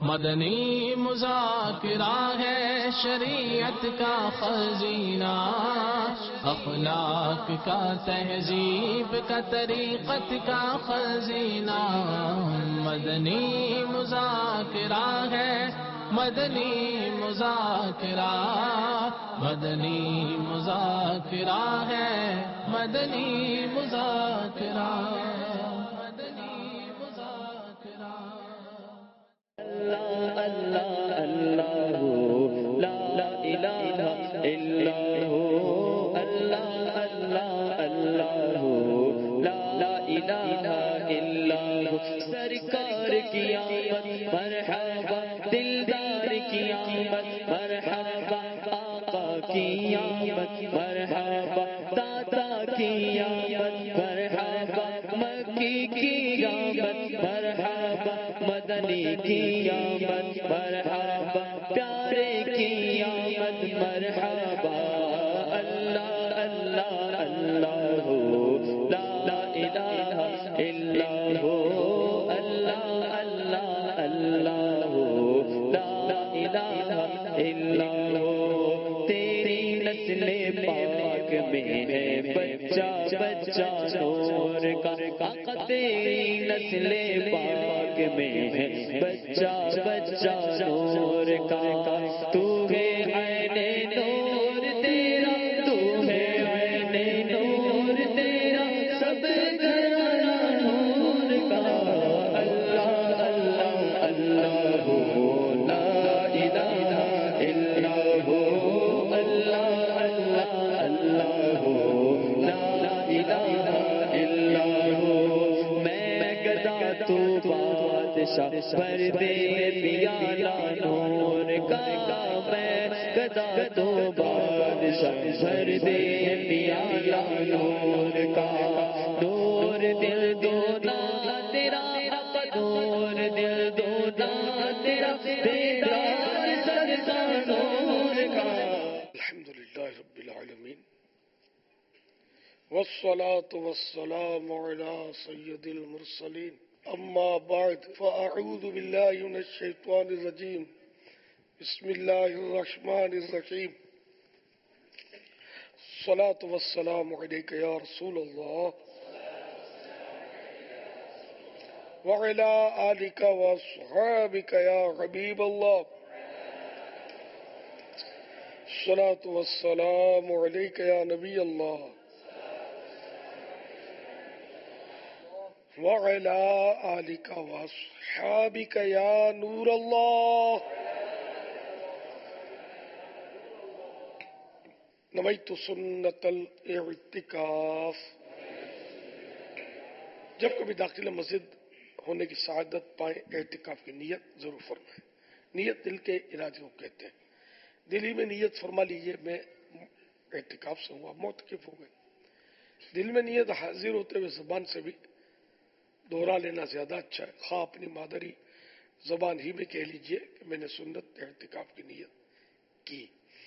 مدنی مذاکرہ ہے شریعت کا خزینہ، اخلاق کا تہذیب کا طریقت کا خزینہ، مدنی مذاکرہ ہے، مدنی مذاکرہ، مدنی مذاکرہ ہے، مدنی مذاکرہ، مدنی مذاکرہ۔ اللہ اللہ اللہ لا الہ الا ہو، اللہ اللہ اللہ لا الہ الا ہو۔ سرکار کی آمد مرحبا، دلدار کی آمد مرحبا، آقا کی آمد مرحبا، دادا کی آمد مرحبا، مکی کی آمد مرحبا، مدنی کی آمد مرحبا، پیارے کی آمد مرحبا۔ اللہ اللہ اللہ لا الہ الا ہو، اللہ اللہ اللہ لا الہ الا ہو۔ تیری نسل پاک میں ہے بچہ بچہ نور کا، آقا تیری نسل پاک میں ہے بچہ بچہ نور کا۔ تو ہے عین نور تیرا، تو ہے عین نور تیرا، سب گھرانہ نور کا۔ اللہ اللہ اللہ لا الہ الا ہو، اللہ اللہ اللہ لا الہ الا ہو۔ میں گدا تو بادشاہ پردے پیالہ نور کا، میں گدا تو بادشاہ پردے پیالہ نور کا۔ نور دل دونا تیرا، نور دل دونا تیرا، بیدار سرکار نور کا۔ الحمدللہ رب العالمین، والصلاة والسلام على سید المرسلین، اما بعد فاعوذ باللہ من الشیطان الرجیم، بسم اللہ الرحمن الرحیم۔ الصلاة والسلام علیک یا رسول اللہ، وعلى آلک واصحابک یا حبیب اللہ۔ الصلاة والسلام علیک یا نبی اللہ، وعلى آلک واصحابک یا نور اللہ۔ نویت سنت الاعتکاف۔ جب کبھی داخل مسجد ہونے کی سعادت پائیں، اعتکاف کی نیت ضرور فرمائیں۔ نیت دل کے ارادے کو کہتے ہیں۔ دلی میں نیت فرما لیجئے میں اعتکاف سے ہوں، معتکف ہو گئے۔ دل میں نیت حاضر ہوتے ہوئے زبان سے بھی دوہرا لینا زیادہ اچھا ہے، خواہ اپنی مادری زبان ہی میں کہہ لیجئے کہ میں نے سنت اعتکاف کی نیت کی۔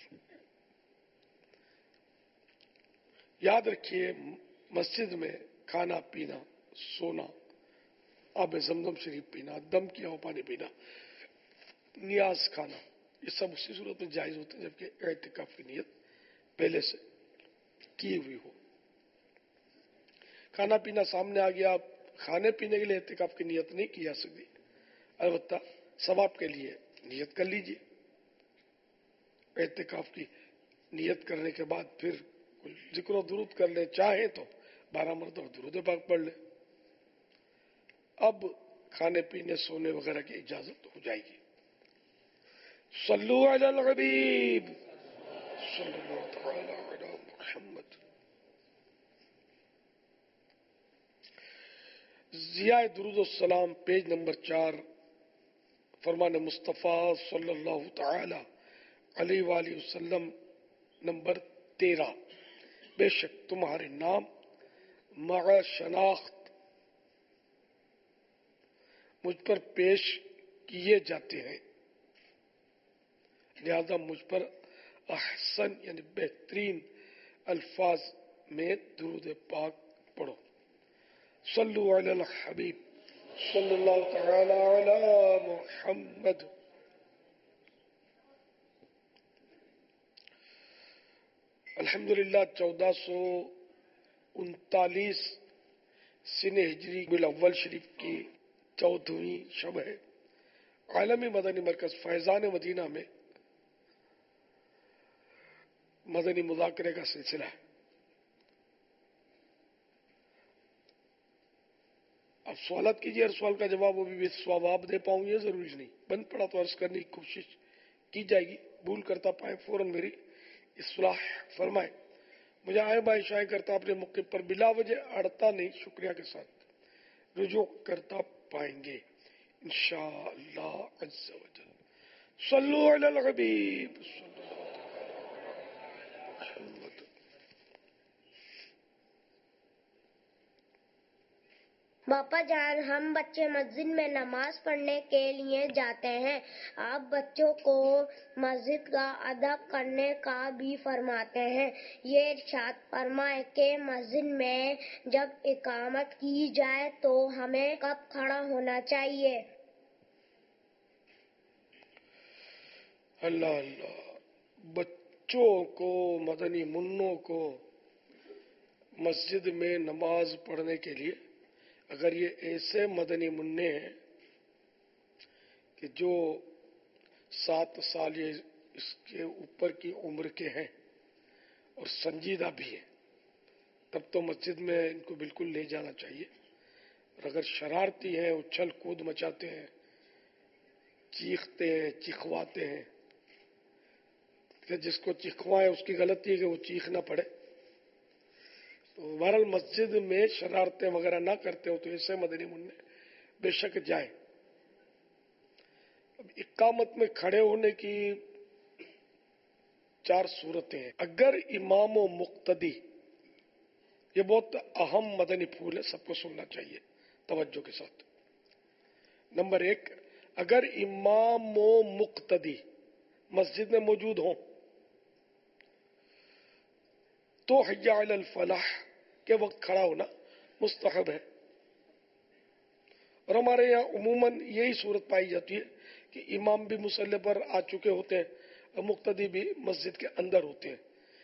یاد رکھیے، مسجد میں کھانا پینا، سونا، آب زمزم شریف پینا، دم کیا ہوا پانی پینا، نیاز کھانا، یہ سب اسی صورت میں جائز ہوتے ہیں جبکہ اعتکاف کی نیت پہلے سے کی ہوئی ہو۔ کھانا پینا سامنے آ گیا، آپ کھانے پینے کے لیے اعتکاف کی نیت نہیں کی جا سکتی، البتہ ثواب کے لیے نیت کر لیجئے۔ اعتکاف کی نیت کرنے کے بعد پھر کوئی ذکر و درود کر لیں، چاہیں تو 12 مرتبہ درود پاک پڑھ لیں۔ اب کھانے پینے سونے وغیرہ کی اجازت ہو جائے گی۔ صلو علی الحبیب صلی اللہ تعالی علی محمد۔ ضیاء درود السلام، پیج نمبر 4، فرمان مصطفیٰ صلی اللہ تعالی علیہ وآلہ وسلم نمبر 13۔ بے شک تمہارے نام مع شناخت مجھ پر پیش کیے جاتے ہیں، لہذا مجھ پر احسن یعنی بہترین الفاظ میں درود پاک پڑھو۔ صلو علی الحبیب صلی اللہ تعالی علی محمد. الحمدللہ 1439 سن ہجری بالاول شریف کی 14ویں شب ہے. عالمی مدنی مرکز فیضان مدینہ میں مدنی مذاکرے کا سلسلہ ہے. اب سوالات کیجیے، ہر سوال کا جواب وہ بھی ثواب دے پاؤں یہ ضروری نہیں. بند پڑا تو عرض کرنے کی کوشش کی جائے گی. بھول کرتا پائے فوراً میری اصلاح فرمائے. مجھے آئے بائے شائع کرتا اپنے موقع پر بلا وجہ اڑتا نہیں، شکریہ کے ساتھ رجوع کرتا پائیں گے انشاءاللہ عز و جل. صلو علی الحبیب. باپا جان، ہم بچے مسجد میں نماز پڑھنے کے لیے جاتے ہیں. آپ بچوں کو مسجد کا ادب کرنے کا بھی فرماتے ہیں. یہ ارشاد فرمائے کہ مسجد میں جب اقامت کی جائے تو ہمیں کب کھڑا ہونا چاہیے؟ اللہ اللہ. بچوں کو، مدنی منوں کو مسجد میں نماز پڑھنے کے لیے، اگر یہ ایسے مدنی منع ہیں کہ جو 7 سال یا اس کے اوپر کی عمر کے ہیں اور سنجیدہ بھی ہیں، تب تو مسجد میں ان کو بالکل لے جانا چاہیے. اور اگر شرارتی ہیں، اچھل کود مچاتے ہیں، چیختے ہیں، چکھواتے ہیں، کہ جس کو چکھوائے اس کی غلطی ہے کہ وہ چیخ نہ پڑے. تو بہرحال مسجد میں شرارتیں وغیرہ نہ کرتے ہو تو ایسے مدنی منع بے شک جائیں. اب اقامت میں کھڑے ہونے کی 4 صورتیں ہیں. اگر امام و مقتدی، یہ بہت اہم مدنی پھول ہے، سب کو سننا چاہیے توجہ کے ساتھ. نمبر 1، اگر امام و مقتدی مسجد میں موجود ہوں تو حی علی الفلاح کے وقت کھڑا ہونا مستحب ہے. اور ہمارے یہاں عموماً یہی صورت پائی جاتی ہے کہ امام بھی مصلی پر آ چکے ہوتے ہیں اور مقتدی بھی مسجد کے اندر ہوتے ہیں.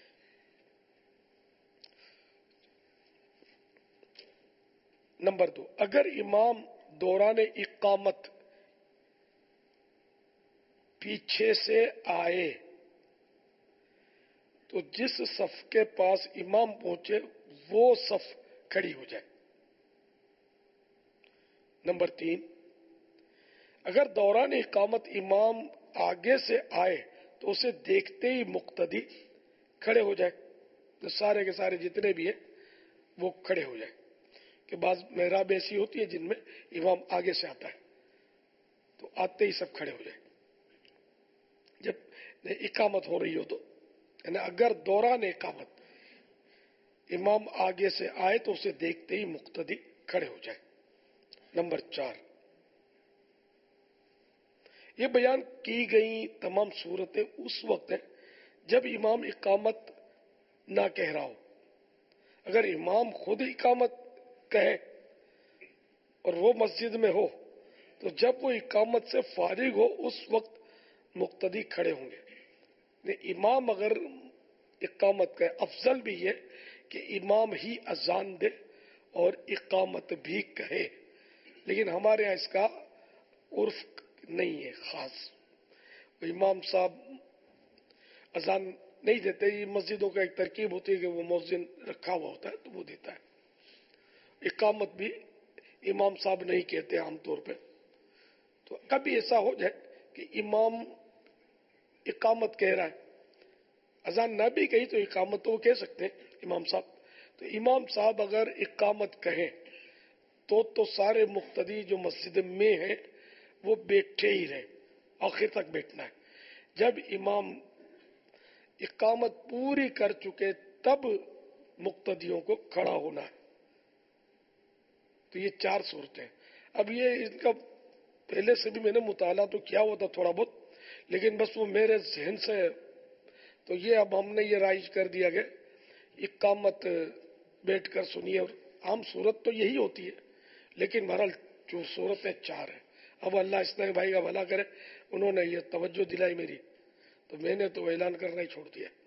نمبر 2، اگر امام دوران اقامت پیچھے سے آئے تو جس صف کے پاس امام پہنچے وہ صف کھڑی ہو جائے. نمبر 3، اگر دوران اقامت امام آگے سے آئے تو اسے دیکھتے ہی مقتدی کھڑے ہو جائے. تو سارے کے سارے جتنے بھی ہیں وہ کھڑے ہو جائیں. کہ بعض محراب ایسی ہوتی ہے جن میں امام آگے سے آتا ہے تو آتے ہی سب کھڑے ہو جائیں جب اقامت ہو رہی ہو تو. یعنی اگر دوران اقامت امام آگے سے آئے تو اسے دیکھتے ہی مقتدی کھڑے ہو جائے. نمبر 4، یہ بیان کی گئی تمام صورتیں اس وقت ہیں جب امام اقامت نہ کہہ رہا ہو. اگر امام خود اقامت کہے اور وہ مسجد میں ہو تو جب وہ اقامت سے فارغ ہو اس وقت مقتدی کھڑے ہوں گے. امام اگر اقامت کہے، افضل بھی ہے کہ امام ہی اذان دے اور اقامت بھی کہے، لیکن ہمارے ہاں اس کا عرف نہیں ہے خاص. امام صاحب اذان نہیں دیتے. یہ مسجدوں کا ایک ترکیب ہوتی ہے کہ وہ مؤذن رکھا ہوا ہوتا ہے تو وہ دیتا ہے. اقامت بھی امام صاحب نہیں کہتے عام طور پہ. تو کبھی ایسا ہو جائے کہ امام اقامت کہہ رہا ہے، اذان نہ بھی کہی تو اقامت تو وہ کہہ سکتے ہیں امام صاحب. تو امام صاحب اگر اقامت کہیں تو سارے مقتدی جو مسجد میں ہیں وہ بیٹھے ہی رہے، آخر تک بیٹھنا ہے. جب امام اقامت پوری کر چکے تب مقتدیوں کو کھڑا ہونا ہے. تو یہ 4 صورتیں. اب یہ ان کا پہلے سے بھی میں نے مطالعہ تو کیا ہوا تھا تھوڑا بہت، لیکن بس وہ میرے ذہن سے، تو یہ اب ہم نے یہ رائج کر دیا کہ اقامت بیٹھ کر سنیے. اور عام صورت تو یہی ہوتی ہے، لیکن بہرحال جو صورتیں 4 ہیں. اب اللہ اسلامی بھائی کا بھلا کرے، انہوں نے یہ توجہ دلائی میری، تو میں نے تو اعلان کرنا ہی چھوڑ دیا.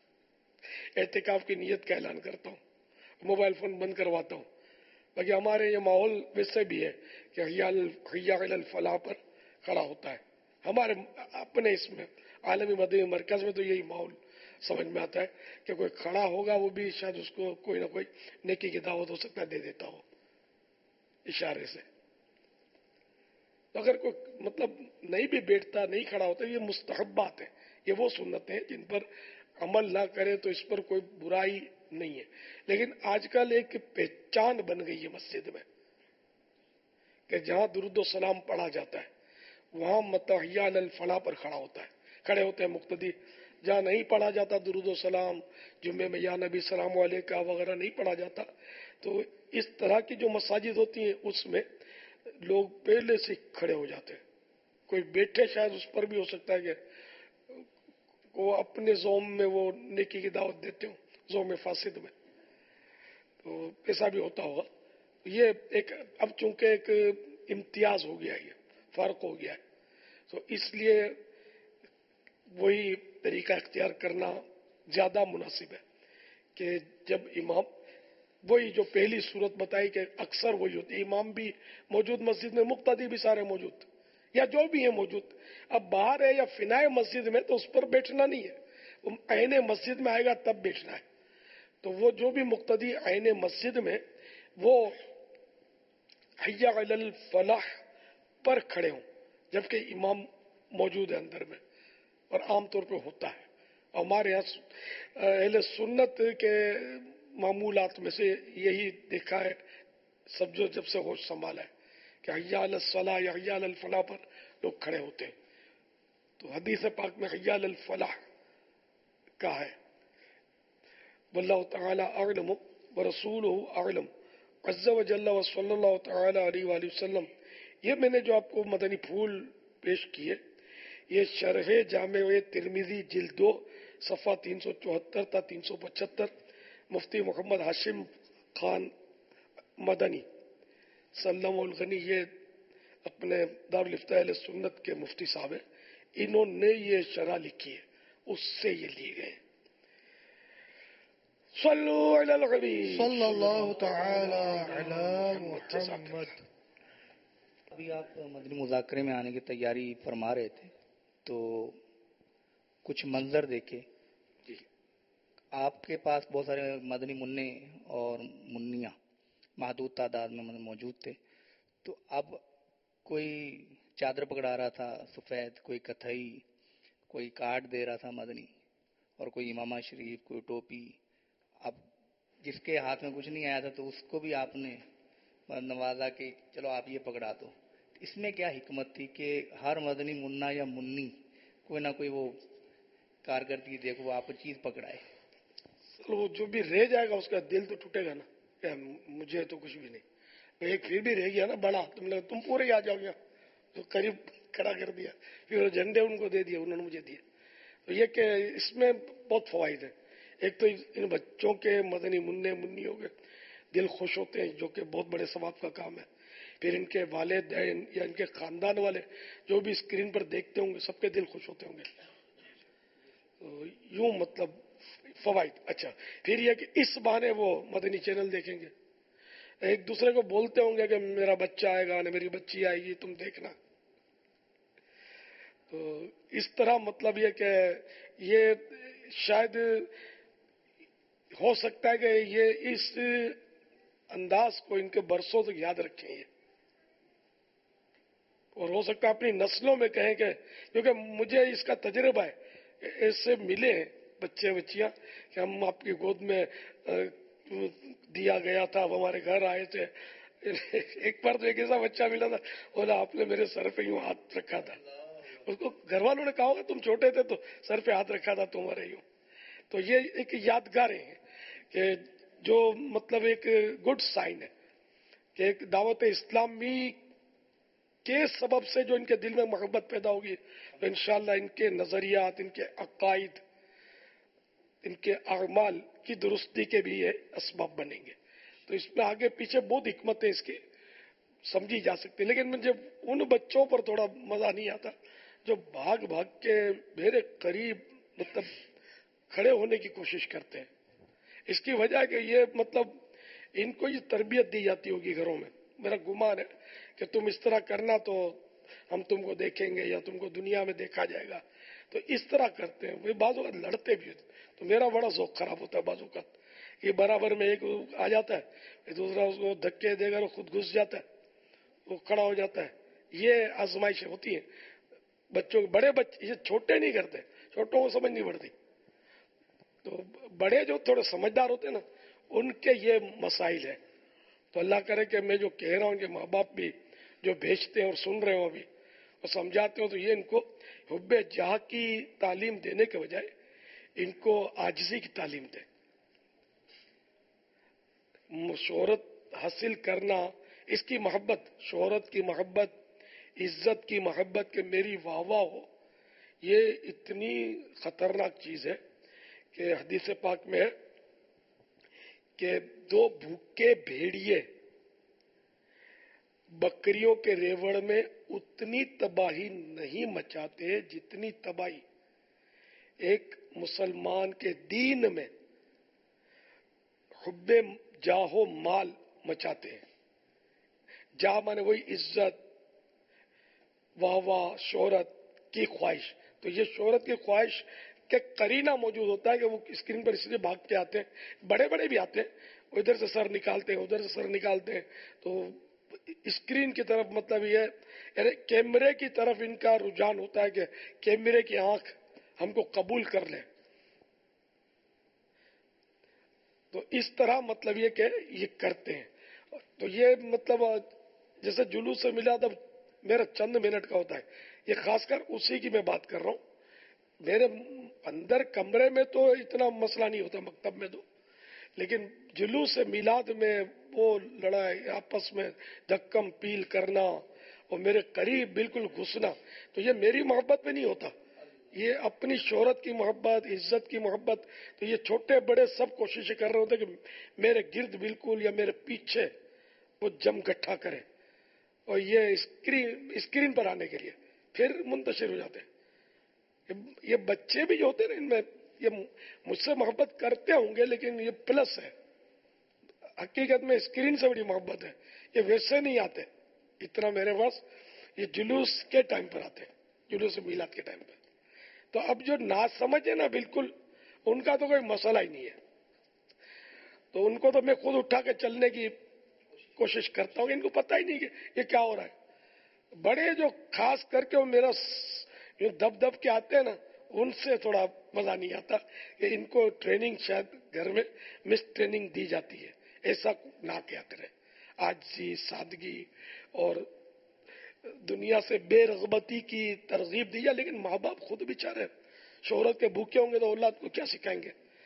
اعتکاف کی نیت کا اعلان کرتا ہوں، موبائل فون بند کرواتا ہوں. باقی ہمارے یہ ماحول ویسے بھی ہے کہ حی علی الفلاح پر کھڑا ہوتا ہے. ہمارے اپنے اس میں عالمی مدنی مرکز میں تو یہی ماحول سمجھ میں آتا ہے کہ کوئی کھڑا ہوگا وہ بھی شاید اس کو کوئی نہ کوئی نیکی کی دعوت ہو سکتا ہے دے دیتا ہو اشارے سے. تو اگر کوئی مطلب نہیں بھی بیٹھتا، نہیں کھڑا ہوتا، یہ مستحبات ہیں، یہ وہ سنتیں ہیں جن پر عمل نہ کرے تو اس پر کوئی برائی نہیں ہے. لیکن آج کل ایک پہچان بن گئی ہے مسجد میں کہ جہاں درود و سلام پڑھا جاتا ہے وہاں حی علی الفلاح پر کھڑے ہوتے ہیں مقتدی. جہاں نہیں پڑھا جاتا درود و سلام، جمعے میں یا نبی سلام علیہ کا وغیرہ نہیں پڑھا جاتا، تو اس طرح کی جو مساجد ہوتی ہیں اس میں لوگ پہلے سے کھڑے ہو جاتے ہیں. کوئی بیٹھے شاید اس پر بھی ہو سکتا ہے کہ وہ اپنے زوم میں وہ نیکی کی دعوت دیتے ہوں، زوم فاسد میں، تو ایسا بھی ہوتا ہوگا. یہ ایک اب چونکہ ایک امتیاز ہو گیا ہے، یہ فرق ہو گیا ہے، تو اس لیے وہی طریقہ اختیار کرنا زیادہ مناسب ہے کہ جب امام وہی جو پہلی صورت بتائی کہ اکثر وہی ہوتی، امام بھی موجود مسجد میں، مقتدی بھی سارے موجود یا جو بھی ہیں موجود. اب باہر ہے یا فنائے مسجد میں تو اس پر بیٹھنا نہیں ہے، وہ عین مسجد میں آئے گا تب بیٹھنا ہے. تو وہ جو بھی مقتدی عین مسجد میں وہ حی علی الفلاح پر کھڑے ہوں جبکہ امام موجود ہے اندر میں، اور عام طور پہ ہوتا ہے. ہمارے یہاں اہل سنت کے معمولات میں سے یہی دیکھا ہے سب جو جب سے ہوش سنبھالا ہے کہ حی علی الصلاح یا حی علی الفلاح پر لوگ کھڑے ہوتے ہیں. تو حدیث پاک میں حی علی الفلاح کا ہے. واللہ تعالی اعلم ورسولہ اعلم عز وجل وصلی اللہ تعالی علیہ وآلہ وسلم. یہ میں نے جو آپ کو مدنی پھول پیش کیے یہ شرح جامع ترمذی جلد 2 صفحہ 374 تا 375 مفتی محمد ہاشم خان مدنی سلم الغنی، یہ اپنے دارالفتاء اہل سنت کے مفتی صاحب ہیں، انہوں نے یہ شرح لکھی ہے، اس سے یہ لیے گئے. صلو علی الحبیب صلی اللہ تعالی علی محمد. ابھی آپ مدنی مذاکرے میں آنے کی تیاری فرما رہے تھے تو کچھ منظر دیکھے. جی. آپ کے پاس بہت سارے مدنی منع اور منیاں محدود تعداد میں موجود تھے، تو اب کوئی چادر پکڑا رہا تھا سفید، کوئی کتھئی، کوئی کارڈ دے رہا تھا مدنی، اور کوئی امامہ شریف، کوئی ٹوپی. اب جس کے ہاتھ میں کچھ نہیں آیا تھا تو اس کو بھی آپ نے نوازا کہ چلو آپ یہ پکڑا دو. اس میں کیا حکمت تھی کہ ہر مدنی منا یا منی کوئی نہ کوئی وہ کارکردگی دیکھو وہ آپ کو چیز پکڑائے؟ وہ جو بھی رہ جائے گا اس کا دل تو ٹوٹے گا نا کہ مجھے تو کچھ بھی نہیں. ایک پھر بھی رہ گیا نا بڑا، تم پورے ہی آ جاؤ گیا تو قریب کھڑا کر دیا، پھر وہ جھنڈے ان کو دے دیے، انہوں نے مجھے دیے. تو یہ کہ اس میں بہت فوائد ہیں. ایک تو ان بچوں کے مدنی منع منیوں کے دل خوش ہوتے ہیں جو کہ بہت بڑے ثواب کا کام ہے. پھر ان کے والدین یا ان کے خاندان والے جو بھی اسکرین پر دیکھتے ہوں گے سب کے دل خوش ہوتے ہوں گے. تو یوں مطلب فوائد. اچھا پھر یہ کہ اس بہانے وہ مدنی چینل دیکھیں گے، ایک دوسرے کو بولتے ہوں گے کہ میرا بچہ آئے گا، میری بچی آئے گی، تم دیکھنا. تو اس طرح مطلب یہ کہ یہ شاید ہو سکتا ہے کہ یہ اس انداز کو ان کے برسوں تک یاد رکھیں یہ، اور ہو سکتا ہے اپنی نسلوں میں کہیں کہ کیونکہ مجھے اس کا تجربہ ہے، ایسے ملے بچے بچیاں کہ ہم آپ کی گود میں دیا گیا تھا، وہ ہمارے گھر آئے تھے. ایک بار تو ایک ایسا بچہ ملا تھا، بولا آپ نے میرے سر پہ یوں ہاتھ رکھا تھا. اس کو گھر والوں نے کہا ہوگا تم چھوٹے تھے تو سر پہ ہاتھ رکھا تھا تمہارے یوں. تو یہ ایک یادگاریں ہیں کہ جو مطلب ایک گڈ سائن ہے کہ ایک دعوت اسلامی کے سبب سے جو ان کے دل میں محبت پیدا ہوگی تو انشاءاللہ ان کے نظریات، ان کے عقائد، ان کے اعمال کی درستی کے بھی یہ اسباب بنیں گے. تو اس میں آگے پیچھے بہت حکمت ہے اس کی. समझी जा सकती है, लेकिन मुझे उन बच्चों पर थोड़ा मजा नहीं आता जो भाग भाग के मेरे करीब मतलब खड़े होने की कोशिश करते हैं। इसकी वजह है कि ये मतलब इनको ये तरबियत दी जाती होगी घरों में। मेरा गुमान है कि तुम इस तरह करना तो हम तुमको देखेंगे या तुमको दुनिया में देखा जाएगा, तो इस तरह करते हैं। वे बाजू लड़ते भी होते, तो मेरा बड़ा शौक खराब होता है बाजू का। ये बराबर में एक आ जाता है, दूसरा उसको धक्के देगा, वो खुद घुस जाता है, वो खड़ा हो जाता है। ये आजमाइशें होती हैं बच्चों के। बड़े बच्चे ये छोटे नहीं करते, छोटों को समझ नहीं पड़ती, तो बड़े जो थोड़े समझदार होते हैं ना, उनके ये मसाइल है। तो अल्लाह करे कि मैं जो कह रहा हूँ कि माँ बाप भी जो भेजते हैं और सुन रहे हो अभी और समझाते हो, तो ये इनको हुब्बे जहाँ की तालीम देने के बजाय इनको आजिज़ी की तालीम दे। शोहरत हासिल करना, इसकी मोहब्बत, शोहरत की मोहब्बत, इज्जत की मोहब्बत के मेरी वाह वाह हो, ये इतनी खतरनाक चीज है कि हदीस पाक में है कि दो भूखे भेड़िए बकरियों के रेवड़ में उतनी तबाही नहीं मचाते जितनी तबाही एक मुसलमान के दीन में हुब्बे जाहो माल मचाते हैं। जा माने वही इज्जत, वाह वाह, शोहरत की ख्वाहिश। तो ये शोहरत की ख्वाहिश के करीना मौजूद होता है कि वो स्क्रीन पर इसलिए भाग के आते हैं। बड़े बड़े भी आते हैं, इधर से सर निकालते हैं, उधर से सर निकालते हैं, तो स्क्रीन की तरफ मतलब ये यानी कैमरे की तरफ इनका रुझान होता है कि कैमरे की आंख हमको कबूल कर ले। तो इस तरह मतलब ये कि ये करते हैं। तो ये मतलब जैसे जुलूस से मिला तब मेरा चंद मिनट का होता है, ये खासकर उसी की मैं बात कर रहा हूं। मेरे अंदर कमरे में तो इतना मसला नहीं होता मकतब में तो, लेकिन जुलूस से मिलाद में वो लड़ाई, आपस में धक्कम पील करना और मेरे करीब बिल्कुल घुसना, तो ये मेरी मोहब्बत में नहीं होता, ये अपनी शोहरत की मोहब्बत, इज्जत की मोहब्बत। तो ये छोटे बड़े सब कोशिशें कर रहे होते कि मेरे गिर्द बिल्कुल या मेरे पीछे वो जम गट्ठा करे, और ये स्क्रीन पर आने के लिए फिर मुंतशिर हो जाते हैं। ये बच्चे भी जो होते हैं ना, इनमें ये मुझसे मोहब्बत करते होंगे, लेकिन ये प्लस है, हकीकत में स्क्रीन से बड़ी मोहब्बत है। ये वैसे नहीं आते इतना मेरे पास, ये जुलूस के टाइम पर आते हैं, जुलूस मिलाद के टाइम पर। तो अब जो ना समझे ना बिल्कुल, उनका तो कोई मसला ही नहीं है, तो उनको तो मैं खुद उठा के चलने की कोशिश करता हूँ। इनको पता ही नहीं कि ये क्या हो रहा है। बड़े जो खास करके वो मेरा जो दब दब के आते हैं ना, उनसे थोड़ा मजा नहीं आता कि इनको ट्रेनिंग शायद घर में मिस ट्रेनिंग दी जाती है, ऐसा ना क्या करें। आजिज़ी, सादगी और दुनिया से बेरगबती की तरगीब दी जाए, लेकिन माँ बाप खुद बेचारे शोहरत के भूखे होंगे तो औलाद को क्या सिखाएंगे।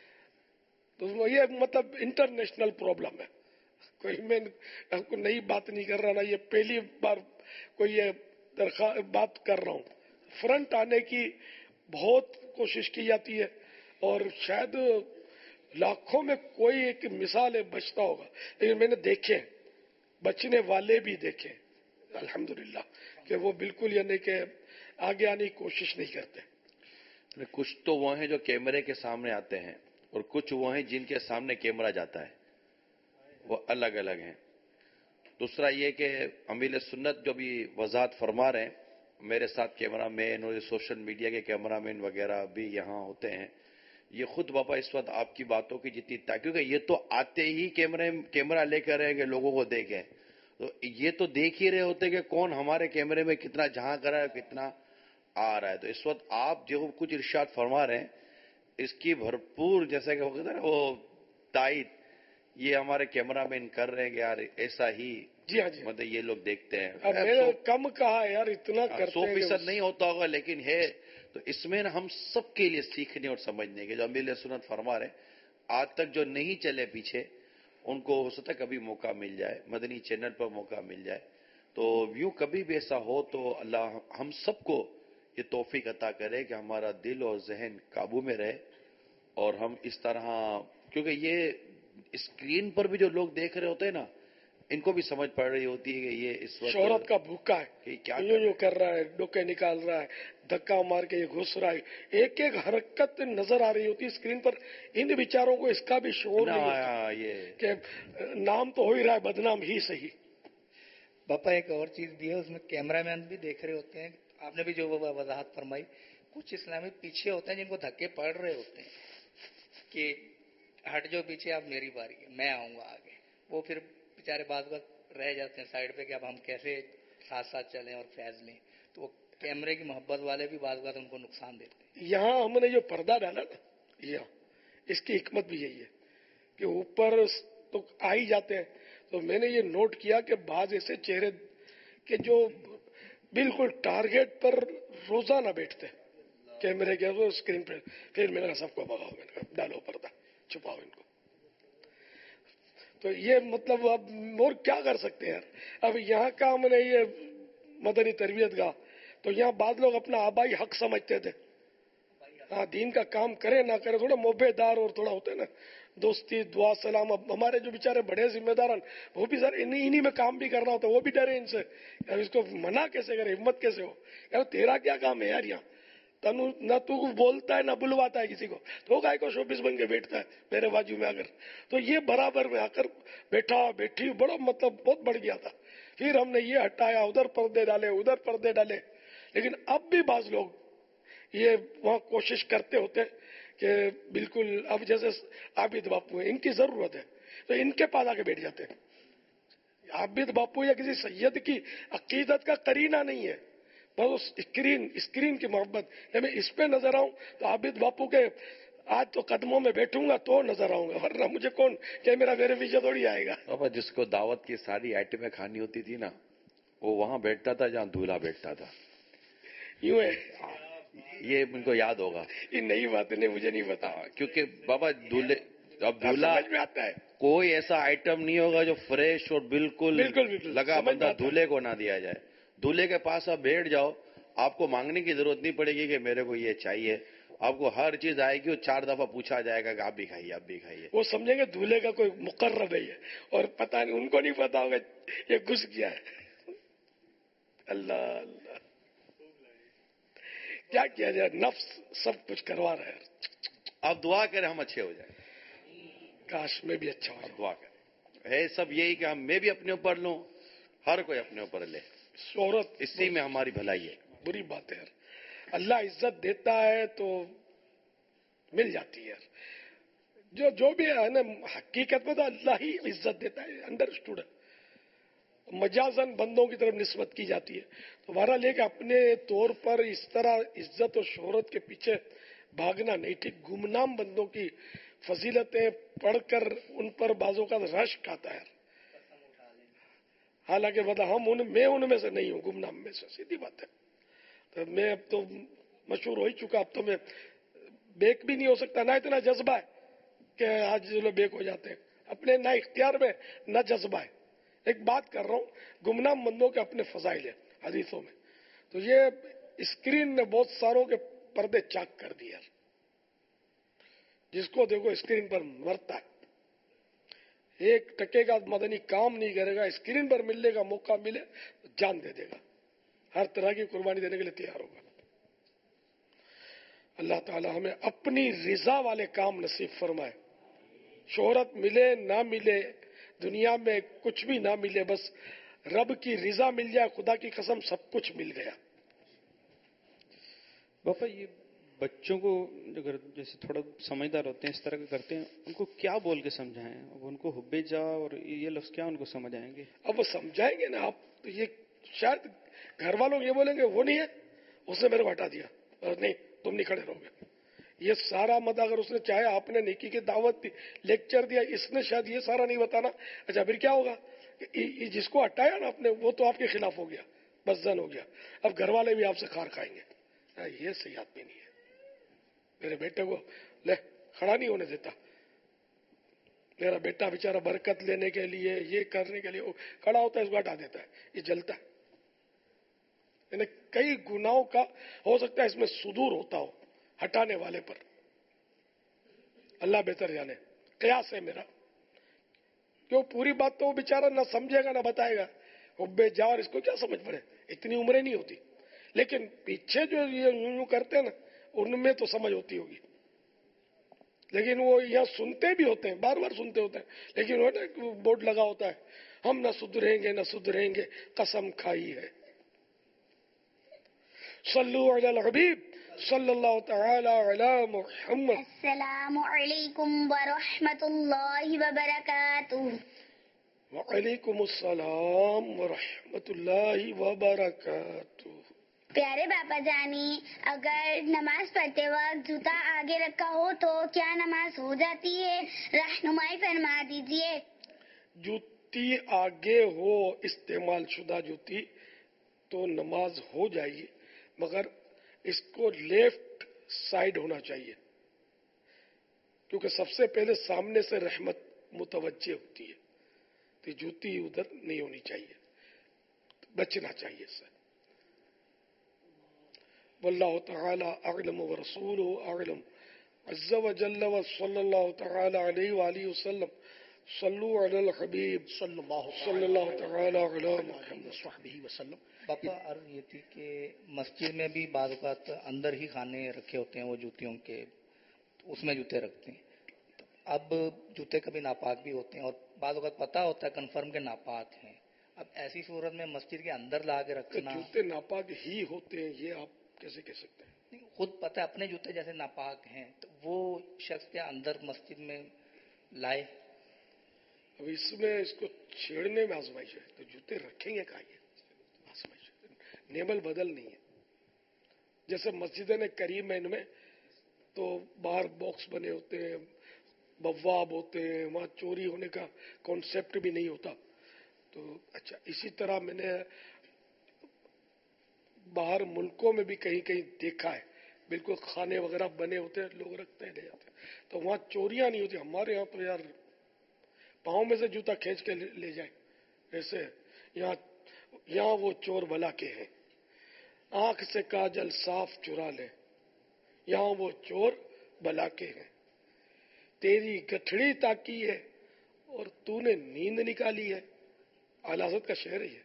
तो ये मतलब इंटरनेशनल प्रॉब्लम है, कोई मैं आपको नई बात नहीं कर रहा ना, ये पहली बार कोई ये बात कर रहा हूं। फ्रंट आने की बहुत कोशिश की जाती है और शायद लाखों में कोई एक मिसाल है बचता होगा, लेकिन मैंने देखे, बचने वाले भी देखे अल्हम्दुलिल्लाह कि वो बिल्कुल यानी कि आगे आने की कोशिश नहीं करते। कुछ तो वो हैं जो कैमरे के सामने आते हैं और कुछ वो हैं जिनके सामने कैमरा जाता है, वो अलग अलग हैं। दूसरा ये कि अमील सुन्नत जो भी वजाहत फरमा रहे हैं, मेरे साथ कैमरा मैन और सोशल मीडिया के कैमरा मैन वगैरह भी यहाँ होते हैं, ये खुद बाबा इस वक्त आपकी बातों की जितनी क्योंकि ये तो आते ही कैमरा लेकर रहेंगे लोगों को देखें, तो ये तो देख ही रहे होते कि कौन हमारे कैमरे में कितना झांक रहा है, कितना आ रहा है। तो इस वक्त आप जो कुछ इरशाद फरमा रहे हैं, इसकी भरपूर जैसा कि होता है ना वो तायद ये हमारे कैमरामैन कर रहे हैं कि यार ऐसा ही। जी हाँ जी, मतलब ये लोग देखते हैं। अब मैंने कम कहा यार, इतना करते हैं 100% नहीं होता होगा, लेकिन है। तो इसमें ना हम सबके लिए सीखने और समझने के, जो अमील सुन्नत फरमा रहे, आज तक जो नहीं चले पीछे, उनको हो सकता है कभी मौका मिल जाए, मदनी चैनल पर मौका मिल जाए। तो यूं कभी भी ऐसा हो तो अल्लाह हम सबको ये तौफीक अता करे कि हमारा दिल और जहन काबू में रहे और हम इस तरह, क्योंकि ये स्क्रीन पर भी जो लोग देख रहे होते हैं ना, ان کو بھی سمجھ پڑ رہی ہوتی ہے کہ یہ اس وقت شہرت کا بھوکا ہے، کہ کیا یوں کر رہا ہے، ڈوکے نکال رہا ہے، دھکا مار کے یہ گھس رہا ہے، ایک ایک حرکت نظر آ رہی ہوتی ہے اسکرین پر. ان بیچاروں کو اس کا بھی شعور نہیں ہوتا یہ کہ نام تو ہو ہی رہا ہے، بدنام ہی صحیح. باپا ایک اور چیز بھی ہے، اس میں کیمرہ مین بھی دیکھ رہے ہوتے ہیں. آپ نے بھی جو وضاحت فرمائی، کچھ اسلامی پیچھے ہوتے ہیں جن کو دھکے پڑ رہے ہوتے ہیں کہ ہٹ جو پیچھے، اب میری باری ہے، میں آؤں گا آگے. وہ پھر بیچارے بعض وقت رہ جاتے ہیں سائڈ پہ کہ اب ہم کیسے ساتھ ساتھ چلیں اور فیض لیں. تو وہ کیمرے کی محبت والے بھی بعض وقت ان کو نقصان دیتے ہیں. یہاں ہم نے جو پردہ ڈالا نا، یہاں اس کی حکمت بھی یہی ہے کہ اوپر تو آ ہی جاتے ہیں. تو میں نے یہ نوٹ کیا کہ بعض ایسے چہرے کہ جو بالکل ٹارگیٹ پر روزانہ بیٹھتے ہیں کیمرے کے اسکرین پہ. پھر میں نے کہا سب کو بگاؤ، میں نے کہا ڈالو پردہ، چھپاؤ ان کو. تو یہ مطلب اب اور کیا کر سکتے ہیں یار. اب یہاں کا ہم نے یہ مدنی تربیت گاہ، تو یہاں بعض لوگ اپنا آبائی حق سمجھتے تھے. ہاں دین کا کام کرے نہ کرے، تھوڑا موبے دار اور تھوڑا ہوتے نا دوستی دعا سلام. اب ہمارے جو بیچارے بڑے ذمہ دار ہیں وہ بھی سر انہی میں کام بھی کرنا ہوتا ہے، وہ بھی ڈرے ان سے یار اس کو منع کیسے کرے، ہمت کیسے ہو یار، تیرا کیا کام ہے یار یہاں. نہ تو بولتا ہے نہ بلواتا ہے کسی کو، تو گائے کو شوبیس بن کے بیٹھتا ہے میرے بازو میں آ کر. تو یہ برابر میں آ کر بیٹھی بڑا مطلب بہت بڑھ گیا تھا. پھر ہم نے یہ ہٹایا، ادھر پردے ڈالے ادھر پردے ڈالے. لیکن اب بھی بعض لوگ یہ وہاں کوشش کرتے ہوتے کہ بالکل اب جیسے عابد باپو ہیں، ان کی ضرورت ہے تو ان کے پاس آ کے بیٹھ جاتے ہیں. عابد باپو یا کسی سید کی عقیدت کا قرینہ نہیں ہے، بس اسکرین کی محبت. میں اس پہ نظر آؤں تو عابد باپو کے آج تو قدموں میں بیٹھوں گا تو نظر آؤں گا، ورنہ مجھے کون کہ میرا میرے پیچھے تھوڑی آئے گا. بابا جس کو دعوت کی ساری آئٹمیں کھانی ہوتی تھی نا، وہ وہاں بیٹھتا تھا جہاں دولہا بیٹھتا تھا. یوں ہے، یہ ان کو یاد ہوگا. یہ نئی بات نہیں، مجھے نہیں پتا. کیونکہ بابا اب دولہا سمجھ میں آتا ہے، کوئی ایسا آئٹم نہیں ہوگا جو فریش اور بالکل لگا سمجھ بندہ میں آتا ہے. دولہے کو نہ دیا جائے. دولہے کے پاس آپ بیٹھ جاؤ، آپ کو مانگنے کی ضرورت نہیں پڑے گی کہ میرے کو یہ چاہیے. آپ کو ہر چیز آئے گی اور 4 دفعہ پوچھا جائے گا کہ آپ بھی کھائیے، آپ بھی کھائیے. وہ سمجھیں گے دولہے کا کوئی مقرر ہے اور پتہ نہیں ان کو نہیں پتا ہوگا یہ گھس گیا ہے. اللہ اللہ، کیا کیا جائے، نفس سب کچھ کروا رہا ہے. آپ دعا کریں ہم اچھے ہو جائیں. کاش میں بھی اچھا ہو آپ جاؤں. دعا کریں. ہے سب یہی کہ میں بھی اپنے اوپر لوں، ہر کوئی اپنے اوپر لے. شہرت اسی میں ہماری بھلائی ہے. بری بات ہے یار. اللہ عزت دیتا ہے تو مل جاتی ہے. جو بھی ہے نا، حقیقت میں تو اللہ ہی عزت دیتا ہے، انڈرسٹوڈ ہے. مجازن بندوں کی طرف نسبت کی جاتی ہے. تو بہرحال لے کے اپنے طور پر اس طرح عزت اور شہرت کے پیچھے بھاگنا نہیں ٹھیک. گمنام بندوں کی فضیلتیں پڑھ کر ان پر بازوں کا رشک آتا ہے. حالانکہ میں ان میں سے نہیں ہوں، گمنام میں سے، سیدھی بات ہے. تو میں اب تو مشہور ہو ہی چکا، اب تو میں بیک بھی نہیں ہو سکتا. نہ اتنا جذبہ ہے کہ آج لوگ بیک ہو جاتے ہیں، اپنے نہ اختیار میں نہ جذبہ ہے. ایک بات کر رہا ہوں، گمنام بندوں کے اپنے فضائل ہیں حدیثوں میں. تو یہ اسکرین نے بہت ساروں کے پردے چاک کر دیا. جس کو دیکھو اسکرین پر مرتا ہے، ایک ٹکے کا مدنی کام نہیں کرے گا، اسکرین پر ملنے کا موقع ملے تو جان دے دے گا، ہر طرح کی قربانی دینے کے لیے تیار ہوگا. اللہ تعالی ہمیں اپنی رضا والے کام نصیب فرمائے. شہرت ملے نہ ملے، دنیا میں کچھ بھی نہ ملے، بس رب کی رضا مل جائے، خدا کی قسم سب کچھ مل گیا. باپا یہ بچوں کو اگر جیسے تھوڑا سمجھدار ہوتے ہیں اس طرح کے کرتے ہیں، ان کو کیا بول کے سمجھائیں؟ اب ان کو حب جا اور یہ لفظ کیا ان کو سمجھ آئیں گے؟ اب وہ سمجھائیں گے نا. آپ یہ شاید گھر والوں یہ بولیں گے وہ نہیں ہے، اس نے میرے کو ہٹا دیا، اور نہیں تم نہیں کھڑے رہو گے. یہ سارا مت اگر اس نے چاہے آپ نے نیکی کی دعوت دی، لیکچر دیا، اس نے شاید یہ سارا نہیں بتانا. اچھا پھر کیا ہوگا؟ جس کو ہٹایا نا آپ نے وہ تو آپ کے خلاف ہو گیا، بس زن ہو گیا. اب گھر والے بھی آپ سے خار کھائیں گے. یہ صحیح آدمی نہیں ہے. میرے بیٹے کو لے کھڑا نہیں ہونے دیتا. میرا بیٹا بیچارہ برکت لینے کے لیے، یہ کرنے کے لیے کھڑا ہوتا ہے، اس کو ہٹا دیتا ہے، یہ جلتا ہے. یعنی کئی گناہوں کا ہو سکتا ہے اس میں صدور ہوتا ہو ہٹانے والے پر. اللہ بہتر جانے. قیاس ہے میرا क्यों पूरी बात तो वो बेचारा ना समझेगा ना बताएगा, हुब्बे जा और इसको क्या समझ पड़े, इतनी उम्रें नहीं होती। लेकिन पीछे जो ये यूं करते हैं ना, उनमें तो समझ होती होगी। लेकिन वो यहाँ सुनते भी होते हैं, बार बार सुनते होते हैं, लेकिन वो ना बोर्ड लगा होता है, हम न सुधरेंगे न सुधरेंगे, कसम खाई है। सल्लु अलल हबीब सल्लल्लाहु तआला अला मुहम्मद। अस्सलामु अलैकुम व रहमतुल्लाहि व बरकातुहू। वालेकुम अस्सलाम व रहमतुल्लाहि व बरकातुहू। प्यारे बाबा जानी, अगर नमाज पढ़ते वक्त जूता आगे रखा हो तो क्या नमाज हो जाती है? रहनुमाई फरमा दीजिए। जूती आगे हो, इस्तेमाल शुदा जूती, तो नमाज हो जाएगी, मगर इसको लेफ्ट साइड होना चाहिए, क्योंकि सबसे पहले सामने से रहमत मुतवज्जे होती है, तो जूती उधर नहीं होनी चाहिए, बचना चाहिए इससे। वल्लाहु तआला अअलम व रसूलुहु अअलम। अज़्ज़ा व जल्ल व सल्लल्लाहु तआला अलैहि व आलिहि वसल्लम। सल्लु अलल हबीब सल्लल्लाहु तआला अला मुहम्मद वसल्लम। पापा अर्ज ये थी कि मस्जिद में भी बाज़ औक़ात अंदर ही खाने रखे होते हैं वो जूतियों के, उसमें जूते रखते हैं। तो अब जूते कभी नापाक भी होते हैं और बाज़ औक़ात पता होता है कन्फर्म के नापाक हैं। अब ऐसी सूरत में मस्जिद के अंदर ला के रखना, जूते नापाक ही होते हैं, ये आप कैसे कह सकते हैं? नहीं, खुद पता है अपने जूते जैसे नापाक हैं, तो वो शख्स के अंदर मस्जिद में लाए। अब इसमें इसको छेड़ने में आजमाइश है, तो जूते रखेंगे कहाँ? ये आजमाइश है, नेमल बदल नहीं है। जैसे मस्जिद ने करीम है, इनमें तो बाहर बॉक्स बने होते हैं, बवाब होते हैं, वहां चोरी होने का कॉन्सेप्ट भी नहीं होता। तो अच्छा, इसी तरह मैंने बाहर मुल्कों में भी कहीं कहीं देखा है, बिल्कुल खाने वगैरह बने होते हैं, लोग रखते हैं, ले जाते हैं, तो वहां चोरियां नहीं होती। हमारे यहाँ तो यार पाँव में से जूता खींच के ले जाए ऐसे। यहाँ वो चोर भला के हैं, आंख से काजल साफ चुरा ले, यहाँ वो चोर भला के हैं। तेरी गठड़ी ताकी है और तूने नींद निकाली है। आला हज़रत का शेर है ये।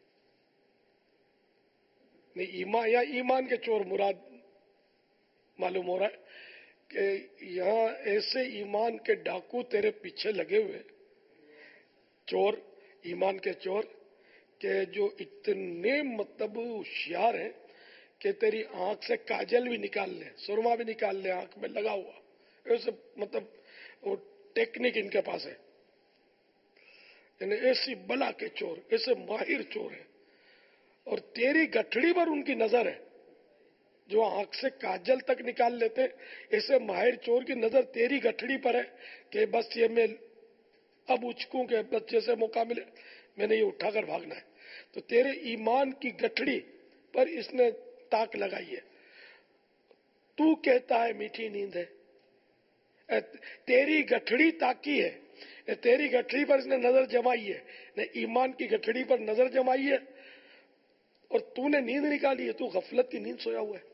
नहीं, ईमान के चोर मुराद मालूम हो रहा है कि यहाँ ऐसे ईमान के डाकू तेरे पीछे लगे हुए, चोर, ईमान के चोर, के जो इतने मतलब होशियार हैं कि तेरी आंख से काजल भी निकाल ले, सुरमा भी निकाल ले, आंख में लगा हुआ, ऐसे मतलब वो टेक्निक इनके पास है। ऐसी बला के चोर, ऐसे माहिर चोर है, और तेरी गठड़ी पर उनकी नजर है, जो आंख से काजल तक निकाल लेते, ऐसे माहिर चोर की नजर तेरी गठड़ी पर है कि बस ये मैं अब उचकूं के बस जैसे मौका मिले मैंने ये उठाकर भागना है। तो तेरे ईमान की गठड़ी पर इसने ताक लगाई है। तू कहता है मीठी नींद है, तेरी गठड़ी ताकी है, तेरी गठड़ी पर इसने नजर जमाई है, ने ईमान की गठड़ी पर नजर जमाई है, और तूने नींद निकाली है, तू गफलत की नींद सोया हुआ है।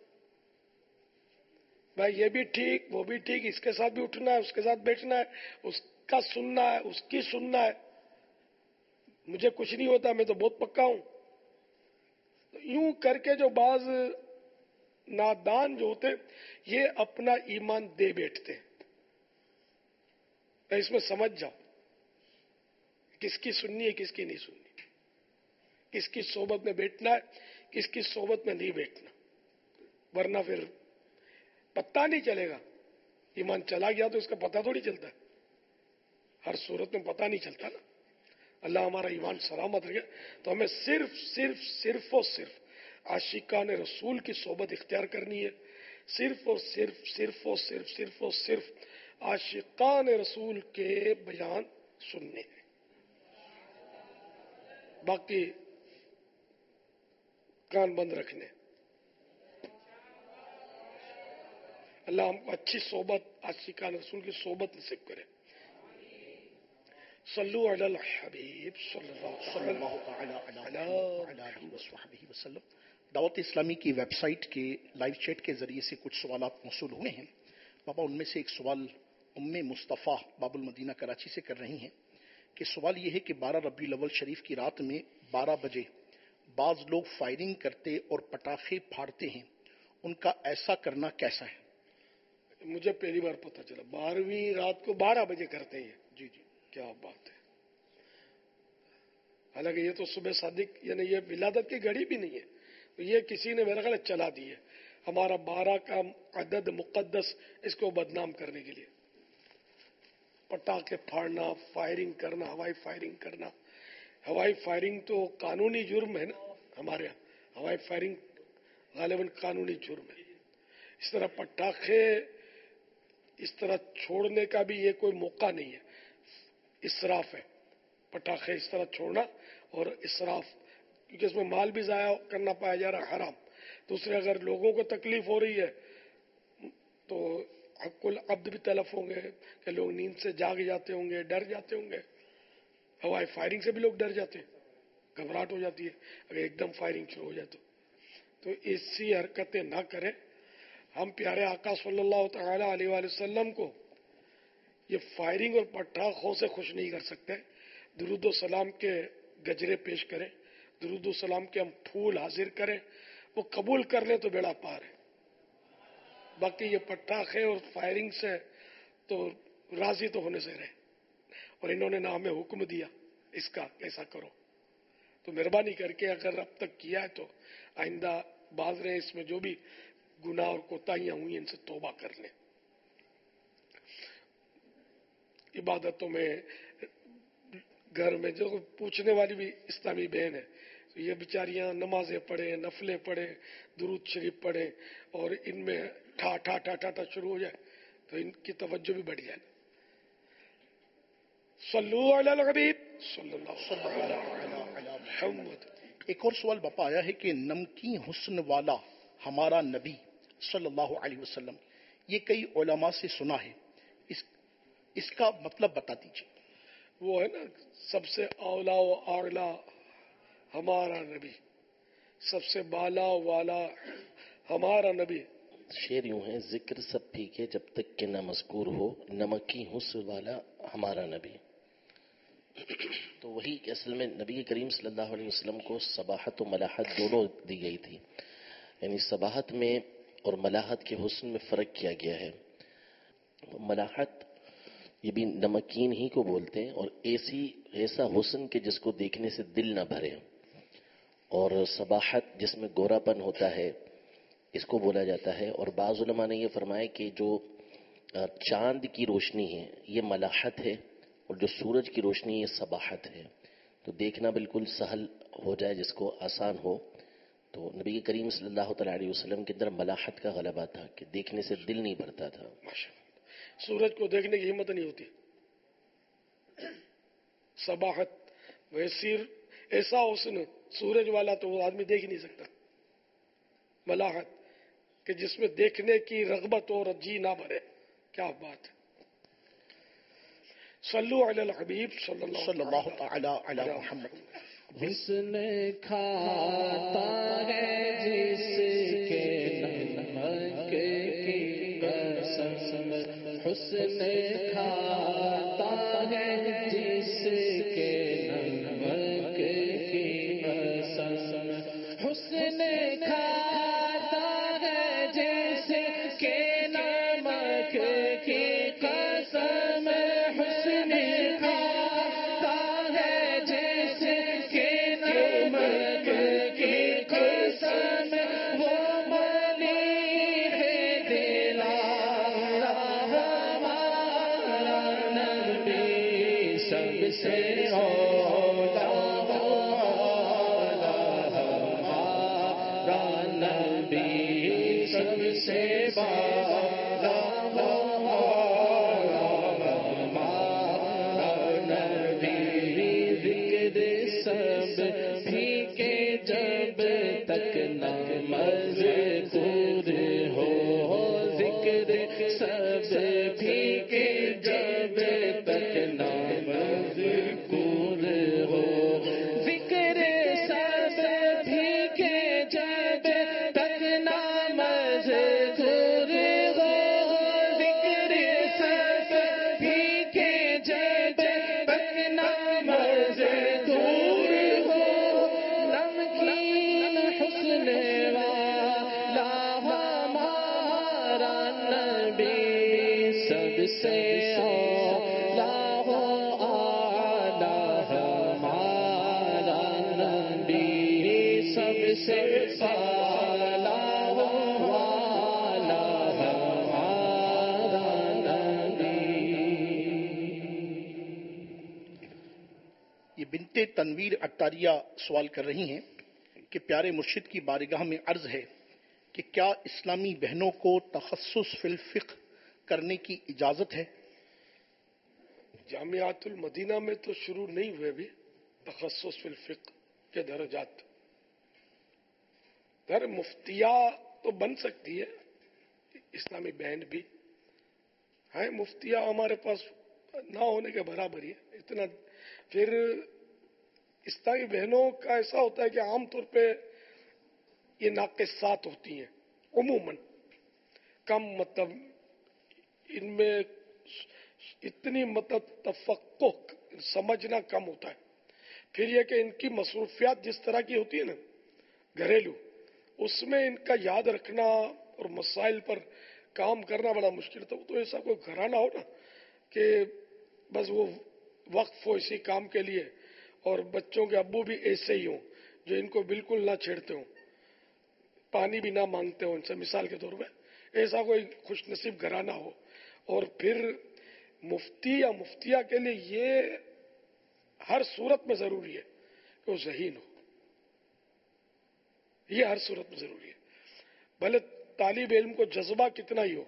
भाई ये भी ठीक, वो भी ठीक, इसके साथ भी उठना है, उसके साथ बैठना है, उसका सुनना है, उसकी सुनना है, मुझे कुछ नहीं होता, मैं तो बहुत पक्का हूं। तो यूं करके जो बाज नादान जो होते, ये अपना ईमान दे बैठते। इसमें समझ जाओ किसकी सुननी है, किसकी नहीं सुननी, किसकी सोबत में बैठना है, किसकी सोबत में नहीं बैठना, वरना फिर पता नहीं चलेगा। ईमान चला गया तो इसका पता थोड़ी चलता है, हर सूरत में पता नहीं चलता ना। अल्लाह हमारा ईमान सलामत रखे। तो हमें सिर्फ और सिर्फ आशिकान रसूल की सोबत इख्तियार करनी है, सिर्फ और सिर्फ आशिकान रसूल के बयान सुनने हैं। बाकी कान बंद रखने। अल्लाह हमको अच्छी सोबत, आशिकान रसूल की सोबत नसीब करे। सल्लु अलल हबीब सल्लल्लाहु अलैहि वसल्लम। दावत इस्लामी की वेबसाइट के लाइव चैट के जरिए से कुछ सवाल मौसूल हुए हैं बाबा। उनमें से एक सवाल उम्मे मुस्तफ़ा बाबुल मदीना कराची से कर रही हैं کہ سوال یہ ہے کہ 12 ربیع الاول شریف کی رات میں 12 بجے بعض لوگ فائرنگ کرتے اور پٹاخے پھاڑتے ہیں، ان کا ایسا کرنا کیسا ہے؟ مجھے پہلی بار پتہ چلا 12ویں رات کو 12 بجے کرتے ہیں. جی جی. کیا بات ہے. حالانکہ یہ تو صبح صادق یعنی یہ ولادت کی گھڑی بھی نہیں ہے، یہ کسی نے میرا خیال چلا دی ہے. ہمارا 12 کا عدد مقدس، اس کو بدنام کرنے کے لیے پٹاخے پھاڑنا، فائرنگ کرنا، ہوائی فائرنگ کرنا. ہوائی فائرنگ تو قانونی جرم ہے نا، ہمارے یہاں ہوائی فائرنگ غالباً قانونی جرم ہے. اس طرح پٹاخے اس طرح چھوڑنے کا بھی یہ کوئی موقع نہیں ہے، اسراف ہے. پٹاخے اس طرح چھوڑنا اور اسراف، کیونکہ اس میں مال بھی ضائع کرنا پایا جا رہا ہے، حرام. دوسرے اگر لوگوں کو تکلیف ہو رہی ہے تو حق العبد بھی تلف ہوں گے کہ لوگ نیند سے جاگ جاتے ہوں گے، ڈر جاتے ہوں گے. ہوائی فائرنگ سے بھی لوگ ڈر جاتے ہیں، گھبراہٹ ہو جاتی ہے اگر ایک دم فائرنگ شروع ہو جائے تو ایسی حرکتیں نہ کریں. ہم پیارے آقا صلی اللہ تعالی علیہ وآلہ وسلم کو یہ فائرنگ اور پٹاخوں سے خوش نہیں کر سکتے. درود و سلام کے گجرے پیش کریں، درود و سلام کے ہم پھول حاضر کریں، وہ قبول کر لیں تو بیڑا پار ہے. باقی یہ پٹاخے اور فائرنگ سے تو راضی تو ہونے سے رہے، اور انہوں نے نہ ہمیں حکم دیا اس کا ایسا کرو. تو مہربانی کر کے اگر اب تک کیا ہے تو آئندہ باز رہے، اس میں جو بھی گناہ اور کوتاہیاں ہوئی ان سے توبہ کر لیں. عبادتوں میں گھر میں جو پوچھنے والی بھی اسلامی بہن ہے تو یہ بیچاریاں نمازیں پڑھیں، نفلیں پڑھیں، درود شریف پڑھیں، اور ان میں ٹھا ٹھا ٹھا ٹھا ٹھا شروع ہو جائے تو ان کی توجہ بھی بڑھ جائے. صلو علی الحبیب صلی اللہ علیہ محمد. ایک اور سوال باپا آیا ہے کہ نمکین حسن والا ہمارا نبی صلی اللہ علیہ وسلم، یہ کئی علماء سے سنا ہے، اس کا مطلب بتا دیجیے. وہ ہے نا سب سے اولا و اعلیٰ ہمارا نبی، سب سے بالا والا ہمارا نبی. شعر یوں ہے، ذکر سب پھیکے جب تک کہ نہ مذکور ہو، نمکی حسن والا ہمارا نبی. تو وہی کہ اصل میں نبی کریم صلی اللہ علیہ وسلم کو صباحت و ملاحت دونوں دی گئی تھی. یعنی صباحت میں اور ملاحت کے حسن میں فرق کیا گیا ہے. ملاحت یہ بھی نمکین ہی کو بولتے ہیں، اور ایسا حسن کہ جس کو دیکھنے سے دل نہ بھرے. اور صباحت جس میں گورا پن ہوتا ہے اس کو بولا جاتا ہے. اور بعض علماء نے یہ فرمایا کہ جو چاند کی روشنی ہے یہ ملاحت ہے، اور جو سورج کی روشنی یہ صباحت ہے. تو دیکھنا بالکل سہل ہو جائے، جس کو آسان ہو. تو نبی کریم صلی اللہ تعالی علیہ وسلم کے اندر ملاحت کا غلبہ تھا کہ دیکھنے سے دل نہیں بھرتا تھا. سورج کو دیکھنے کی ہمت نہیں ہوتی. صباحت ویسی ایسا حسن سورج والا تو وہ آدمی دیکھ نہیں سکتا. ملاحت کہ جس میں دیکھنے کی رغبت اور جی نہ بھرے. کیا بات ہے. صلو علی الحبیب صلی اللہ تعالی علی محمد. حسن کھاتا ہے جس کے نمک کی قسم، حسن کھاتا ہے جس کے نمک کی قسم، حسن کھاتا ہے جس کے نمک کی قسم، حسن کھاتا ہے جس کے نمک کی قسم، وہ ملیح دلارا ہمارا نبی سب سے اولا ہمارا نبی سب سے بالا سب پھیکے جب تک نہ مذکور ہو، ذکر سب پھیکے جب تک نہ مذکور ہو، ذکر سب پھیکے جب تک نہ مذکور سب سے اعلیٰ و اعلیٰ ہمارا نبی، سب سے اعلیٰ و اعلیٰ ہمارا نبی۔ یہ بنت تنویر اٹاریہ سوال کر رہی ہیں کہ پیارے مرشد کی بارگاہ میں عرض ہے کہ کیا اسلامی بہنوں کو تخصص فی الفقہ کرنے کی اجازت ہے؟ جامعات المدینہ میں تو شروع نہیں ہوئے ابھی تخصص فی الفقہ کے درجات۔ در مفتیہ تو بن سکتی ہے اسلامی بہن بھی ہیں، مفتیہ ہمارے پاس نہ ہونے کے برابر ہی ہے اتنا۔ پھر اسلامی بہنوں کا ایسا ہوتا ہے کہ عام طور پہ یہ ناقصات ہوتی ہیں، عموماً کم، مطلب ان میں اتنی مطلب تفقہ سمجھنا کم ہوتا ہے۔ پھر یہ کہ ان کی مصروفیات جس طرح کی ہوتی ہے نا گھریلو، اس میں ان کا یاد رکھنا اور مسائل پر کام کرنا بڑا مشکل ہوتا ہے۔ تو ایسا کوئی گھرانہ ہو نا کہ بس وہ وقف ہو اسی کام کے لیے، اور بچوں کے ابو بھی ایسے ہی ہوں جو ان کو بالکل نہ چھیڑتے ہوں، پانی بھی نہ مانگتے ہوں ان سے، مثال کے طور پہ ایسا کوئی خوش نصیب گھرانہ ہو۔ اور پھر مفتی یا مفتیہ کے لیے یہ ہر صورت میں ضروری ہے کہ وہ ذہین ہو، یہ ہر صورت میں ضروری ہے، بھلے طالب علم کو جذبہ کتنا ہی ہو،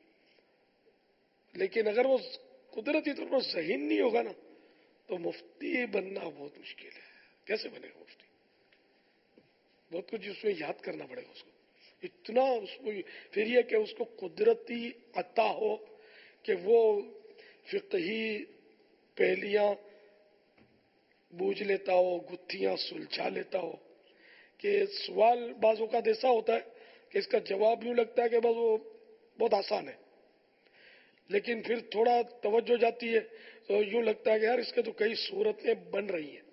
لیکن اگر وہ قدرتی طور پر ذہین نہیں ہوگا نا تو مفتی بننا بہت مشکل ہے۔ کیسے بنے گا مفتی؟ بہت کچھ اس میں یاد کرنا پڑے گا اس کو، اتنا اس کو، پھر یہ کہ اس کو قدرتی عطا ہو کہ وہ فقہی پہلیاں بوجھ لیتا ہو، گتھیاں سلجھا لیتا ہو، کہ سوال بعض اوقات ایسا ہوتا ہے کہ اس کا جواب یوں لگتا ہے کہ بس وہ بہت آسان ہے، لیکن پھر تھوڑا توجہ جاتی ہے تو یوں لگتا ہے کہ یار اس کے تو کئی صورتیں بن رہی ہیں۔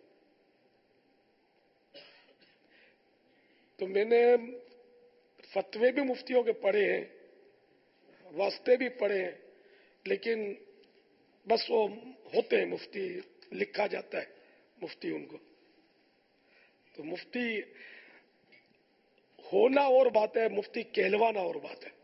تو میں نے فتوے بھی مفتیوں کے پڑھے ہیں، واسطے بھی پڑھے ہیں، لیکن بس وہ ہوتے ہیں مفتی، لکھا جاتا ہے مفتی ان کو۔ تو مفتی ہونا اور بات ہے، مفتی کہلوانا اور بات ہے۔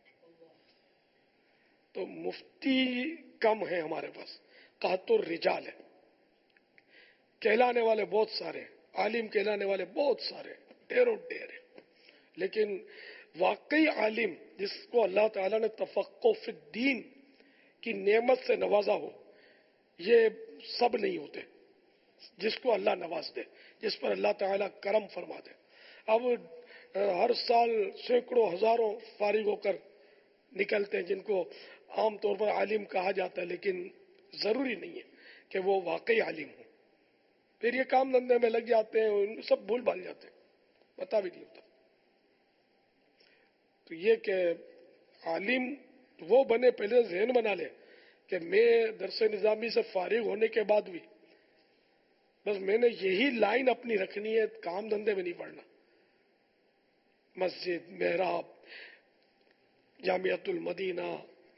تو مفتی کم ہے ہمارے پاس، قحط الرجال ہے، کہلانے والے بہت سارے، عالم کہلانے والے بہت سارے، ڈھیروں ڈھیر ہیں، لیکن واقعی عالم جس کو اللہ تعالیٰ نے تفقہ فی الدین کی نعمت سے نوازا ہو، یہ سب نہیں ہوتے۔ جس کو اللہ نواز دے، جس پر اللہ تعالیٰ کرم فرما دے۔ اب ہر سال سینکڑوں ہزاروں فارغ ہو کر نکلتے ہیں جن کو عام طور پر عالم کہا جاتا ہے، لیکن ضروری نہیں ہے کہ وہ واقعی عالم ہوں۔ پھر یہ کام دھندے میں لگ جاتے ہیں، سب بھول بھال جاتے ہیں، پتہ بھی نہیں ہوتا۔ تو یہ کہ عالم وہ بنے، پہلے ذہن بنا لے کہ میں درس نظامی سے فارغ ہونے کے بعد بھی بس میں نے یہی لائن اپنی رکھنی ہے، کام دھندے میں نہیں پڑھنا۔ مسجد، محراب، جامعۃ المدینہ،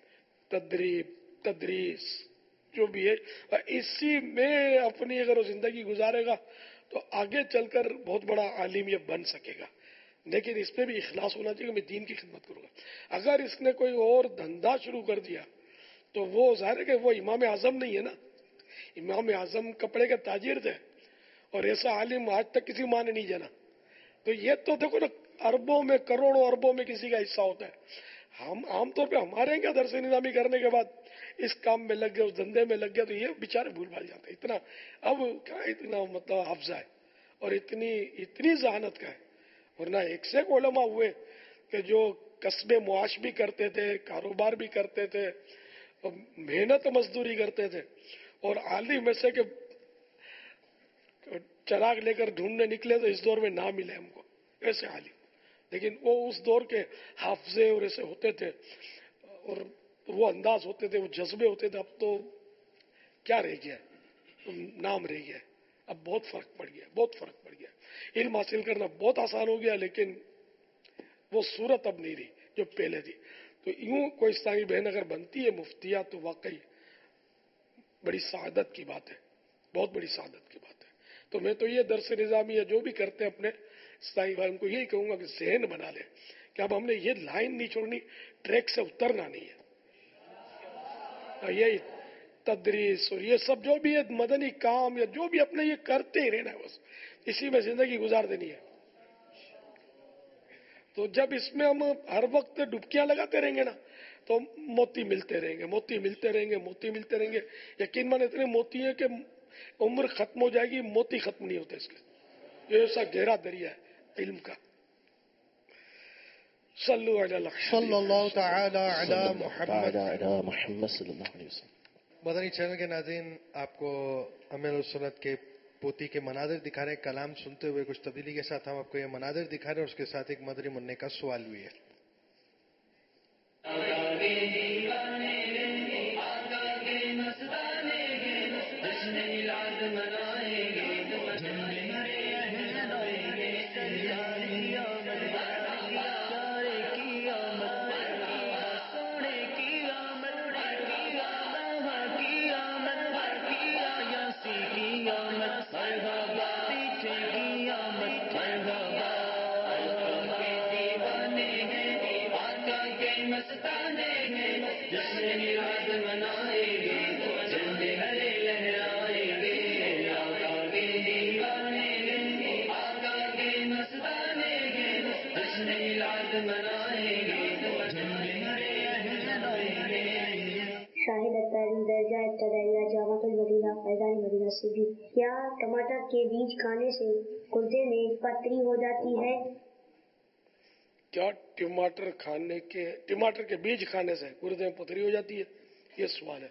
تدریس جو بھی ہے، اسی میں اپنی اگر وہ زندگی گزارے گا تو آگے چل کر بہت بڑا عالم یہ بن سکے گا۔ لیکن اس پہ بھی اخلاص ہونا چاہیے کہ میں دین کی خدمت کروں گا۔ اگر اس نے کوئی اور دھندا شروع کر دیا تو وہ ظاہر ہے کہ وہ امام اعظم نہیں ہے نا۔ امام اعظم کپڑے کے تاجر تھے، اور ایسا عالم آج تک کسی ماں نے نہیں جانا۔ تو یہ تو دیکھو نا، اربوں میں، کروڑوں اربوں میں کسی کا حصہ ہوتا ہے۔ ہم عام طور پہ ہمارے کیا درس نظامی کرنے کے بعد اس کام میں لگ گئے، اس دھندے میں لگ گیا، تو یہ بیچارے بھول بھال جاتے ہیں۔ اتنا اب کیا اتنا مطلب حفظہ ہے اور اتنی ذہانت کا ہے، ورنہ ایک سے ایک علماء ہوئے کہ جو کسب معاش بھی کرتے تھے، کاروبار بھی کرتے تھے، محنت مزدوری کرتے تھے، اور عالم ایسے کہ چراغ لے کر ڈھونڈنے نکلے تو اس دور میں نہ ملے ہم کو ایسے عالم، لیکن وہ اس دور کے حافظے اور ایسے ہوتے تھے، اور وہ انداز ہوتے تھے، وہ جذبے ہوتے تھے۔ اب تو کیا رہ گیا، نام رہ گیا، اب بہت فرق پڑ گیا، بہت فرق پڑ گیا۔ علم حاصل کرنا بہت آسان ہو گیا، لیکن وہ صورت اب نہیں رہی جو پہلے تھی. تو یوں کوئی اسلامی بہن اگر بنتی ہے مفتیہ تو واقعی بڑی سعادت کی بات ہے، بہت بڑی سعادت کی بات ہے. تو میں تو یہ درس نظامی یا جو بھی کرتے ہیں اپنے اسلامی بھائیوں کو یہی کہوں گا کہ ذہن بنا لیں کہ اب ہم نے یہ لائن نہیں چھوڑنی، ٹریک سے اترنا نہیں ہے. یہی تدریس اور یہ سب جو بھی ہے مدنی کام یا جو بھی اپنے یہ کرتے ہی رہنا ہے، بس اسی میں زندگی گزار دینی ہے. تو جب اس میں ہم ہر وقت ڈبکیاں لگاتے رہیں گے نا تو موتی ملتے رہیں گے، موتی ملتے رہیں گے، موتی ملتے رہیں گے. یقین مان اتنے موتی ہیں کہ عمر ختم ہو جائے گی، موتی ختم نہیں ہوتے اس کے. یہ ایسا گہرا دریا ہے علم کا. صلو علی صلی اللہ تعالی علی محمد. صلی اللہ علیہ وسلم. مدنی چینل کے ناظرین، آپ کو امیر السنت کے پوتی کے مناظر دکھا رہے ہیں. کلام سنتے ہوئے کچھ تبدیلی کے ساتھ ہم آپ کو یہ مناظر دکھا رہے ہیں اور اس کے ساتھ ایک مدنی منع کا سوال بھی ہے. شاہد اختری درجہ ابتدائیہ جامعۃ المدینہ فیضان مدینہ سے بھی، کیا ٹماٹر کے بیج کھانے سے گردے میں پتھری ہو جاتی ہے؟ کیا ٹماٹر کے بیج کھانے سے گردے میں پتھری ہو جاتی ہے؟ یہ سوال ہے.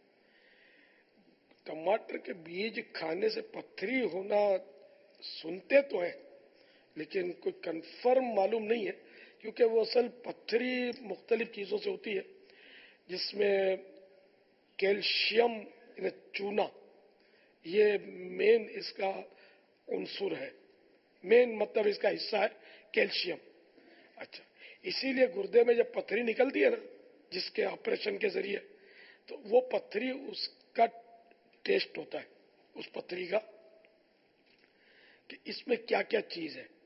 ٹماٹر کے بیج کھانے سے پتھری ہونا سنتے تو ہیں لیکن کوئی کنفرم معلوم نہیں ہے، کیونکہ وہ اصل پتھری مختلف چیزوں سے ہوتی ہے جس میں کیلشیم چونا یہ مین اس کا عنصر ہے، مین مطلب اس کا حصہ ہے کیلشیم. اچھا، اسی لیے گردے میں جب پتھری نکلتی ہے نا جس کے آپریشن کے ذریعے، تو وہ پتھری اس کا ٹیسٹ ہوتا ہے اس پتھری کا کہ اس میں کیا کیا چیز ہے.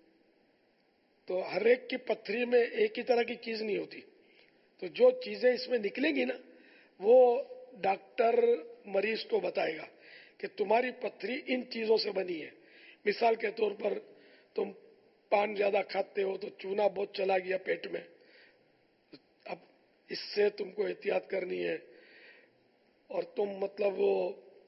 تو ہر ایک کی پتھری میں ایک ہی طرح کی چیز نہیں ہوتی. تو جو چیزیں اس میں نکلیں گی نا وہ ڈاکٹر مریض کو بتائے گا کہ تمہاری پتھری ان چیزوں سے بنی ہے. مثال کے طور پر تم پان زیادہ کھاتے ہو تو چونا بہت چلا گیا پیٹ میں، اب اس سے تم کو احتیاط کرنی ہے. اور تم مطلب وہ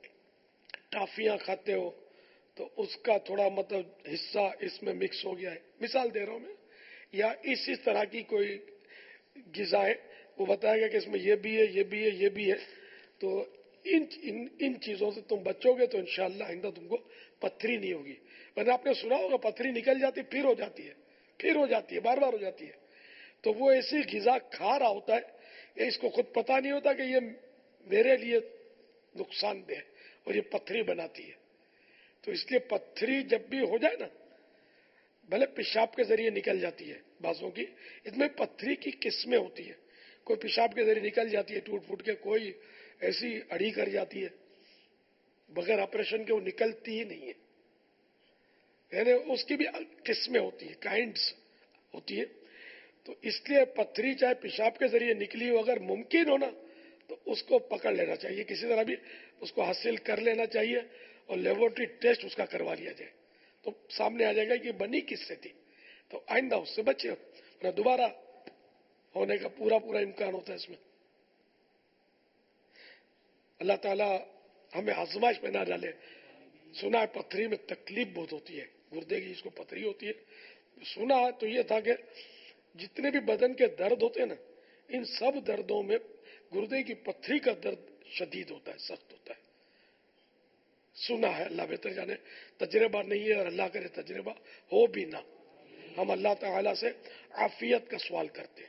ٹافیاں کھاتے ہو تو اس کا تھوڑا مطلب حصہ اس میں مکس ہو گیا ہے، مثال دے رہا ہوں میں. یا اسی طرح کی کوئی غذائیں وہ بتائے گا کہ اس میں یہ بھی ہے، یہ بھی ہے، یہ بھی ہے. تو ان چیزوں سے تم بچو گے تو انشاءاللہ آئندہ تم کو پتھری نہیں ہوگی. ورنہ آپ نے سنا ہوگا پتھری نکل جاتی پھر ہو جاتی ہے، پھر ہو جاتی ہے، بار بار ہو جاتی ہے. تو وہ ایسی غذا کھا رہا ہوتا ہے، اس کو خود پتہ نہیں ہوتا کہ یہ میرے لیے نقصان دہ اور یہ پتھری بناتی ہے. تو اس لیے پتھری جب بھی ہو جائے نا، بھلے پیشاب کے ذریعے نکل جاتی ہے بعضوں کی، اس میں پتھری کی قسمیں ہوتی ہیں. کوئی پیشاب کے ذریعے نکل جاتی ہے ٹوٹ پھوٹ کے، کوئی ایسی اڑی کر جاتی ہے بغیر آپریشن کے وہ نکلتی ہی نہیں ہے. یعنی اس کی بھی قسمیں ہوتی ہیں، کائنڈز ہوتی ہے. تو اس لیے پتھری چاہے پیشاب کے ذریعے نکلی ہو، اگر ممکن ہو نا تو اس کو پکڑ لینا چاہیے، کسی طرح بھی اس کو حاصل کر لینا چاہیے اور لیبورٹری ٹیسٹ اس کا کروا لیا جائے تو سامنے آ جائے گا کہ بنی کس سے تھی. تو آئندہ اس سے بچے، دوبارہ ہونے کا پورا امکان ہوتا ہے اس میں. اللہ تعالیٰ ہمیں آزمائش میں نہ ڈالے. سنا ہے پتھری میں تکلیف بہت ہوتی ہے، گردے کی جس کو پتھری ہوتی ہے. سنا تو یہ تھا کہ جتنے بھی بدن کے درد ہوتے ہیں نا، ان سب دردوں میں گردے کی پتھری کا درد شدید ہوتا ہے، سخت ہوتا ہے. سنا ہے، اللہ بہتر جانے، تجربہ نہیں ہے اور اللہ کرے تجربہ ہو بھی نہ. ہم اللہ تعالیٰ سے عافیت کا سوال کرتے ہیں.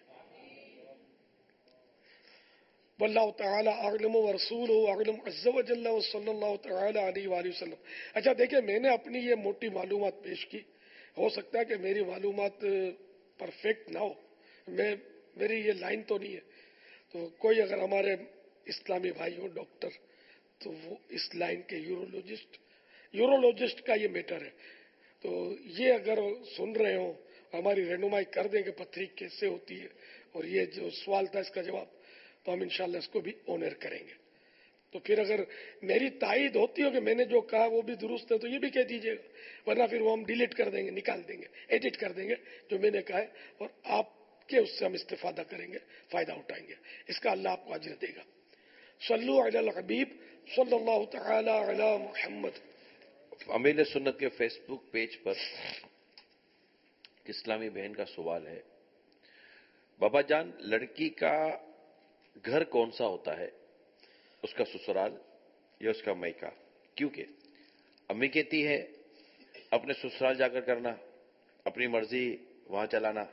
واللہ تعالی اعلم ورسولہ اعلم عز وجل وصلی اللہ تعالی علیہ وآلہ وسلم. اچھا دیکھیں، میں نے اپنی یہ موٹی معلومات پیش کی، ہو سکتا ہے کہ میری معلومات پرفیکٹ نہ ہو. میں मेरी ये लाइन तो नहीं है, तो कोई अगर हमारे इस्लामी भाई हो डॉक्टर, तो वो इस लाइन के यूरोलॉजिस्ट का ये मैटर है, तो ये अगर सुन रहे हो हमारी रहनुमाई कर देंगे पथरी कैसे होती है, और ये जो सवाल था इसका जवाब, तो हम इंशाल्लाह इसको भी ऑनर करेंगे। तो फिर अगर मेरी तायद होती हो कि मैंने जो कहा वो भी दुरुस्त है तो ये भी कह दीजिएगा, वरना फिर वो हम डिलीट कर देंगे, निकाल देंगे, एडिट कर देंगे जो मैंने कहा है, और आपके उससे हम इस्तेफादा करेंगे, फायदा उठाएंगे। इसका अल्लाह आपको अजर देगा। सल्लु अलल हबीब सल्लल्लाहु तआला अला मुहम्मद। अमीर सुन्नत के फेसबुक पेज पर इस्लामी बहन का सवाल है, बाबा जान, लड़की का घर कौन सा होता है, उसका ससुराल या उसका मायका? क्योंकि अम्मी कहती है अपने ससुराल जाकर करना, अपनी मर्जी वहां चलाना,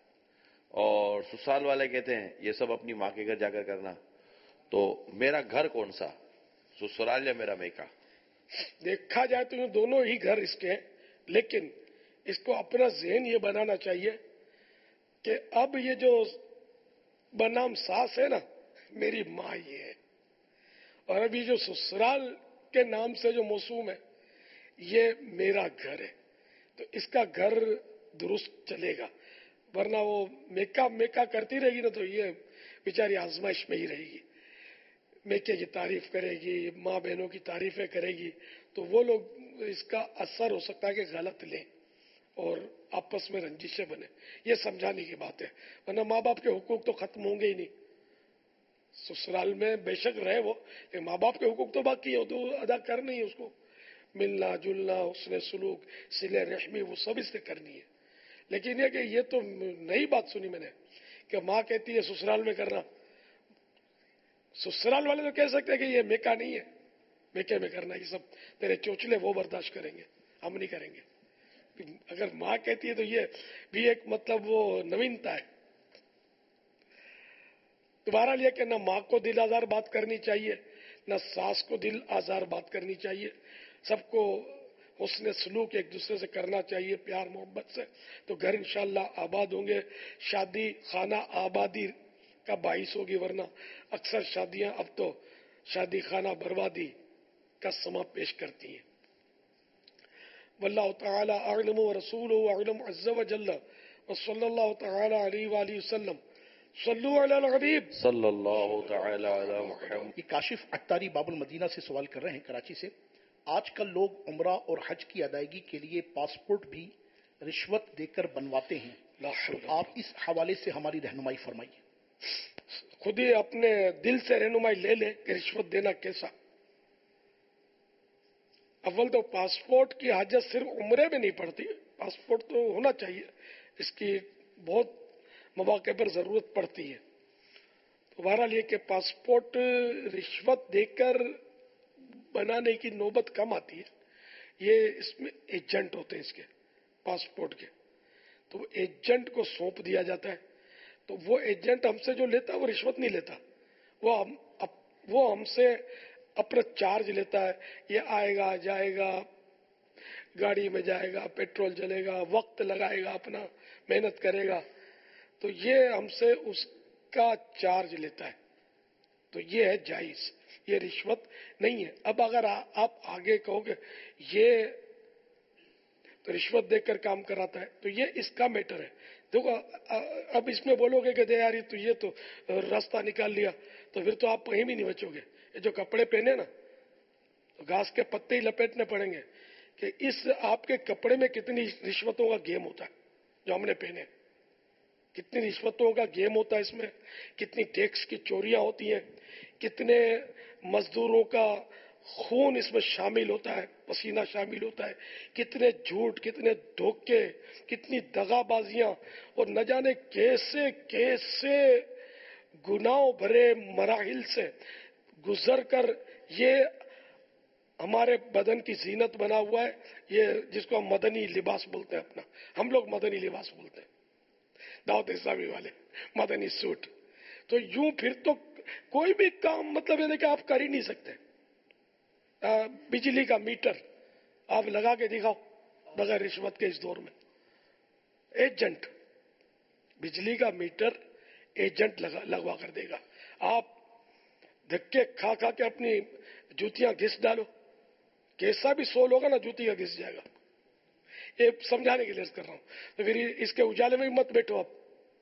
और ससुराल वाले कहते हैं ये सब अपनी माँ के घर जाकर करना। तो मेरा घर कौन सा, ससुराल या मेरा मायका? देखा जाए तो ये दोनों ही घर इसके हैं, लेकिन इसको अपना ज़हन ये बनाना चाहिए कि अब ये जो बनाम सास है ना, मेरी माँ ये है, और अभी जो ससुराल के नाम से जो मौसूम है ये मेरा घर है, तो इसका घर दुरुस्त चलेगा। वरना वो मेका करती रहेगी ना, तो ये बेचारी आजमाइश में ही रहेगी, मेके की तारीफ करेगी, माँ बहनों की तारीफें करेगी, तो वो लोग इसका असर हो सकता है कि गलत लें और आपस में रंजिशें बने। ये समझाने की बात है, वरना माँ बाप के हुकूक तो खत्म होंगे ही नहीं। ससुराल में बेशक रहे वो, लेकिन माँ बाप के हुकूक तो बाकी है, तो अदा करनी है उसको, मिलना जुलना, हुस्न सुलूक, सिले रहमी, वो सब इससे करनी है। लेकिन ये कि ये तो नई बात सुनी मैंने कि माँ कहती है ससुराल में करना। ससुराल वाले तो कह सकते हैं कि ये मेका नहीं है, मेके में करना, ये सब तेरे चोचले वो बर्दाश्त करेंगे, हम नहीं करेंगे। अगर माँ कहती है तो ये भी एक मतलब वो नवीनता है। तुम्हारा लिए कि न माँ को दिल आजार बात करनी चाहिए, न सास को दिल आजार बात करनी चाहिए, सबको हुस्न सलूक एक दूसरे से करना चाहिए, प्यार मोहब्बत से, तो घर इंशाल्लाह आबाद होंगे। शादी खाना आबादी का बाइस होगी, वरना अक्सर शादियां अब तो शादी खाना बर्बादी का समा पेश करती हैं। वल्लाहु तआला अअलम व रसूलुहु अअलम अज़्ज़ व जल्ल व सल्लल्लाहु तआला अलैहि व आलिहि वसल्लम। सल्लु अलल हबीब सल्लल्लाहु तआला अला मुहम्मद। ये काशिफ अत्तारी बाबुल मदीना से सवाल कर रहे हैं, कराची से। आजकल लोग उम्रा और हज की अदायगी के लिए पासपोर्ट भी रिश्वत देकर बनवाते हैं, आप इस हवाले से हमारी रहनुमाई फरमाइए। खुद ही अपने दिल से रहनुमाई ले ले कि रिश्वत देना कैसा। अव्वल तो पासपोर्ट की हाजत सिर्फ उम्रे में नहीं पड़ती, पासपोर्ट तो होना चाहिए, इसकी बहुत मौके पर जरूरत पड़ती है। तो बहरहाल ये कि पासपोर्ट रिश्वत देकर बनाने की नौबत कम आती है। ये इसमें एजेंट होते हैं इसके पासपोर्ट के, तो एजेंट को सौंप दिया जाता है, तो वो एजेंट हमसे जो लेता है वो रिश्वत नहीं लेता, वो हमसे अपना चार्ज लेता है। ये आएगा जाएगा, गाड़ी में जाएगा, पेट्रोल जलेगा, वक्त लगाएगा, अपना मेहनत करेगा, तो ये हमसे उसका चार्ज लेता है, तो ये है जायज, ये रिश्वत नहीं है। अब अगर आप आगे कहोगे ये तो रिश्वत देकर काम कराता है, तो ये इसका मैटर है। देखो अब इसमें बोलोगे कि दे यार तो ये तो रास्ता निकाल लिया, तो फिर तो आप कहीं भी नहीं बचोगे। ये जो कपड़े पहने ना, तो घास के पत्ते ही लपेटने पड़ेंगे कि इस आपके कपड़े में कितनी रिश्वतों का गेम होता है जो हमने पहने, कितनी रिश्वतों का गेम होता है इसमें, कितनी टैक्स की चोरियां होती हैं, कितने मजदूरों का खून इसमें शामिल होता है, पसीना शामिल होता है, कितने झूठ, कितने धोखे, कितनी दगाबाजियां, और न जाने कैसे कैसे गुनाहों भरे मराहिल से गुजर कर ये हमारे बदन की जीनत बना हुआ है, ये जिसको हम मदनी लिबास बोलते हैं अपना, हम लोग मदनी लिबास बोलते हैं, दाऊद इस्लामी वाले मदनी सूट। तो यूं फिर तो कोई भी काम मतलब ये कि आप कर ही नहीं सकते। बिजली का मीटर आप लगा के दिखाओ बगैर रिश्वत के इस दौर में, एजेंट बिजली का मीटर ایجنٹ لگوا کر دے گا. آپ دھکے کھا کھا کے اپنی جوتیاں گھس ڈالو, کیسا بھی سول ہوگا نا جوتی کا گھس جائے گا. یہ سمجھانے کے لیے کر رہا ہوں. تو پھر اس کے اجالے میں بھی مت بیٹھو آپ.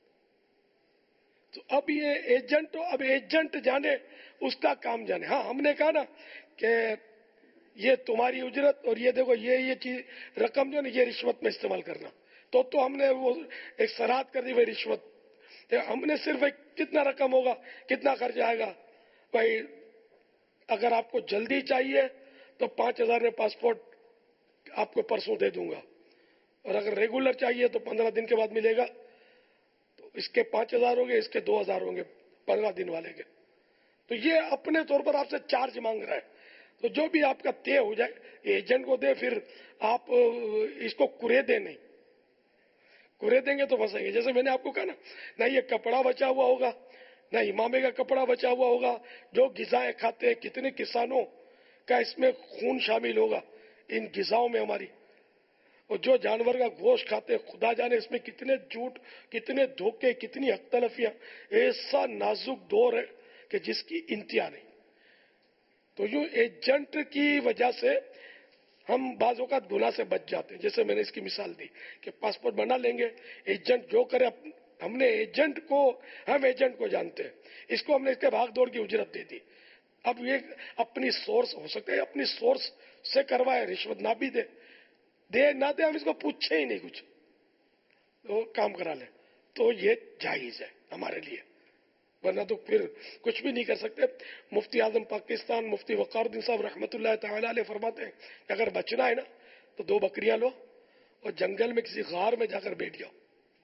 تو اب یہ ایجنٹ, اب ایجنٹ جانے, اس کا کام جانے. ہاں ہم نے کہا نا کہ یہ تمہاری اجرت اور یہ دیکھو یہ چیز رقم جو ہے نا یہ رشوت میں استعمال کرنا, تو ہم نے وہ ایک سرحد کر دی بھائی رشوت. ہم نے صرف کتنا رقم ہوگا, کتنا خرچ آئے گا بھائی. اگر آپ کو جلدی چاہیے تو 5,000 میں پاسپورٹ آپ کو پرسوں دے دوں گا, اور اگر ریگولر چاہیے تو 15 دن کے بعد ملے گا. تو اس کے 5,000 ہوں گے, اس کے 2,000 ہوں گے 15 دن والے کے. تو یہ اپنے طور پر آپ سے چارج مانگ رہا ہے. تو جو بھی آپ کا طے ہو جائے ایجنٹ کو دے, پھر آپ اس کو کرے دیں نہیں. کرے دیں گے تو پھنسیں گے. جیسے میں نے آپ کو کہا نا, نہ یہ کپڑا بچا ہوا ہوگا, نہ امامے کا کپڑا بچا ہوا ہوگا. جو غذائیں کھاتے ہیں, کتنے کسانوں کا اس میں خون شامل ہوگا ان غذاؤں میں ہماری. اور جو جانور کا گوشت کھاتے, خدا جانے اس میں کتنے جھوٹ, کتنے دھوکے, کتنی حق تلفیاں. ایسا نازک دور ہے کہ جس کی انتہا نہیں. تو یوں ایجنٹ کی وجہ سے ہم بعض اوقات گناہ سے بچ جاتے ہیں. جیسے میں نے اس کی مثال دی کہ پاسپورٹ بنا لیں گے, ایجنٹ جو کرے, ہم نے ایجنٹ کو جانتے ہیں, اس کو ہم نے اس کے بھاگ دوڑ کی اجرت دے دی. اب یہ اپنی سورس ہو سکتا ہے, اپنی سورس سے کروائے, رشوت نہ بھی دے نہ دے, ہم اس کو پوچھے ہی نہیں کچھ, تو کام کرا لیں. تو یہ جائز ہے ہمارے لیے, ورنہ تو پھر کچھ بھی نہیں کر سکتے. مفتی اعظم پاکستان مفتی وقار الدین صاحب رحمۃ اللہ تعالی علیہ فرماتے ہیں کہ اگر بچنا ہے نا تو 2 بکریاں لو اور جنگل میں کسی غار میں جا کر بیٹھ جاؤ,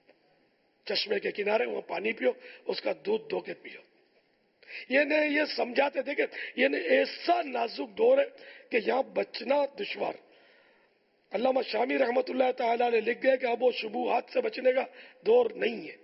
چشمے کے کنارے, وہاں پانی پیو, اس کا دودھ دھو کے پیو. یہ سمجھاتے تھے کہ یہ ایسا نازک دور ہے کہ یہاں بچنا دشوار. علامہ شامی رحمۃ اللہ تعالی علیہ لکھ گئے کہ اب وہ شبہات سے بچنے کا دور نہیں ہے,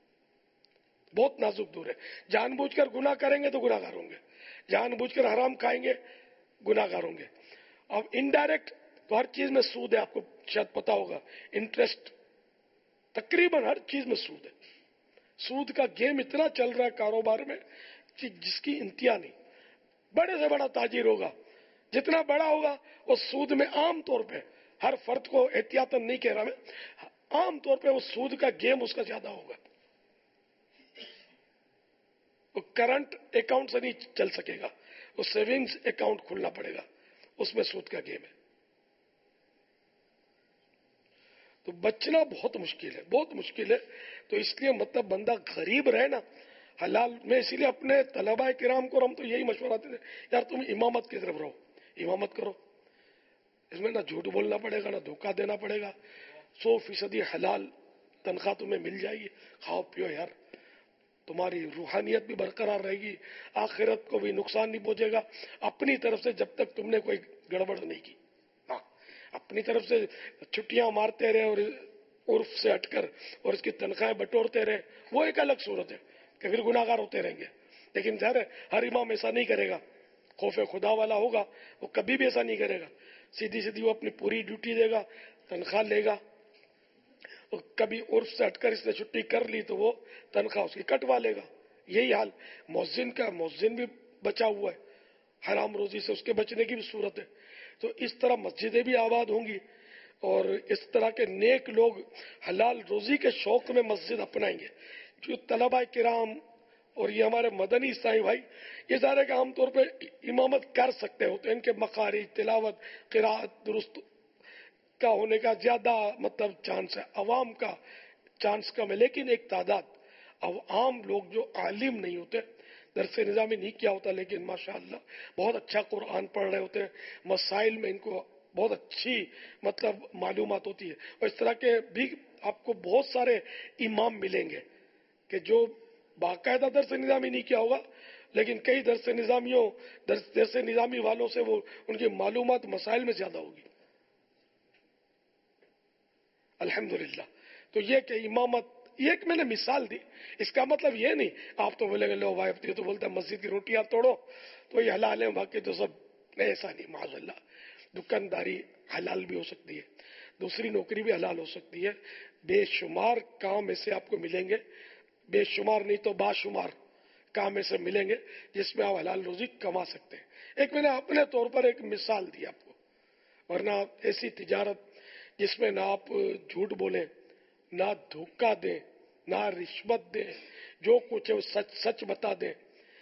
بہت نازک دور ہے. جان بوجھ کر گناہ کریں گے تو گناہ گار ہوں گے, جان بوجھ کر حرام کھائیں گے گناہ گار ہوں گے. اب انڈائریکٹ تو ہر چیز میں سود ہے, آپ کو شاید پتا ہوگا, انٹرسٹ تقریباً ہر چیز میں سود ہے. سود کا گیم اتنا چل رہا ہے کاروبار میں کہ جس کی انتہا نہیں. بڑے سے بڑا تاجر ہوگا, جتنا بڑا ہوگا وہ سود میں عام طور پہ, ہر فرد کو احتیاطاً نہیں کہہ رہا میں, عام طور پہ وہ سود کا گیم اس کا زیادہ ہوگا. وہ کرنٹ اکاؤنٹ سے نہیں چل سکے گا, وہ سیونگز اکاؤنٹ کھولنا پڑے گا, اس میں سود کا گیم ہے. تو بچنا بہت مشکل ہے, بہت مشکل ہے. تو اس لیے مطلب بندہ غریب رہے نا حلال میں. اسی لیے اپنے طلباء کرام کو ہم تو یہی مشورہ دیتے ہیں, یار تم امامت کی طرف رہو, امامت کرو. اس میں نہ جھوٹ بولنا پڑے گا, نہ دھوکہ دینا پڑے گا. 100% حلال تنخواہ تمہیں مل جائے گی, کھاؤ پیو یار, تمہاری روحانیت بھی برقرار رہے گی, آخرت کو بھی نقصان نہیں پہنچے گا. اپنی طرف سے جب تک تم نے کوئی گڑبڑ نہیں کی, ہاں اپنی طرف سے چھٹیاں مارتے رہے اور عرف سے ہٹ کر اور اس کی تنخواہیں بٹورتے رہے, وہ ایک الگ صورت ہے کہ پھر گناہ گار ہوتے رہیں گے. لیکن ظاہر ہے ہر امام ایسا نہیں کرے گا, خوف خدا والا ہوگا وہ کبھی بھی ایسا نہیں کرے گا. سیدھی وہ اپنی پوری ڈیوٹی دے گا, تنخواہ لے گا, اور کبھی عرف سے ہٹ کر اس نے چھٹی کر لی تو وہ تنخواہ اس کی کٹوا لے گا. یہی حال مؤذن کا, مؤذن بھی بچا ہوا ہے حرام روزی سے, اس کے بچنے کی بھی صورت ہے. تو اس طرح مسجدیں بھی آباد ہوں گی, اور اس طرح کے نیک لوگ حلال روزی کے شوق میں مسجد اپنائیں گے. جو طلباء کرام اور یہ ہمارے مدنی عیسائی بھائی, یہ سارے کہ عام طور پہ امامت کر سکتے ہوتے ہیں, ان کے مخارج, تلاوت, قراءت درست کا ہونے کا زیادہ مطلب چانس ہے, عوام کا چانس کم ہے. لیکن ایک تعداد عام لوگ جو عالم نہیں ہوتے, درس نظامی نہیں کیا ہوتا, لیکن ماشاءاللہ بہت اچھا قرآن پڑھ رہے ہوتے ہیں, مسائل میں ان کو بہت اچھی مطلب معلومات ہوتی ہے. اور اس طرح کے بھی آپ کو بہت سارے امام ملیں گے کہ جو باقاعدہ درس نظامی نہیں کیا ہوگا, لیکن کئی درس نظامی والوں سے وہ ان کی معلومات مسائل میں زیادہ ہوگی الحمدللہ. تو یہ کہ امامت, یہ ایک میں نے مثال دی, اس کا مطلب یہ نہیں آپ تو بولے گے لو بھائی اب تو بولتا ہے مسجد کی روٹی آپ توڑو تو یہ حلال ہے, باقی تو سب ایسا نہیں. معاذ اللہ, دکانداری حلال بھی ہو سکتی ہے, دوسری نوکری بھی حلال ہو سکتی ہے, بے شمار کام ایسے آپ کو ملیں گے بے شمار نہیں تو باشمار کام ایسے ملیں گے جس میں آپ حلال روزی کما سکتے ہیں. ایک میں نے اپنے طور پر ایک مثال دی آپ کو. ورنہ ایسی تجارت جس میں نہ آپ جھوٹ بولیں، نہ دھوکہ دیں، نہ رشوت دیں، جو کچھ ہے وہ سچ سچ بتا دیں.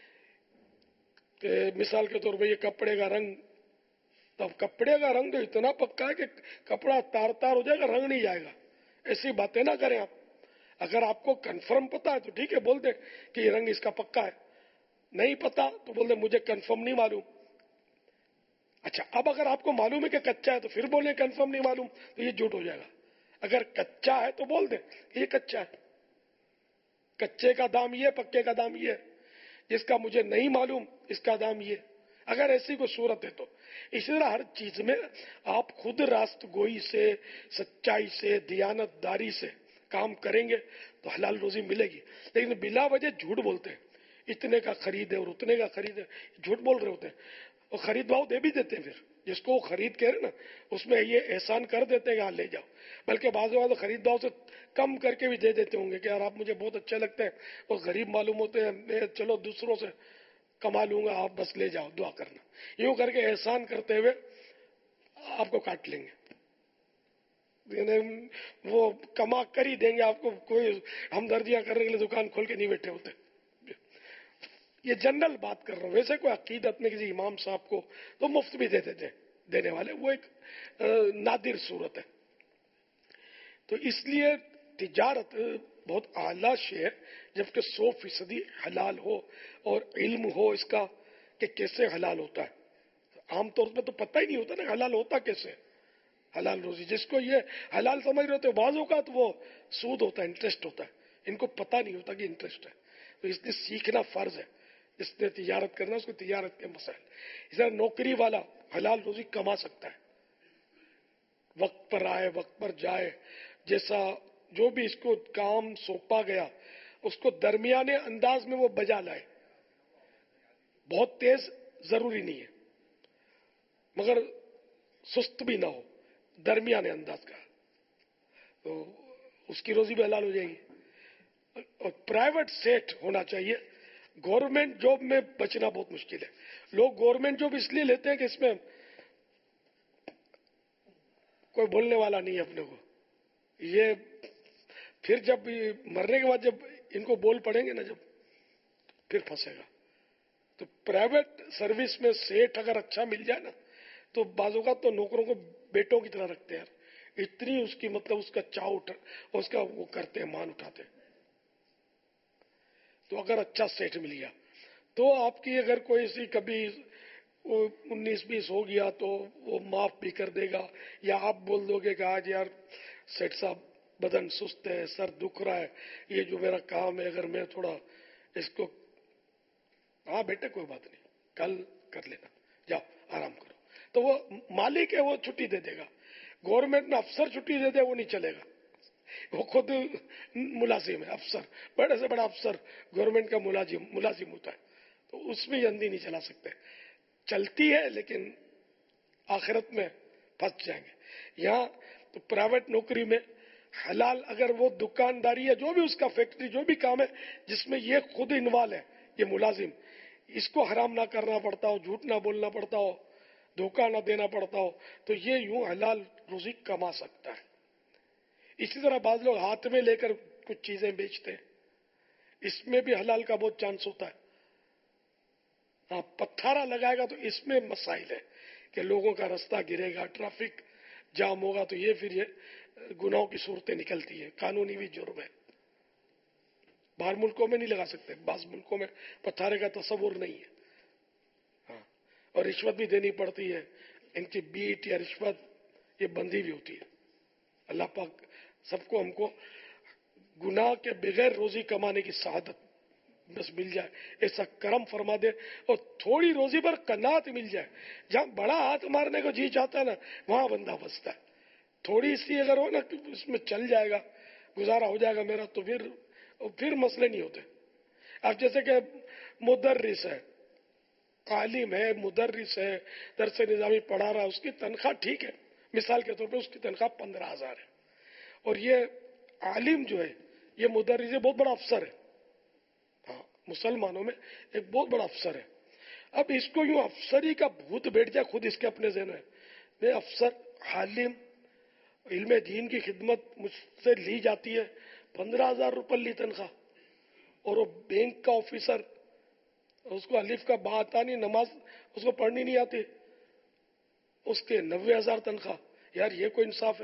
مثال کے طور پہ یہ کپڑے کا رنگ، تب کپڑے کا رنگ تو اتنا پکا ہے کہ کپڑا تار تار ہو جائے گا، رنگ نہیں جائے گا. ایسی باتیں نہ کریں آپ. اگر آپ کو کنفرم پتا ہے تو ٹھیک ہے، بول دیں کہ یہ رنگ اس کا پکا ہے. نہیں پتا تو بول دیں مجھے کنفرم نہیں معلوم. اچھا، اب اگر آپ کو معلوم ہے کہ کچا ہے تو پھر بولیں کنفرم نہیں معلوم، تو یہ جھوٹ ہو جائے گا. اگر کچا ہے تو بول دیں یہ کچا ہے، کچے کا دام یہ، پکے کا دام یہ، جس کا مجھے نہیں معلوم اس کا دام یہ. اگر ایسی کوئی صورت ہے تو اسی طرح ہر چیز میں آپ خود راست گوئی سے، سچائی سے، دیانت داری سے کام کریں گے تو حلال روزی ملے گی. لیکن بلا وجہ جھوٹ بولتے ہیں، اتنے کا خرید ہے اور اتنے کا خرید ہے، جھوٹ بول رہے ہوتے ہیں. اور خرید بھاؤ دے بھی دیتے ہیں، پھر جس کو وہ خرید کہہ رہے نا اس میں یہ احسان کر دیتے ہیں کہ ہاں لے جاؤ. بلکہ بعض اوقات خرید بھاؤ سے کم کر کے بھی دے دیتے ہوں گے کہ یار آپ مجھے بہت اچھے لگتے ہیں اور غریب معلوم ہوتے ہیں، میں چلو دوسروں سے کما لوں گا، آپ بس لے جاؤ، دعا کرنا. یوں کر کے احسان کرتے ہوئے آپ کو کاٹ لیں گے. وہ کما کر ہی دیں گے آپ کو، کوئی ہمدردیاں کرنے کے لیے دکان کھول کے نہیں بیٹھے ہوتے. یہ جنرل بات کر رہا ہوں. ویسے کوئی عقیدت میں کسی امام صاحب کو تو مفت بھی دے دیتے ہیں دینے والے، وہ ایک نادر صورت ہے. تو اس لیے تجارت بہت اعلیٰ شے ہے، جبکہ 100% حلال ہو اور علم ہو اس کا کہ کیسے حلال ہوتا ہے. عام طور پہ تو پتہ ہی نہیں ہوتا نا حلال ہوتا کیسے. حلال روزی جس کو یہ حلال سمجھ رہے ہوتے ہیں، بعض اوقات وہ سود ہوتا ہے، انٹرسٹ ہوتا ہے، ان کو پتہ نہیں ہوتا کہ انٹرسٹ ہے. تو اس لیے سیکھنا فرض ہے. اس نے تجارت کرنا، اس کو تجارت کے مسائل. اس طرح نوکری والا حلال روزی کما سکتا ہے، وقت پر آئے وقت پر جائے، جیسا جو بھی اس کو کام سونپا گیا اس کو درمیانے انداز میں وہ بجا لائے. بہت تیز ضروری نہیں ہے مگر سست بھی نہ ہو، درمیانے انداز کا، تو اس کی روزی بھی حلال ہو جائے گی. اور پرائیویٹ سیٹ ہونا چاہیے. گورنمنٹ جاب میں بچنا بہت مشکل ہے. لوگ گورنمنٹ جاب اس لیے لیتے ہیں کہ اس میں کوئی بولنے والا نہیں ہے اپنے کو. یہ پھر جب مرنے کے بعد جب ان کو بول پڑیں گے نا، جب پھر پھنسے گا. تو پرائیویٹ سروس میں سیٹ اگر اچھا مل جائے نا تو بعض اوقات تو نوکروں کو بیٹوں کی طرح رکھتے ہیں. اتنی اس کی مطلب اس کا چاؤ اور اس کا وہ کرتے ہیں، مان اٹھاتے ہیں. تو اگر اچھا سیٹ مل گیا تو آپ کی اگر کوئی سی کبھی 19-20 ہو گیا تو وہ معاف بھی کر دے گا. یا آپ بول دو گے کہ آج یار سیٹ صاحب بدن سست ہے، سر دکھ رہا ہے، یہ جو میرا کام ہے اگر میں تھوڑا اس کو، ہاں بیٹے کوئی بات نہیں کل کر لینا، جاؤ آرام کرو. تو وہ مالک ہے وہ چھٹی دے دے گا. گورنمنٹ میں افسر چھٹی دے دے وہ نہیں چلے گا، وہ خود ملازم ہے. افسر بڑے سے بڑا افسر گورنمنٹ کا ملازم ہوتا ہے، تو اس میں اندھی نہیں چلا سکتے. چلتی ہے لیکن آخرت میں پھنس جائیں گے. یہاں تو پرائیویٹ نوکری میں حلال، اگر وہ دکانداری ہے جو بھی اس کا فیکٹری جو بھی کام ہے جس میں یہ خود انوالو ہے، یہ ملازم، اس کو حرام نہ کرنا پڑتا ہو، جھوٹ نہ بولنا پڑتا ہو، دھوکہ نہ دینا پڑتا ہو، تو یہ یوں حلال روزی کما سکتا ہے. اسی طرح بعض لوگ ہاتھ میں لے کر کچھ چیزیں بیچتے ہیں، اس میں بھی حلال کا بہت چانس ہوتا ہے. ہاں پتھارا لگائے گا تو اس میں مسائل ہے کہ لوگوں کا رستہ گرے گا، ٹریفک جام ہوگا، تو یہ پھر یہ گناہوں کی صورتیں نکلتی ہیں. قانونی بھی جرم ہے. باہر ملکوں میں نہیں لگا سکتے، بعض ملکوں میں پتھارے کا تصور نہیں ہے. ہاں، اور رشوت بھی دینی پڑتی ہے. ان کی بیٹ یا رشوت یہ بندی بھی ہوتی ہے. اللہ پاک سب کو ہم کو گناہ کے بغیر روزی کمانے کی سعادت بس مل جائے، ایسا کرم فرما دے. اور تھوڑی روزی پر قناعت مل جائے. جہاں بڑا ہاتھ مارنے کو جی چاہتا ہے نا وہاں بندہ پھنستا ہے. تھوڑی سی اگر ہو نا کہ اس میں چل جائے گا، گزارا ہو جائے گا میرا، تو پھر مسئلے نہیں ہوتے. اب جیسے کہ مدرس ہے، عالم ہے، مدرس ہے، درس نظامی پڑھا رہا، اس کی تنخواہ ٹھیک ہے، مثال کے طور پہ اس کی تنخواہ 15,000 ہے. اور یہ عالم جو ہے، یہ مدرس ہے، بہت بڑا افسر ہے، مسلمانوں میں ایک بہت بڑا افسر ہے. اب اس کو یوں افسری کا بھوت بیٹھ جائے خود اس کے اپنے ذہن میں افسر عالم علم دین کی خدمت مجھ سے لی جاتی ہے 15,000 روپے لی تنخواہ, اور وہ بینک کا آفیسر, اس کو الف کا با آتا نہیں, نماز اس کو پڑھنی نہیں آتی, اس کے 90,000 تنخواہ. یار یہ کوئی انصاف ہے؟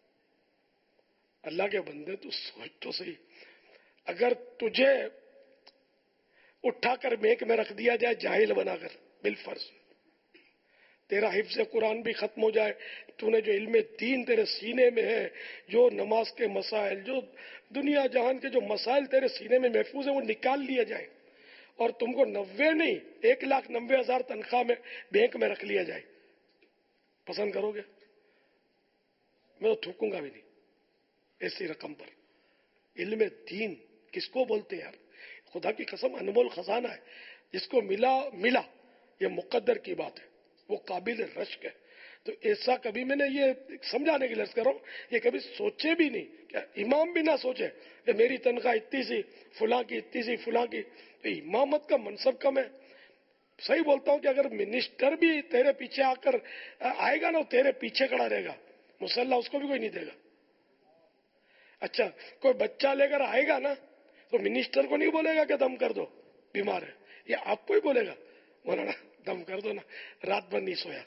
اللہ کے بندے تو سوچ تو صحیح, اگر تجھے اٹھا کر بینک میں رکھ دیا جائے جاہل بنا کر بالفرض, تیرا حفظ قرآن بھی ختم ہو جائے, تو نے جو علم دین تیرے سینے میں ہے, جو نماز کے مسائل, جو دنیا جہان کے جو مسائل تیرے سینے میں محفوظ ہیں وہ نکال لیے جائیں, اور تم کو 90 نہیں 1,90,000 تنخواہ میں بینک میں رکھ لیا جائے, پسند کرو گے؟ میں تو تھوکوں گا بھی نہیں ایسی رقم پر. علم دین کس کو بولتے ہیں یار؟ خدا کی قسم انمول خزانہ ہے, جس کو ملا یہ مقدر کی بات ہے, وہ قابل رشک ہے. تو ایسا کبھی میں نے یہ سمجھانے کے لیے عرض کر رہا ہوں, یہ کبھی سوچے بھی نہیں, کیا امام بھی نہ سوچے کہ میری تنخواہ اتنی سی, فلاں کی اتنی سی, فلاں کی. تو امامت کا منصب کم ہے. صحیح بولتا ہوں کہ اگر منسٹر بھی تیرے پیچھے آ کر آئے گا نا, وہ تیرے پیچھے کھڑا رہے گا, مسلح اس کو بھی کوئی نہیں دے گا. اچھا کوئی بچہ لے کر آئے گا نا, تو منسٹر کو نہیں بولے گا کہ دم کر دو بیمار ہے, یہ آپ کو ہی بولے گا مولانا دم کر دو نا, رات بھر نہیں سویا.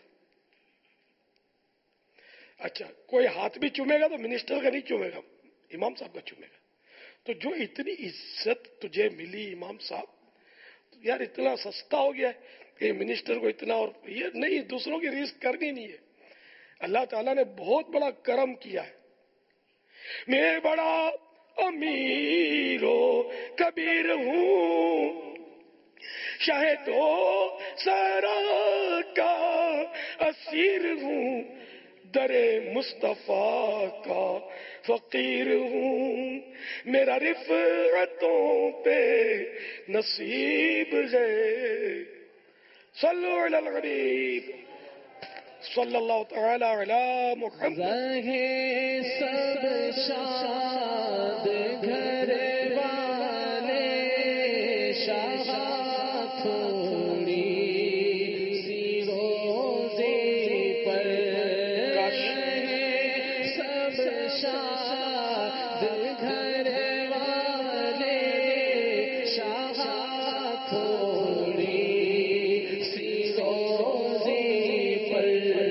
اچھا کوئی ہاتھ بھی چومے گا تو منسٹر کا نہیں چومے گا, امام صاحب کا چومے گا. تو جو اتنی عزت تجھے ملی امام صاحب, تو یار اتنا سستا ہو گیا ہے کہ منسٹر کو اتنا, اور یہ نہیں دوسروں کی ریس کرنی نہیں ہے. اللہ تعالیٰ نے بہت بڑا کرم کیا ہے. میں بڑا امیر و کبیر ہوں, شاہدو سرا کا اسیر ہوں, در مصطفیٰ کا فقیر ہوں, میرا رفعتوں پہ نصیب ہے. صلو علی الغریب صلی اللہ تعالی علی محمد. سب شاد گھر والے شاہ تھوڑی سی روزے پر, سب شاد گھر والے شاہ تھوڑی سی روزے پر,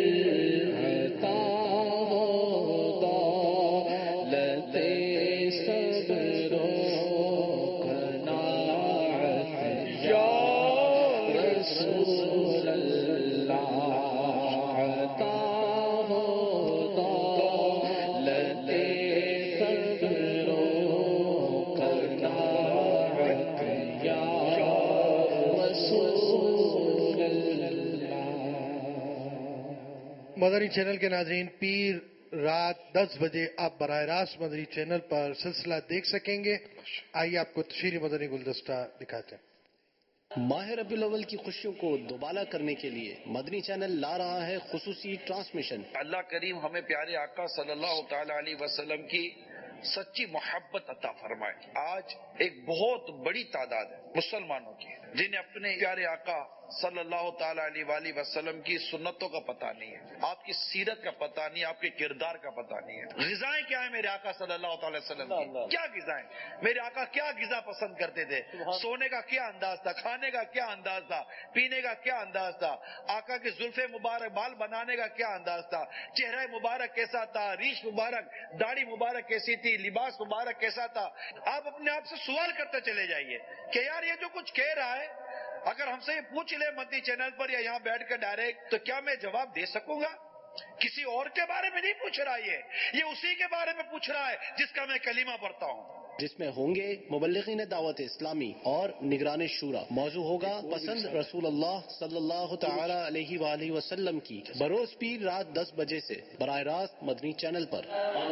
مدنی چینل کے ناظرین, پیر رات 10 بجے آپ براہ راست مدنی چینل پر سلسلہ دیکھ سکیں گے. آئیے آپ کو تشہیری مدنی گلدستہ دکھاتے ہیں. ماہ ربیع الاول کی خوشیوں کو دوبالا کرنے کے لیے مدنی چینل لا رہا ہے خصوصی ٹرانسمیشن. اللہ کریم ہمیں پیارے آقا صلی اللہ تعالی علیہ وسلم کی سچی محبت عطا فرمائے. آج ایک بہت بڑی تعداد ہے مسلمانوں کی جنہیں اپنے پیارے آقا صلی اللہ تعالی علیہ وآلہ وسلم کی سنتوں کا پتہ نہیں ہے, آپ کی سیرت کا پتہ نہیں ہے, آپ کے کردار کا پتہ نہیں ہے. غذائیں کیا ہیں میرے آقا صلی اللہ تعالی وسلم کی, کیا غذائیں, میرے آقا کیا غذا پسند کرتے تھے, سونے کا کیا انداز تھا, کھانے کا کیا انداز تھا, پینے کا کیا انداز تھا, آقا کے زلف مبارک بال بنانے کا کیا انداز تھا, چہرہ مبارک کیسا تھا, ریش مبارک, داڑھی مبارک کیسی تھی, لباس مبارک کیسا تھا. آپ اپنے آپ سے سوال کرتے چلے جائیے کہ یار یہ جو کچھ کہہ رہا ہے, اگر ہم سے یہ پوچھ لے مدنی چینل پر یا یہاں بیٹھ کر ڈائریکٹ, تو کیا میں جواب دے سکوں گا؟ کسی اور کے بارے میں نہیں پوچھ رہا, یہ اسی کے بارے میں پوچھ رہا ہے جس کا میں کلمہ پڑھتا ہوں. جس میں ہوں گے مبلغین دعوت اسلامی اور نگران شورا. موضوع ہوگا پسند رسول اللہ صلی اللہ تعالی علیہ وآلہ وسلم کی, بروز پیر رات 10 بجے سے براہ راست مدنی چینل پر.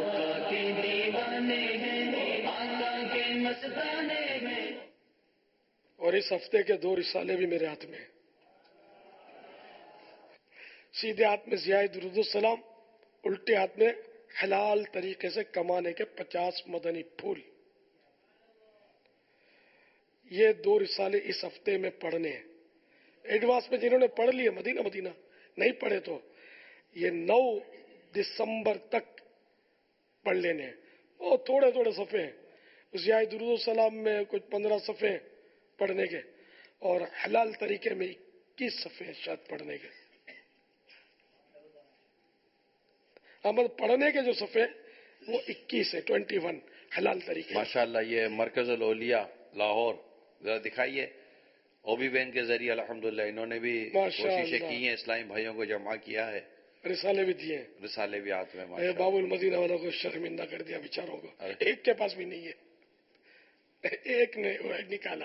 اور اس ہفتے کے 2 رسالے بھی میرے ہاتھ میں ہیں. سیدھے ہاتھ میں ضیاء درود السلام, الٹے ہاتھ میں حلال طریقے سے کمانے کے 50 مدنی پھول. یہ 2 رسالے اس ہفتے میں پڑھنے ہیں. ایڈوانس میں جنہوں نے پڑھ لیے مدینہ نہیں پڑھے تو یہ 9 دسمبر تک پڑھ لینے ہیں. اور تھوڑے صفحے ہیں. اس آیت درود و سلام میں کچھ 15 صفحے پڑھنے کے اور حلال طریقے میں 21 صفحے شاید پڑھنے کے. پڑھنے کے جو صفحے وہ 21 ہے، 21 حلال طریقے. ماشاءاللہ. یہ مرکز الاولیاء لاہور ذرا دکھائیے. اوبی بین کے ذریعے الحمدللہ انہوں نے بھی کوششیں کی ہیں، اسلامی بھائیوں کو جمع کیا ہے، رسالے بھی دیے ہیں. رسالے بھی ہاتھ میں. باب المدینہ والوں کو شرمندہ کر دیا بیچاروں کو. ایک کے پاس بھی نہیں ہے، ایک نے نکالا.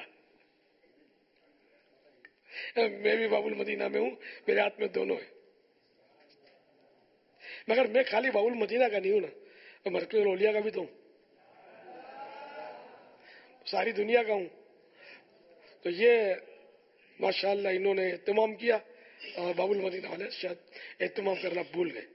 میں بھی باب المدینہ میں ہوں، میرے ہاتھ میں دونوں ہیں. مگر میں خالی باب المدینہ کا نہیں ہوں نا، مرکز الاولیاء کا بھی تو ہوں، ساری دنیا کا ہوں. تو یہ ماشاءاللہ انہوں نے اہتمام کیا اور باب المدینہ والے شاید اہتمام کرنا بھول گئے.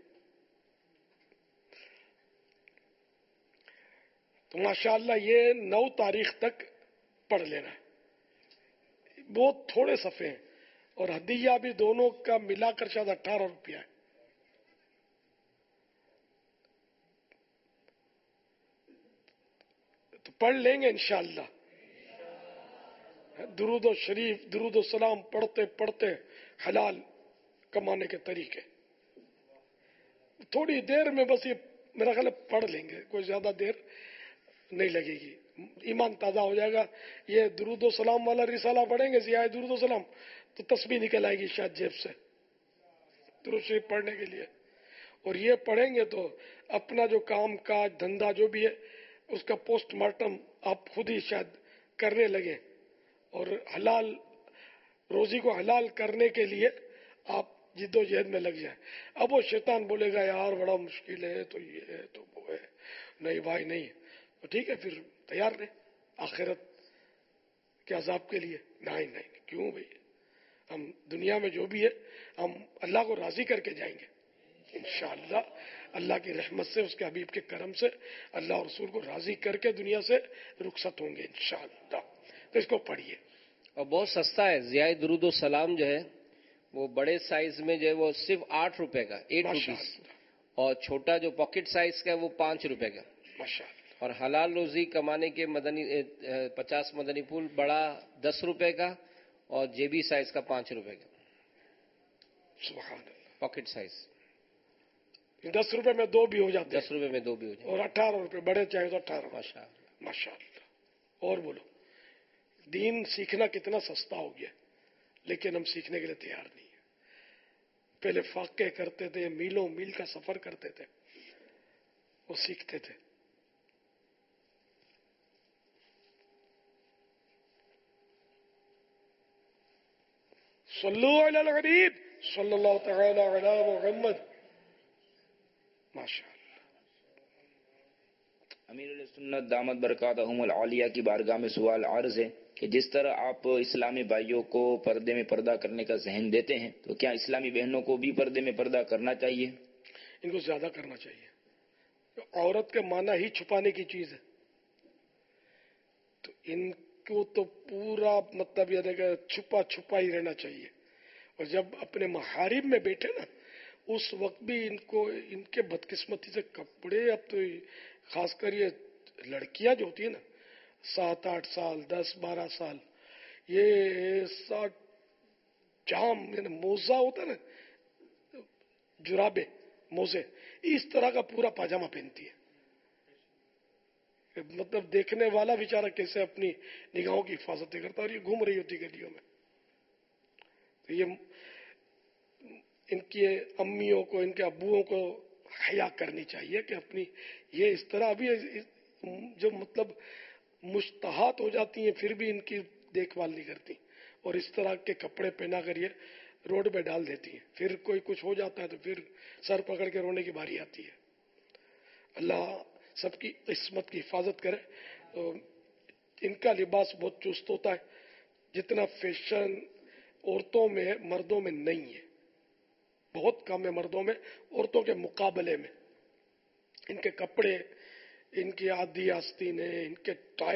تو ماشاءاللہ یہ 9 تاریخ تک پڑھ لینا ہے. بہت تھوڑے صفحے ہیں اور ہدیہ بھی دونوں کا ملا کر شاید 18 روپیہ ہے. تو پڑھ لیں گے انشاءاللہ. درود و شریف، درود و سلام پڑھتے پڑھتے حلال کمانے کے طریقے. تھوڑی دیر میں بس یہ میرا خیال ہے پڑھ لیں گے، کوئی زیادہ دیر نہیں لگے گی، ایمان تازہ ہو جائے گا. یہ درود و سلام والا رسالہ پڑھیں گے، ضیاء درود و سلام، تو تسبیح نکل آئے گی شاید جیب سے درود شریف پڑھنے کے لیے. اور یہ پڑھیں گے تو اپنا جو کام کاج دھندا جو بھی ہے اس کا پوسٹ مارٹم آپ خود ہی شاید کرنے لگے اور حلال روزی کو حلال کرنے کے لیے آپ جد و جہد میں لگ جائیں. اب وہ شیطان بولے گا یار بڑا مشکل ہے تو یہ ہے تو وہ ہے، نہیں بھائی نہیں، تو ٹھیک ہے پھر تیار رہے آخرت کے عذاب کے لیے. نہیں کیوں بھائی، ہم دنیا میں جو بھی ہے ہم اللہ کو راضی کر کے جائیں گے انشاءاللہ. اللہ کی رحمت سے، اس کے حبیب کے کرم سے اللہ اور رسول کو راضی کر کے دنیا سے رخصت ہوں گے انشاءاللہ. تو اس کو پڑھیے. اور بہت سستا ہے. ضیاء درود و سلام جو ہے وہ بڑے سائز میں جو ہے وہ صرف 8 روپے کا، 8 روپیز، اور چھوٹا جو پاکٹ سائز کا ہے وہ 5 روپے کا. اور حلال روزی کمانے کے مدنی 50 مدنی پھول بڑا 10 روپے کا اور جیبی سائز کا 5 روپے کا. سبحان اللہ. پاکٹ سائز 10 روپے میں 2 بھی ہو جاتے ہیں. 10 روپے میں 2 بھی ہو جاتے ہیں. اور 18 روپے بڑے چاہے تو 18. ماشاءاللہ ماشاءاللہ. اور بولو، دین سیکھنا کتنا سستا ہو گیا، لیکن ہم سیکھنے کے لیے تیار نہیں ہیں. پہلے فاقے کرتے تھے، میلوں میل کا سفر کرتے تھے، وہ سیکھتے تھے. صلو علی الحبیب صلی اللہ تعالی علی محمد. ماشاءاللہ. امیر علیہ سنت دامت برکاتہم العالیہ کی بارگاہ میں سوال عرض ہے کہ جس طرح آپ اسلامی بھائیوں کو پردے میں پردہ کرنے کا ذہن دیتے ہیں تو کیا اسلامی بہنوں کو بھی پردے میں پردہ کرنا چاہیے؟ ان کو زیادہ کرنا چاہیے. عورت کا معنی ہی چھپانے کی چیز ہے، تو ان کو تو پورا مطلب یہ ہے کہ چھپا ہی رہنا چاہیے. اور جب اپنے محارم میں بیٹھے نا اس وقت بھی ان کو ان کے بدقسمتی سے کپڑے، اب تو خاص کر یہ لڑکیاں جو ہوتی ہیں نا 7-8 سال 10-12 سال، یہ ایسا جام موزہ ہوتا ہے نا، جرابے موزے اس طرح کا پورا پاجامہ پہنتی ہے. مطلب دیکھنے والا بیچارہ کیسے اپنی نگاہوں کی حفاظت کرتا ہے، اور یہ گھوم رہی ہوتی گلیوں میں. تو یہ ان کی امیوں کو، ان کے ابوؤں کو حیا کرنی چاہیے کہ اپنی یہ اس طرح ابھی جو مطلب مشتہات ہو جاتی ہیں پھر بھی ان کی دیکھ بھال نہیں کرتی، اور اس طرح کے کپڑے پہنا کر یہ روڈ پہ ڈال دیتی ہیں. پھر کوئی کچھ ہو جاتا ہے تو پھر سر پکڑ کے رونے کی باری آتی ہے. اللہ سب کی عصمت کی حفاظت کرے. تو ان کا لباس بہت چست ہوتا ہے، جتنا فیشن عورتوں میں مردوں میں نہیں ہے، بہت کم ہے مردوں میں عورتوں کے مقابلے میں. ان کے کپڑے، ان کی آدھی آستینیں، ان کے ٹائٹ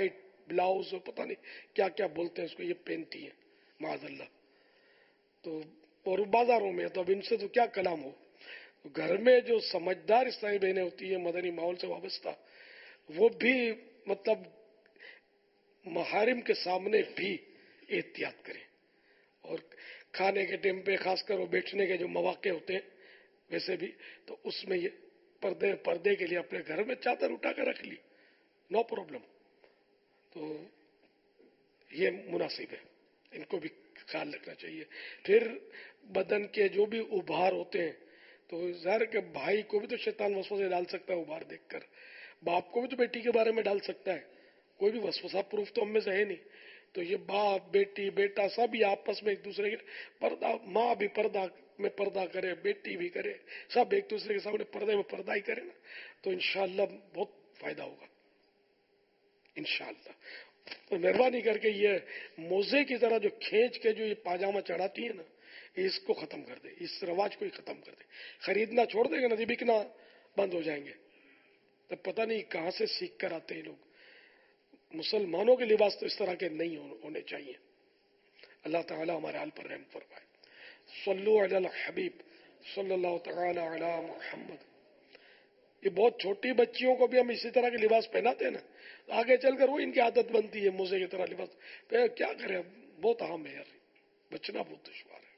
ब्लाउज और पता नहीं क्या क्या बोलते हैं उसको, ये पहनती हैं माज़अल्लाह। तो और बाजारों में, तो अब इनसे तो क्या कलाम हो। तो घर में जो समझदार इस्लामी बहनें होती हैं मदनी माहौल से वाबस्ता, वो भी मतलब महारिम के सामने भी एहतियात करें। और खाने के टाइम पे खासकर वो बैठने के जो मौके होते हैं वैसे भी, तो उसमें ये पर्दे के लिए अपने घर में चादर उठा कर रख ली, नो प्रॉब्लम। तो ये मुनासिब है, इनको भी ख्याल रखना चाहिए। फिर बदन के जो भी उभार होते हैं, तो ज़ाहिर के भाई को भी तो शैतान वसवसे डाल सकता है उभार देखकर, बाप को भी तो बेटी के बारे में डाल सकता है, कोई भी वसवसा प्रूफ तो हम में से है नहीं। तो ये बाप बेटी बेटा सभी आपस में एक दूसरे के पर्दा, माँ भी पर्दा में पर्दा करे, बेटी भी करे, सब एक दूसरे के सामने पर्दे में पर्दा ही करे ना, तो इंशाअल्लाह बहुत फायदा होगा इंशाअल्लाह। तो मेहरबानी करके ये मोजे की तरह जो खींच के जो ये पाजामा चढ़ाती है ना, इसको खत्म कर दे, इस रवाज को ही खत्म कर दे। खरीदना छोड़ देंगे ना, बिकना बंद हो जाएंगे, तब पता नहीं कहां से सीख कर आते हैं लोग। मुसलमानों के लिबास तो इस तरह के नहीं होने चाहिए। अल्लाह ताला हमारे हाल पर रहम फरमाए। सल्लु अलल हबीब सल्लल्लाहु तआला अला मुहम्मद। ये बहुत छोटी बच्चियों को भी हम इसी तरह के लिबास पहनाते हैं ना, आगे चलकर वो इनकी आदत बनती है मोजे की तरह लिबास। क्या करें, बहुत अहम है यार, बचना बहुत दुश्वार है।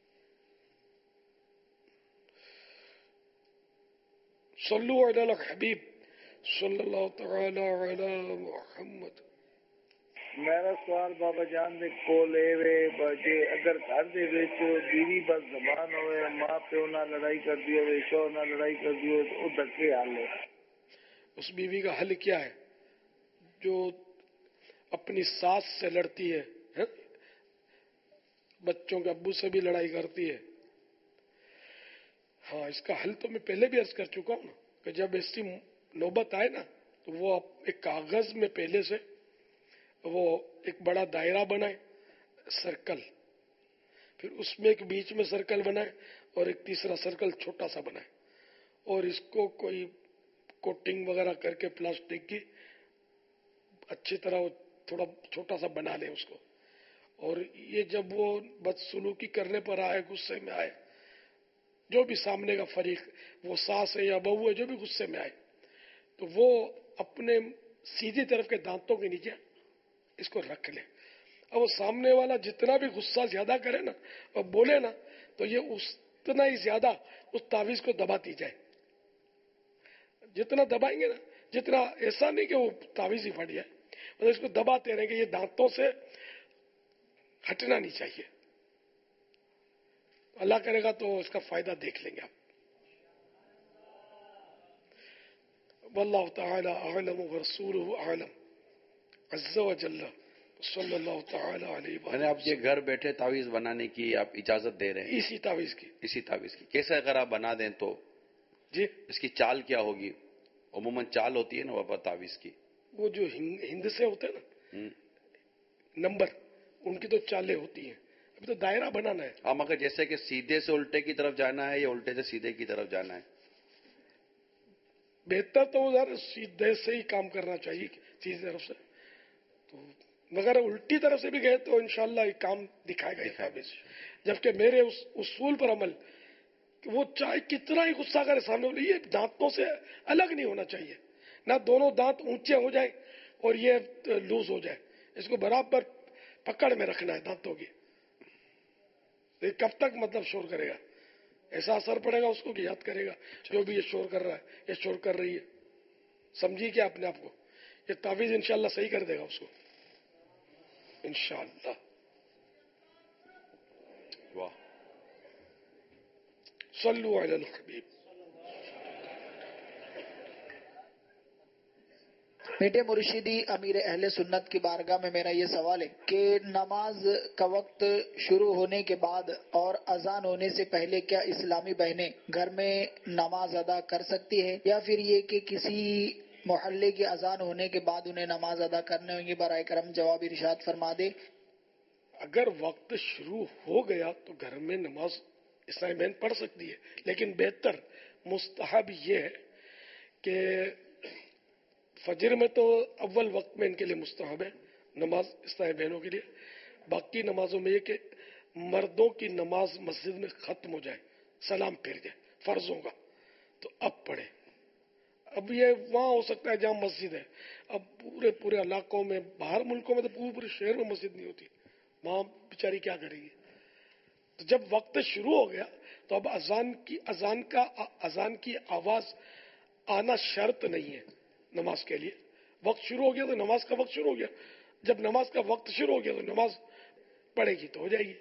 सल्लु अलल हबीब सल्लल्लाहु तआला अला मुहम्मद। मेरा सवाल बाबा जान दे कोल वे जे अगर घर दे विच बीवी बस जबान होवे, मां प्यो ना लड़ाई करदी होवे, शौहर ना लड़ाई करदी होवे, तो उधर के हाल है? उस बीवी का हल क्या है जो अपनी सास से लड़ती है, बच्चों के अब्बू से भी लड़ाई करती है? हाँ, इसका हल तो मैं पहले भी अर्ज कर चुका हूं ना, कि जब ऐसी नौबत आए ना, तो वो एक कागज में पहले से वो एक बड़ा दायरा बनाए, सर्कल, फिर उसमें एक बीच में सर्कल बनाए और एक तीसरा सर्कल छोटा सा बनाए, और इसको कोई कोटिंग वगैरह करके प्लास्टिक की अच्छी तरह वो थोड़ा छोटा सा बना ले उसको। और ये जब वो बदसलूकी करने पर आए, गुस्से में आए, जो भी सामने का फरीक, वो सास है या बहू है, जो भी गुस्से में आए, तो वो अपने सीधी तरफ के दांतों के नीचे इसको रख ले। अब वो सामने वाला जितना भी गुस्सा ज्यादा करे ना और बोले ना, तो ये उतना ही ज्यादा उस तावीज को दबाती जाए। जितना दबाएंगे ना, जितना, ऐसा नहीं कि वो तावीज ही फट जाए, मतलब इसको दबाते रहेंगे, ये दांतों से हटना नहीं चाहिए। अल्लाह करेगा तो इसका फायदा देख लेंगे आप। वल्लाहु तआला अअलम व रसूलुहु अअलम अज़्ज़ा व जल्ला सल्लल्लाहु तआला अलैहि व मैंने आप ये घर बैठे तावीज बनाने की आप इजाजत दे रहे हैं? इसी तावीज की कैसे अगर आप बना दें तो जी, इसकी चाल क्या होगी? उमूमन चाल होती है ना वहाँ पर तावीज की, वो जो हिंद से होते हैं ना नंबर, उनकी तो चालें होती हैं। अभी तो दायरा बनाना है। हाँ, मगर जैसे कि सीधे से उल्टे की तरफ जाना है या उल्टे से सीधे की तरफ जाना है? बेहतर तो यार सीधे से ही काम करना चाहिए, सीधी तरफ से। तो मगर उल्टी तरफ से भी गए तो इंशाल्लाह ये काम दिखाएगा। जबकि मेरे उस उसूल पर अमल, वो चाहे कितना ही गुस्सा करे सामने वाले, ये दांतों से अलग नहीं होना चाहिए ना, दोनों दांत ऊंचे हो जाए और ये लूज हो जाए, इसको बराबर पकड़ में रखना है दांतों की। ये कब तक मतलब शोर करेगा? ऐसा असर पड़ेगा उसको कि याद करेगा जो भी ये शोर कर रहा है, ये शोर कर रही है, समझिए क्या अपने आप को। ये तावीज इंशाल्लाह सही कर देगा उसको, इंशाल्लाह। वाह, सल्लु अलल हबीब। मीठे मुर्शिदी अमीर अहले सुन्नत की बारगाह में मेरा ये सवाल है कि नमाज का वक्त शुरू होने के बाद और अजान होने से पहले क्या इस्लामी बहनें घर में नमाज अदा कर सकती है, या फिर ये कि किसी मोहल्ले की अजान होने के बाद उन्हें नमाज अदा करने होंगी? बराए करम जवाब इरशाद फरमा दे। अगर वक्त शुरू हो गया तो घर में नमाज इस्लामी बहन पढ़ सकती है, लेकिन बेहतर मुस्तहब ये है कि फजर में तो अव्वल वक्त में इनके लिए मुस्तहब है नमाज इस्लामी बहनों के लिए। बाकी नमाजों में ये कि मर्दों की नमाज मस्जिद में खत्म हो जाए, सलाम फिर जाए फर्जों का, तो अब पढ़े। अब ये वहां हो सकता है जहां मस्जिद है, अब पूरे पूरे इलाकों में, बाहर मुल्कों में तो पूरे पूरे शहर में मस्जिद नहीं होती, वहां बेचारी क्या करेगी। तो जब वक्त शुरू हो गया तो अब अजान की आवाज आना शर्त नहीं है नमाज के लिए। वक्त शुरू हो गया तो नमाज का वक्त शुरू हो गया, जब नमाज का वक्त शुरू हो गया तो नमाज पढ़ेगी तो हो जाएगी।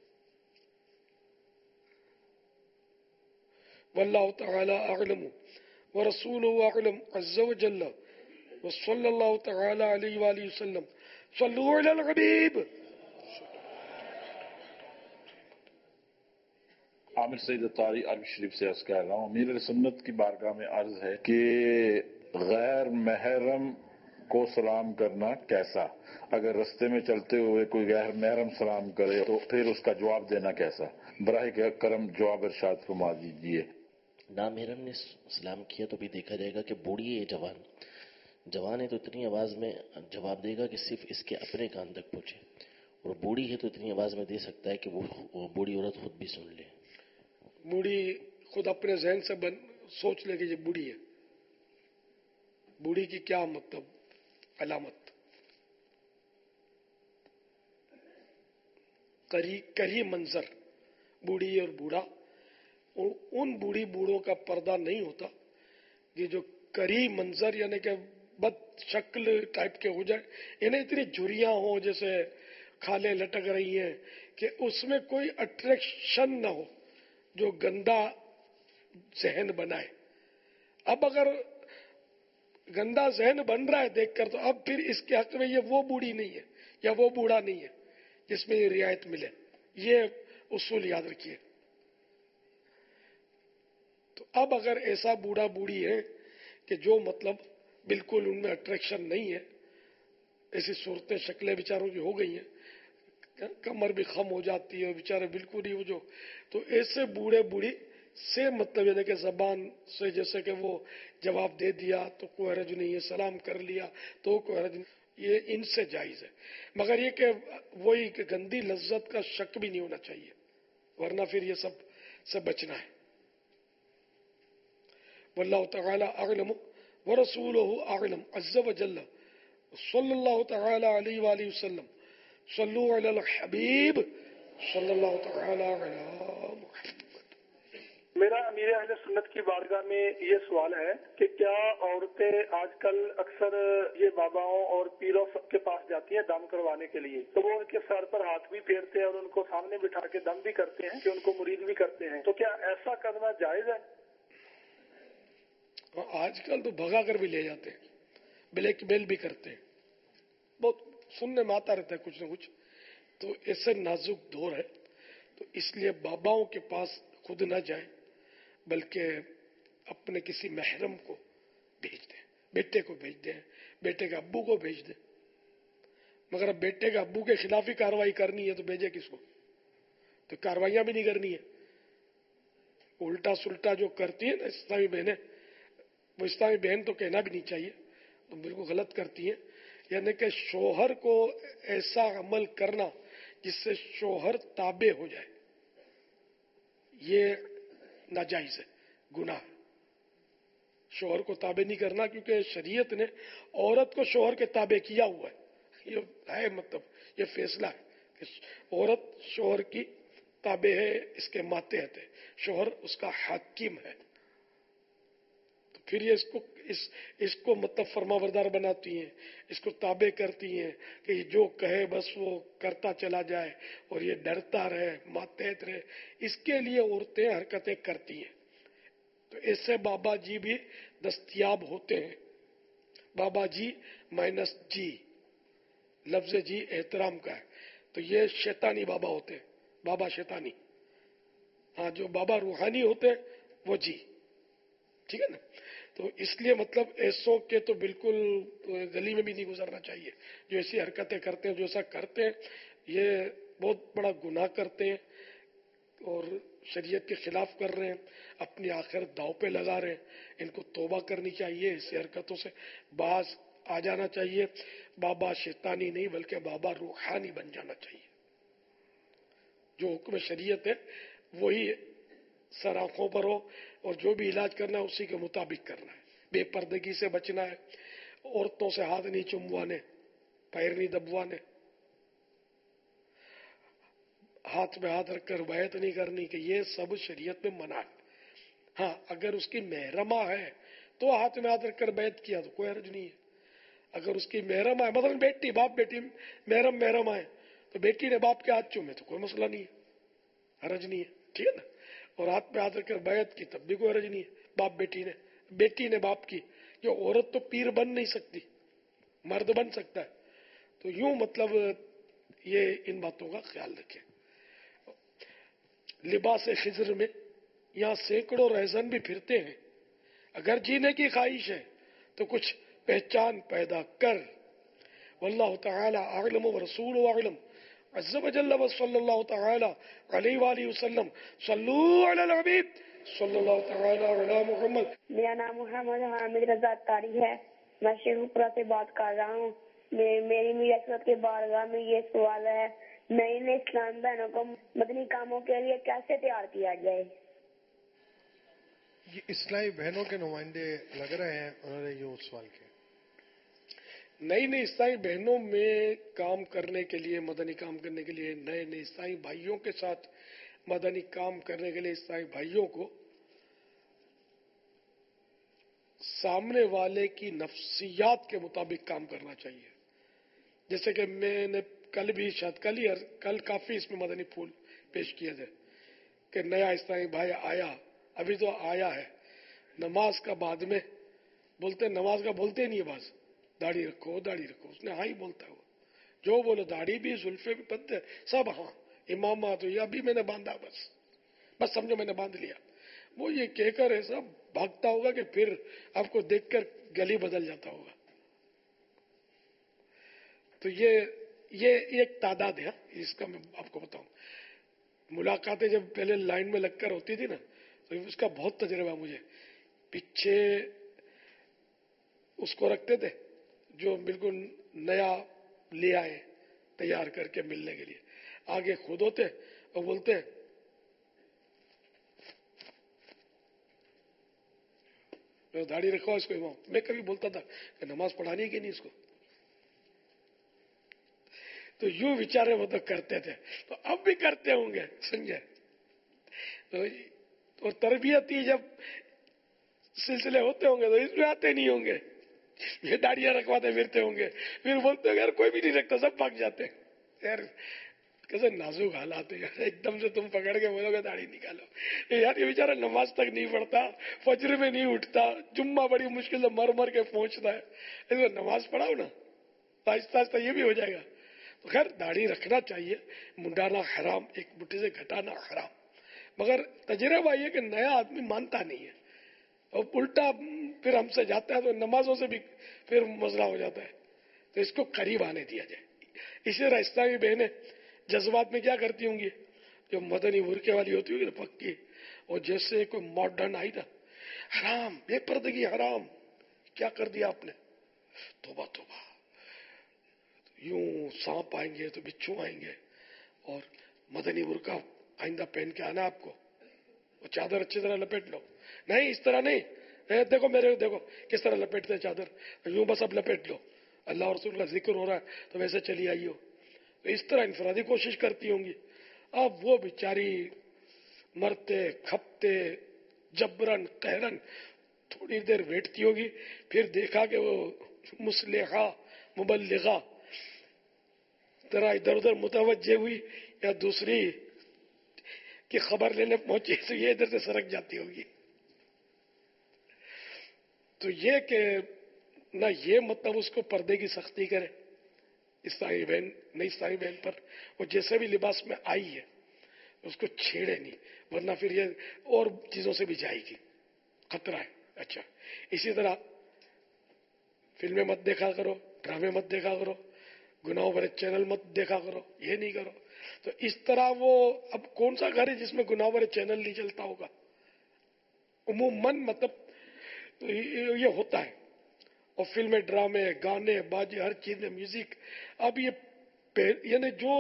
वल्लाहु तआला अअलम व रसूलुहु अअलम अज़्ज़ा व जल्ल व सल्लल्लाहु तआला अलैहि व आलिहि वसल्लम सल्लु अलल हबीब। आमिर सईद अतारी अरब शरीफ से अर्ज कर रहा हूँ। अमीर सुन्नत की बारगाह में अर्ज है कि गैर महरम को सलाम करना कैसा, अगर रास्ते में चलते हुए कोई गैर महरम सलाम करे तो फिर उसका जवाब देना कैसा, बराह करम जवाब इरशाद फरमा दीजिए। नामहरम ने सलाम किया तो भी देखा जाएगा कि बूढ़ी है जवान है तो इतनी आवाज में जवाब देगा कि सिर्फ इसके अपने कान तक पहुंचे, और बूढ़ी है तो इतनी आवाज में दे सकता है कि वो बूढ़ी औरत खुद भी सुन ले। बूढ़ी खुद अपने जहन से सोच ले कि ये बूढ़ी है। बूढ़ी की क्या मतलब अलामत, करी मंजर, बूढ़ी और बूढ़ा, उन बूढ़ी बूढ़ों का पर्दा नहीं होता कि जो करी मंजर यानी कि बद शक्ल टाइप के हो जाए, इन्हें इतनी झुरियां हो जैसे खाले लटक रही हैं कि उसमें कोई अट्रैक्शन ना हो जो गंदा जहन बनाए। अब अगर गंदा जहन बन रहा है देखकर तो अब फिर इसके हक में ये वो बूढ़ी नहीं है या वो बूढ़ा नहीं है जिसमें ये रियायत मिले। ये उसूल याद रखिए। तो अब अगर ऐसा बूढ़ा बूढ़ी है कि जो मतलब बिल्कुल उनमें अट्रैक्शन नहीं है, ऐसी सूरतें शक्लें बेचारों की हो गई हैं, कमर भी खम हो जाती है, बेचारे बिल्कुल ही वो जो, तो ऐसे बूढ़े बूढ़ी से मतलब ये कि जबान से जैसे कि वो जवाब दे दिया तो कोई हरज नहीं है, सलाम कर लिया तो कोई हरज नहीं, ये इनसे जायज है। मगर ये कि वही कि गंदी लज्जत का शक भी नहीं होना चाहिए, वरना फिर ये सब से बचना है। वल्लाहु तआला अअलम व रसूलुहु अअलम अज़्ज़ा व जल्ल सल्लल्लाहु तआला अलैहि व आलिहि वसल्लम सल्लु अलल हबीब सल्लल्लाहु तआला अला मुहम्मद। मेरा अमीर अहले सुन्नत की बारगाह में ये सवाल है कि क्या औरतें आजकल अक्सर ये बाबाओं और पीरों के पास जाती हैं दम करवाने के लिए, तो वो उनके सर पर हाथ भी फेरते हैं और उनको सामने बिठा के दम भी करते हैं कि उनको मुरीद भी करते हैं, तो क्या ऐसा करना जायज है? आजकल तो भगा कर भी ले जाते हैं, ब्लैकमेल भी करते हैं, बहुत सुनने में आता रहता है कुछ न कुछ। तो ऐसे नाजुक दौर है, तो इसलिए बाबाओं के पास खुद न जाए बल्कि अपने किसी महरम को भेज दें, बेटे को भेज दें, बेटे के अब्बू को भेज दें। मगर अब बेटे के अब्बू के खिलाफ ही कार्रवाई करनी है तो भेजे किसको? तो कार्रवाइयां भी नहीं करनी है, उल्टा सुल्टा जो करती है ना इस्लामी बहनें, वो इस्लामी बहन तो कहना भी नहीं चाहिए, तो बिल्कुल गलत करती है। यानी कि शोहर को ऐसा अमल करना जिससे शोहर ताबे हो जाए, ये नाजायज है, गुनाह। शोहर को ताबे नहीं करना, क्योंकि शरीयत ने औरत को शोहर के ताबे किया हुआ है। ये है मतलब ये फैसला है कि औरत शोहर की ताबे है, इसके मातेहत है, शोहर उसका हाकिम है। तो फिर ये इसको मतलब फरमाबरदार बनाती हैं, इसको ताबे करती हैं कि जो कहे बस वो करता चला जाए और ये डरता रहे, मातहत रहे। इसके लिए औरतें हरकतें करती हैं। तो ऐसे बाबा जी भी दस्तयाब होते हैं। बाबा जी माइनस जी, लफ्ज जी एहतराम का है, तो ये शैतानी बाबा होते हैं, बाबा शैतानी। हाँ, जो बाबा रूहानी होते हैं वो जी, ठीक है ना। तो इसलिए मतलब ऐसों के तो बिल्कुल गली में भी नहीं गुजरना चाहिए। जो ऐसी हरकतें करते हैं, जो ऐसा करते हैं, ये बहुत बड़ा गुनाह करते हैं। اور شریعت کے خلاف کر رہے ہیں، اپنی آخرت داؤ پہ لگا رہے ہیں، ان کو توبہ کرنی چاہیے، ایسی حرکتوں سے باز آ جانا چاہیے. بابا شیطانی نہیں بلکہ بابا روحانی بن جانا چاہیے. جو حکم شریعت ہے وہی سر آنکھوں پر ہو، اور جو بھی علاج کرنا ہے اسی کے مطابق کرنا ہے. بے پردگی سے بچنا ہے، عورتوں سے ہاتھ نہیں چموانے، پیر نہیں دبوانے، ہاتھ میں ہاتھ رکھ کر بیعت نہیں کرنی، کہ یہ سب شریعت میں منع ہے. ہاں اگر اس کی محرمہ ہے تو ہاتھ میں ہاتھ رکھ کر بیعت کیا تو کوئی حرج نہیں ہے. اگر اس کی محرمہ ہے، مثلا بیٹی باپ بیٹی محرم ہے تو بیٹی نے باپ کے ہاتھ چومے تو کوئی مسئلہ نہیں ہے، حرج نہیں ہے. ٹھیک ہے نا. اور ہاتھ میں ہاتھ رکھ کر بیعت کی تب بھی کوئی حرج نہیں ہے. باپ بیٹی نے باپ کی، جو عورت تو پیر بن نہیں سکتی، مرد بن سکتا ہے. تو یوں مطلب یہ ان باتوں کا خیال رکھیں. لباس خضر میں یہاں سینکڑوں رہزن بھی پھرتے ہیں. اگر جینے کی خواہش ہے تو کچھ پہچان پیدا کر. واللہ تعالی اعلم ورسول اعلم عز وجل وصلی اللہ تعالی علیہ وآلہ وسلم. صلو علی الحبیب صلی اللہ تعالی علی محمد. میرا نام محمد حامد رضا تاری ہے. میں شیخو پورہ سے بات کر رہا ہوں. میری میرا حضرت کے بارگاہ میں یہ سوال ہے، نئی نئی اسلام بہنوں کو مدنی کاموں کے لیے کیسے تیار کیا جائے؟ یہ اسلامی بہنوں کے نمائندے لگ رہے ہیں، انہوں نے یہ سوال کیا. نئی نئی عیسائی بہنوں میں کام کرنے کے لیے، مدنی کام کرنے کے لیے، نئے نئے عیسائی بھائیوں کے ساتھ مدنی کام کرنے کے لیے عیسائی بھائیوں کو سامنے والے کی نفسیات کے مطابق کام کرنا چاہیے. جیسے کہ میں نے کل بھی شاید کل کافی اس میں مدنی پھول پیش کیے تھے کہ نیا عیسائی بھائی آیا، ابھی تو آیا ہے، نماز کا بعد میں بولتے، نماز کا بولتے نہیں ہے، باز داڑھی رکھو داڑھی رکھو، اس نے ہاں ہی بولتا ہے. وہ جو بولو داڑھی بھی زلفے بھی پتے سب ہاں، امامہ تو یہ ابھی میں نے باندھا، بس سمجھو میں نے باندھ لیا. وہ یہ کہہ کر ایسا بھاگتا ہوگا کہ پھر آپ کو دیکھ کر گلی بدل جاتا ہوگا. تو یہ ایک تعداد ہے اس کا. میں آپ کو بتاؤں، ملاقاتیں جب پہلے لائن میں لگ کر ہوتی تھی نا تو اس کا بہت تجربہ مجھے. پیچھے اس کو رکھتے تھے جو بالکل نیا لے آئے تیار کر کے ملنے کے لیے، آگے خود ہوتے اور بولتے داڑھی رکھو اس کو امام. میں کبھی بولتا تھا کہ نماز پڑھانی کہ نہیں اس کو. تو یوں بیچارے وہ تو کرتے تھے، تو اب بھی کرتے ہوں گے، سمجھے. اور تربیتی جب سلسلے ہوتے ہوں گے تو اس میں آتے نہیں ہوں گے، یہ داڑیاں رکھواتے پھرتے ہوں گے، پھر بولتے ہیں یار کوئی بھی نہیں رکھتا، سب بھاگ جاتے ہیں. یار کیسے نازک حالات ہیں یار، ایک دم سے تم پکڑ کے بولو گے داڑھی نکالو. یار یہ بیچارہ نماز تک نہیں پڑھتا، فجر میں نہیں اٹھتا، جمعہ بڑی مشکل سے مر کے پہنچتا ہے، اس میں نماز پڑھاؤ نا، آہستہ آہستہ یہ بھی ہو جائے گا. تو خیر داڑھی رکھنا چاہیے، منڈانا حرام، ایک مٹھی سے گھٹانا حرام. مگر تجربہ یہ کہ نیا آدمی مانتا نہیں ہے اور الٹا پھر ہم سے جاتا ہے تو نمازوں سے بھی پھر مسئلہ ہو جاتا ہے. تو اس کو قریب آنے دیا جائے. اسی طرح اسلامی بہنیں جذبات میں کیا کرتی ہوں گی، جو مدنی برقعے والی ہوتی ہوگی نا پکی، اور جیسے کوئی ماڈرن آئی نا، حرام، بے پردگی حرام، کیا کر دیا آپ نے، توبہ توبہ، یوں سانپ آئیں گے تو بچھو آئیں گے. اور مدنی برقع آئندہ پہن کے آنا آپ کو، وہ چادر اچھی طرح لپیٹ لو. نہیں اس طرح نہیں، دیکھو میرے دیکھو کس طرح لپیٹتے چادر، یوں بس اب لپیٹ لو، اللہ اور رسول کا ذکر ہو رہا ہے تو ویسے چلی آئی ہو. تو اس طرح انفرادی کوشش کرتی ہوں گی. اب وہ بیچاری مرتے کھپتے جبرن قہرن تھوڑی دیر بیٹھتی ہوگی، پھر دیکھا کہ وہ مصلحہ مبلغہ ذرا ادھر ادھر متوجہ ہوئی یا دوسری کی خبر لینے پہنچی تو یہ ادھر سے سرک جاتی ہوگی. تو یہ کہ نہ یہ مطلب اس کو پردے کی سختی کرے عیسائی بہن، نئی عیسائی بہن پر، وہ جیسے بھی لباس میں آئی ہے اس کو چھیڑے نہیں، ورنہ پھر یہ اور چیزوں سے بھی جائے گی، خطرہ ہے. اچھا اسی طرح فلمیں مت دیکھا کرو، ڈرامے مت دیکھا کرو، گناہوں بھرے چینل مت دیکھا کرو، یہ نہیں کرو. تو اس طرح وہ اب کون سا گھر ہے جس میں گناور چینل نہیں چلتا ہوگا؟ عموماً مطلب یہ ہوتا ہے. اور فلمیں، ڈرامے، گانے، باجے، ہر چیز میں میوزک. اب یہ یعنی جو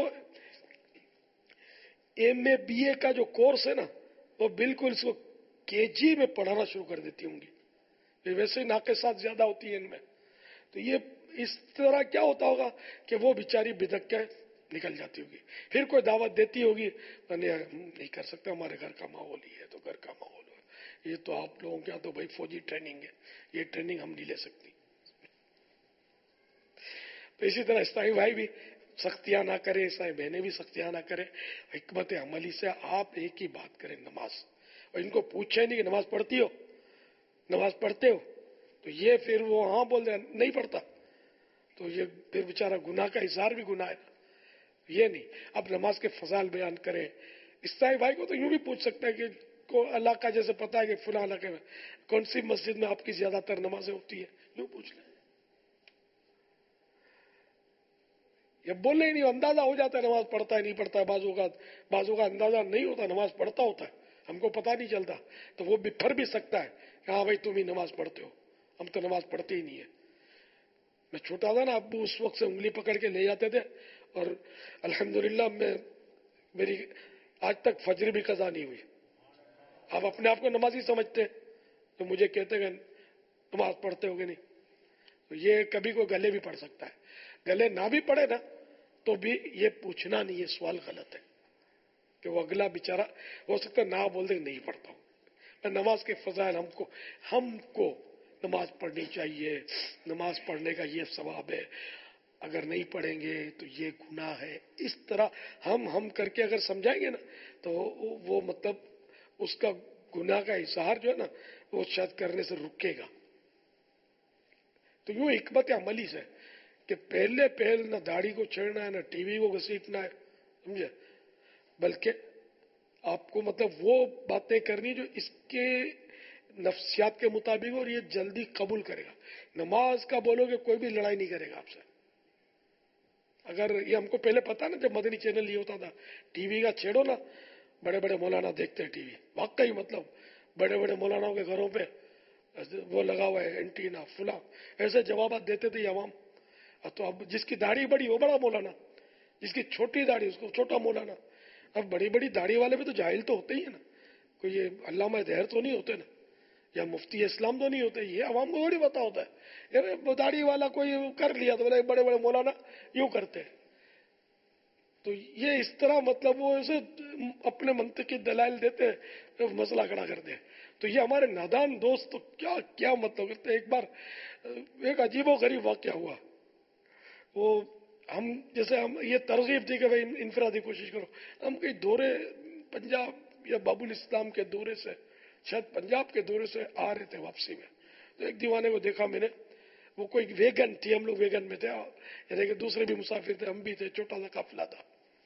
ایم اے بی اے کا جو کورس ہے نا، وہ بالکل اس کو کے جی میں پڑھانا شروع کر دیتی ہوں گی. ویسے ناقصات زیادہ ہوتی ہیں ان میں. تو یہ اس طرح کیا ہوتا ہوگا کہ وہ بیچاری بدک کے نکل جاتی ہوگی. پھر کوئی دعوت دیتی ہوگی، نہیں کر سکتا، ہمارے گھر کا ماحول ہی ہے. تو گھر کا ماحول ہے، یہ تو آپ لوگوں کے یہاں تو بھائی فوجی ٹریننگ ہے، یہ ٹریننگ ہم نہیں لے سکتی. تو اسی طرح عیسائی بھائی بھی سختیاں نہ کریں، عیسائی بہنیں بھی سختیاں نہ کریں. حکمت عملی سے آپ ایک ہی بات کریں، نماز. اور ان کو پوچھیں نہیں کہ نماز پڑھتی ہو، نماز پڑھتے ہو. تو یہ پھر وہ ہاں بول رہے نہیں پڑھتا، تو یہ پھر بیچارہ گناہ کا اظہار بھی گناہ ہے. یہ نہیں. اب نماز کے فضائل بیان کریں. عیسائی بھائی کو تو یوں بھی پوچھ سکتا ہے کہ کو اللہ کا جیسے پتا ہے کہ فلاں علاقے میں کون سی مسجد میں آپ کی زیادہ تر نمازیں ہوتی ہیں، یوں پوچھ لیں. یہ بولنے ہی نہیں، اندازہ ہو جاتا ہے نماز پڑھتا ہے نہیں پڑھتا ہے. بعضوں کا اندازہ نہیں ہوتا، نماز پڑھتا ہوتا ہے، ہم کو پتہ نہیں چلتا. تو وہ بھی پھر بھی سکتا ہے کہ ہاں بھائی تم ہی نماز پڑھتے ہو، ہم تو نماز پڑھتے ہی نہیں ہے. میں چھوٹا تھا نا، ابو اس وقت سے انگلی پکڑ کے لے جاتے تھے. اور الحمدللہ میری آج تک فجر بھی قضا نہیں ہوئی. آپ اپنے آپ کو نمازی سمجھتے تو مجھے کہتے کہ نماز پڑھتے ہو گے نہیں. تو یہ کبھی کوئی گلے بھی پڑھ سکتا ہے. گلے نہ بھی پڑھے نا تو بھی یہ پوچھنا نہیں، یہ سوال غلط ہے کہ وہ اگلا بیچارہ ہو سکتا ہے نہ بول دے نہیں پڑھتا ہوں. میں نماز کے فضائل ہم کو نماز پڑھنی چاہیے. نماز پڑھنے کا یہ ثواب ہے، اگر نہیں پڑھیں گے تو یہ گناہ ہے. اس طرح ہم کر کے اگر سمجھائیں گے نا تو وہ مطلب اس کا گناہ کا اظہار جو ہے نا وہ شاید کرنے سے رکے گا. تو یوں حکمت عملی سے کہ پہل نہ داڑھی کو چھیڑنا ہے، نہ ٹی وی کو گھسیٹنا ہے، سمجھے، بلکہ آپ کو مطلب وہ باتیں کرنی جو اس کے نفسیات کے مطابق اور یہ جلدی قبول کرے گا. نماز کا بولو کہ کوئی بھی لڑائی نہیں کرے گا آپ سے. اگر یہ ہم کو پہلے پتا نا، جب مدنی چینل یہ ہوتا تھا، ٹی وی کا چھیڑو نا، بڑے بڑے مولانا دیکھتے ہیں ٹی وی. واقعی مطلب بڑے بڑے مولاناؤں کے گھروں پہ وہ لگا ہوا ہے اینٹینا فلاں، ایسے جوابات دیتے تھے عوام. تو اب جس کی داڑھی بڑی وہ بڑا مولانا، جس کی چھوٹی داڑھی اس کو چھوٹا مولانا. اب بڑی بڑی داڑھی والے بھی تو جاہل تو ہوتے ہی ہیں نا. کوئی یہ علامہ دہر تو نہیں ہوتے نا، یا مفتی اسلام تو نہیں ہوتے. یہ عوام کو تھوڑی پتا ہوتا ہے. یار داڑھی والا کوئی کر لیا تو بڑے بڑے مولانا یوں کرتے ہیں. تو یہ اس طرح مطلب وہ ایسے اپنے منطقی دلائل دیتے ہیں، مسئلہ کھڑا کرتے ہیں. تو یہ ہمارے نادان دوست تو کیا مطلب کرتے ہیں. ایک بار ایک عجیب و غریب واقعہ ہوا. وہ ہم یہ ترغیب تھی کہ بھائی انفرادی کوشش کرو. ہم کئی دورے پنجاب یا باب الاسلام کے دورے سے، شاید پنجاب کے دورے سے آ رہے تھے واپسی میں. تو ایک دیوانے کو دیکھا میں نے، وہ کوئی ویگن تھی، ہم لوگ ویگن میں تھے، یعنی کہ دوسرے بھی مسافر تھے، ہم بھی تھے، چھوٹا سا قافلہ تھا.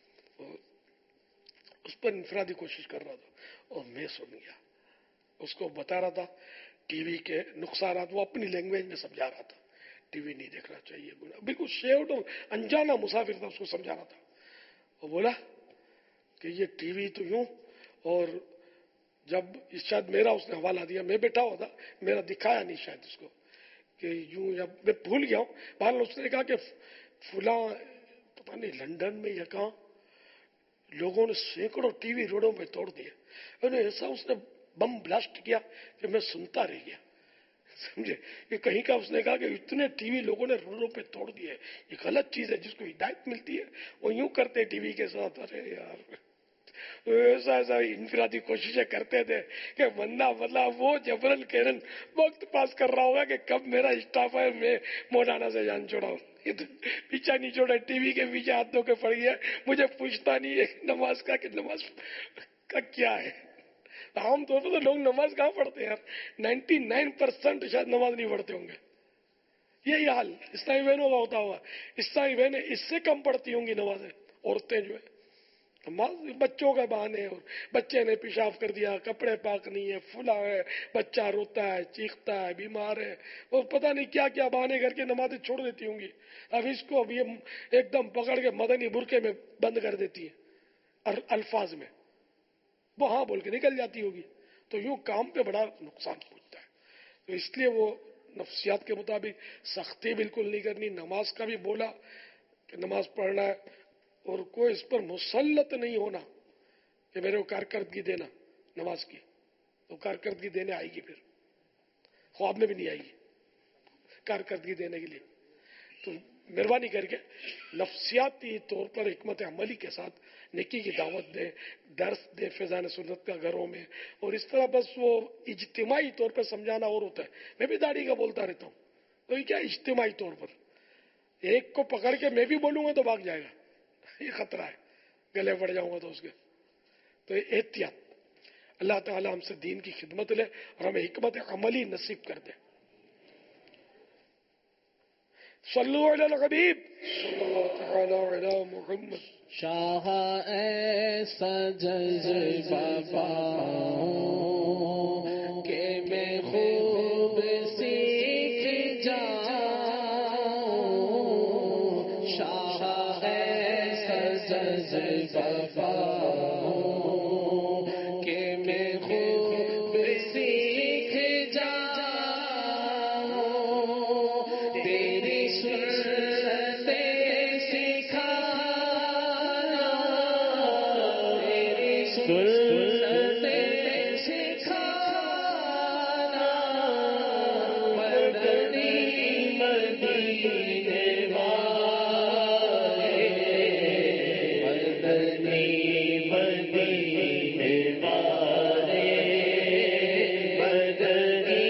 اس پر انفرادی کوشش کر رہا تھا اور میں سن گیا. اس کو بتا رہا تھا ٹی وی کے نقصانات، وہ اپنی لینگویج میں سمجھا رہا تھا. ٹی وی نہیں دیکھنا چاہیے، بالکل شیوٹ اور انجانا مسافر تھا، اس کو سمجھا رہا تھا. وہ بولا کہ یہ ٹی وی تو یوں، اور جب شاید میرا اس نے حوالہ دیا، میں بیٹھا ہوا تھا، میرا دکھایا نہیں شاید اس کو کہ یوں، یا میں بھول گیا ہوں. بہرحال اس نے کہا کہ فلاں پتہ نہیں لندن میں یا کہاں لوگوں نے سینکڑوں ٹی وی روڈوں پہ توڑ دیے. ایسا اس نے بم بلاسٹ کیا کہ میں سنتا رہ گیا، سمجھے. کہ کہیں کا اس نے کہا کہ اتنے ٹی وی لوگوں نے روڈوں پہ توڑ دیے، یہ غلط چیز ہے. جس کو ہدایت ملتی ہے وہ یوں کرتے ٹی وی کے ساتھ. ارے یار، ایسا انفرادی کوششیں کرتے تھے کہ بندہ مطلب وہ جبرن کیرن وقت پاس کر رہا ہوگا کہ کب میرا اسٹاف ہے میں مولانا سے جان چھوڑاؤں. پیچھا نہیں چھوڑا، ٹی وی کے پیچھے ہاتھ دھو کے پڑ گیا. مجھے پوچھتا نہیں ہے نماز کا کہ نماز کا کیا ہے. عام طور پر تو لوگ نماز کہاں پڑھتے ہیں یار، 99% شاید نماز نہیں پڑھتے ہوں گے. یہی حال عیسائی بہنوں کا ہوتا ہوا. عیسائی بہنیں اس سے کم پڑھتی ہوں گی نمازیں. عورتیں جو ہے بچوں کا بہانے، اور بچے نے پیشاب کر دیا، کپڑے پاک نہیں ہے، فلا ہے، بچہ روتا ہے، چیختا ہے، بیمار ہے، اور پتہ نہیں کیا کیا بہانے کر کے نمازیں چھوڑ دیتی ہوں گی. اب اس کو اب یہ ایک دم پکڑ کے مدنی برقعے میں بند کر دیتی ہے. अल्फाज में, वो हाँ बोल के निकल जाती होगी, तो यूं काम पे बड़ा नुकसान पहुंचता है। तो इसलिए वो नफ्सियात के मुताबिक सख्ती बिल्कुल नहीं करनी। नमाज का भी बोला कि नमाज पढ़ना है और कोई इस पर मुसल्लत नहीं होना कि मेरे को कारकर्दगी देना नमाज की, तो कारकर्दगी देने आएगी, फिर ख्वाब में भी नहीं आएगी कारकर्दगी देने के लिए। तो मेहरबानी करके नफ्सियाती तौर पर हिकमत अमली के साथ नेकी की दावत दे, दर्स दे फैजान सुन्नत का घरों में, और इस तरह बस वो इज्तिमाई तौर पर समझाना और होता है। मैं भी दाढ़ी का बोलता रहता हूँ, तो ये क्या इज्तिमाई तौर पर, एक को पकड़ के मैं भी बोलूंगा तो भाग जाएगा, ये खतरा है, गले पड़ जाऊंगा तो उसके। तो एहतियात, अल्लाह ताला हमसे दीन की खिदमत ले और हमें हिकमत अमली नसीब कर दे। सल्लु अला हबीब सल्लल्लाहु अलैहि मुहम्मद। शाह ऐसा जज्बा पाऊं कि मैं खूब सीख जाऊं, शाह ऐसा जज्बा पाऊं कि मैं खूब सीख जाऊं, तेरी सुन्नते सिखाना, तेरी सुन्नते सिखाना, मदनी मदीने वाले, मदनी मदीने वाले, मदनी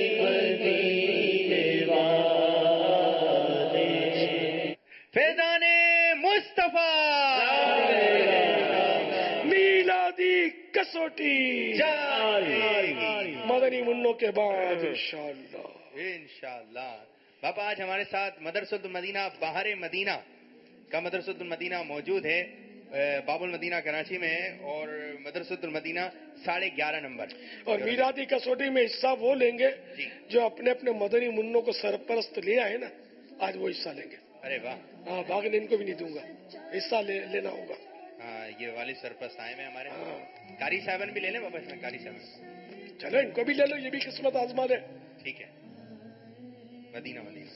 मदीने वाले। फैजाने मुस्तफा मीलादी कसौटी मदनी मुन्नों के बाद इंशाअल्लाह। बापा आज हमारे साथ मदरसतुल मदीना बाहर मदीना का मदरसतुल मदीना मौजूद है, बाबुल मदीना कराची में है, और मदरसतुल मदीना 11.5 नंबर। और मीलादी कसौटी में हिस्सा वो लेंगे जो अपने अपने मदनी मुन्नों को सरपरस्त लिया है ना, आज वो हिस्सा लेंगे। अरे वाह, हाँ, भागने इनको भी नहीं दूंगा, हिस्सा लेना होगा। हाँ, ये वाली सरपरस्त आए में हमारे। कारी साहबन भी ले लें बाबा इसमें, कारी साहबन। चलो इनको भी ले लो, ये भी किस्मत आजमा ले। ठीक है, मदीना मदीना।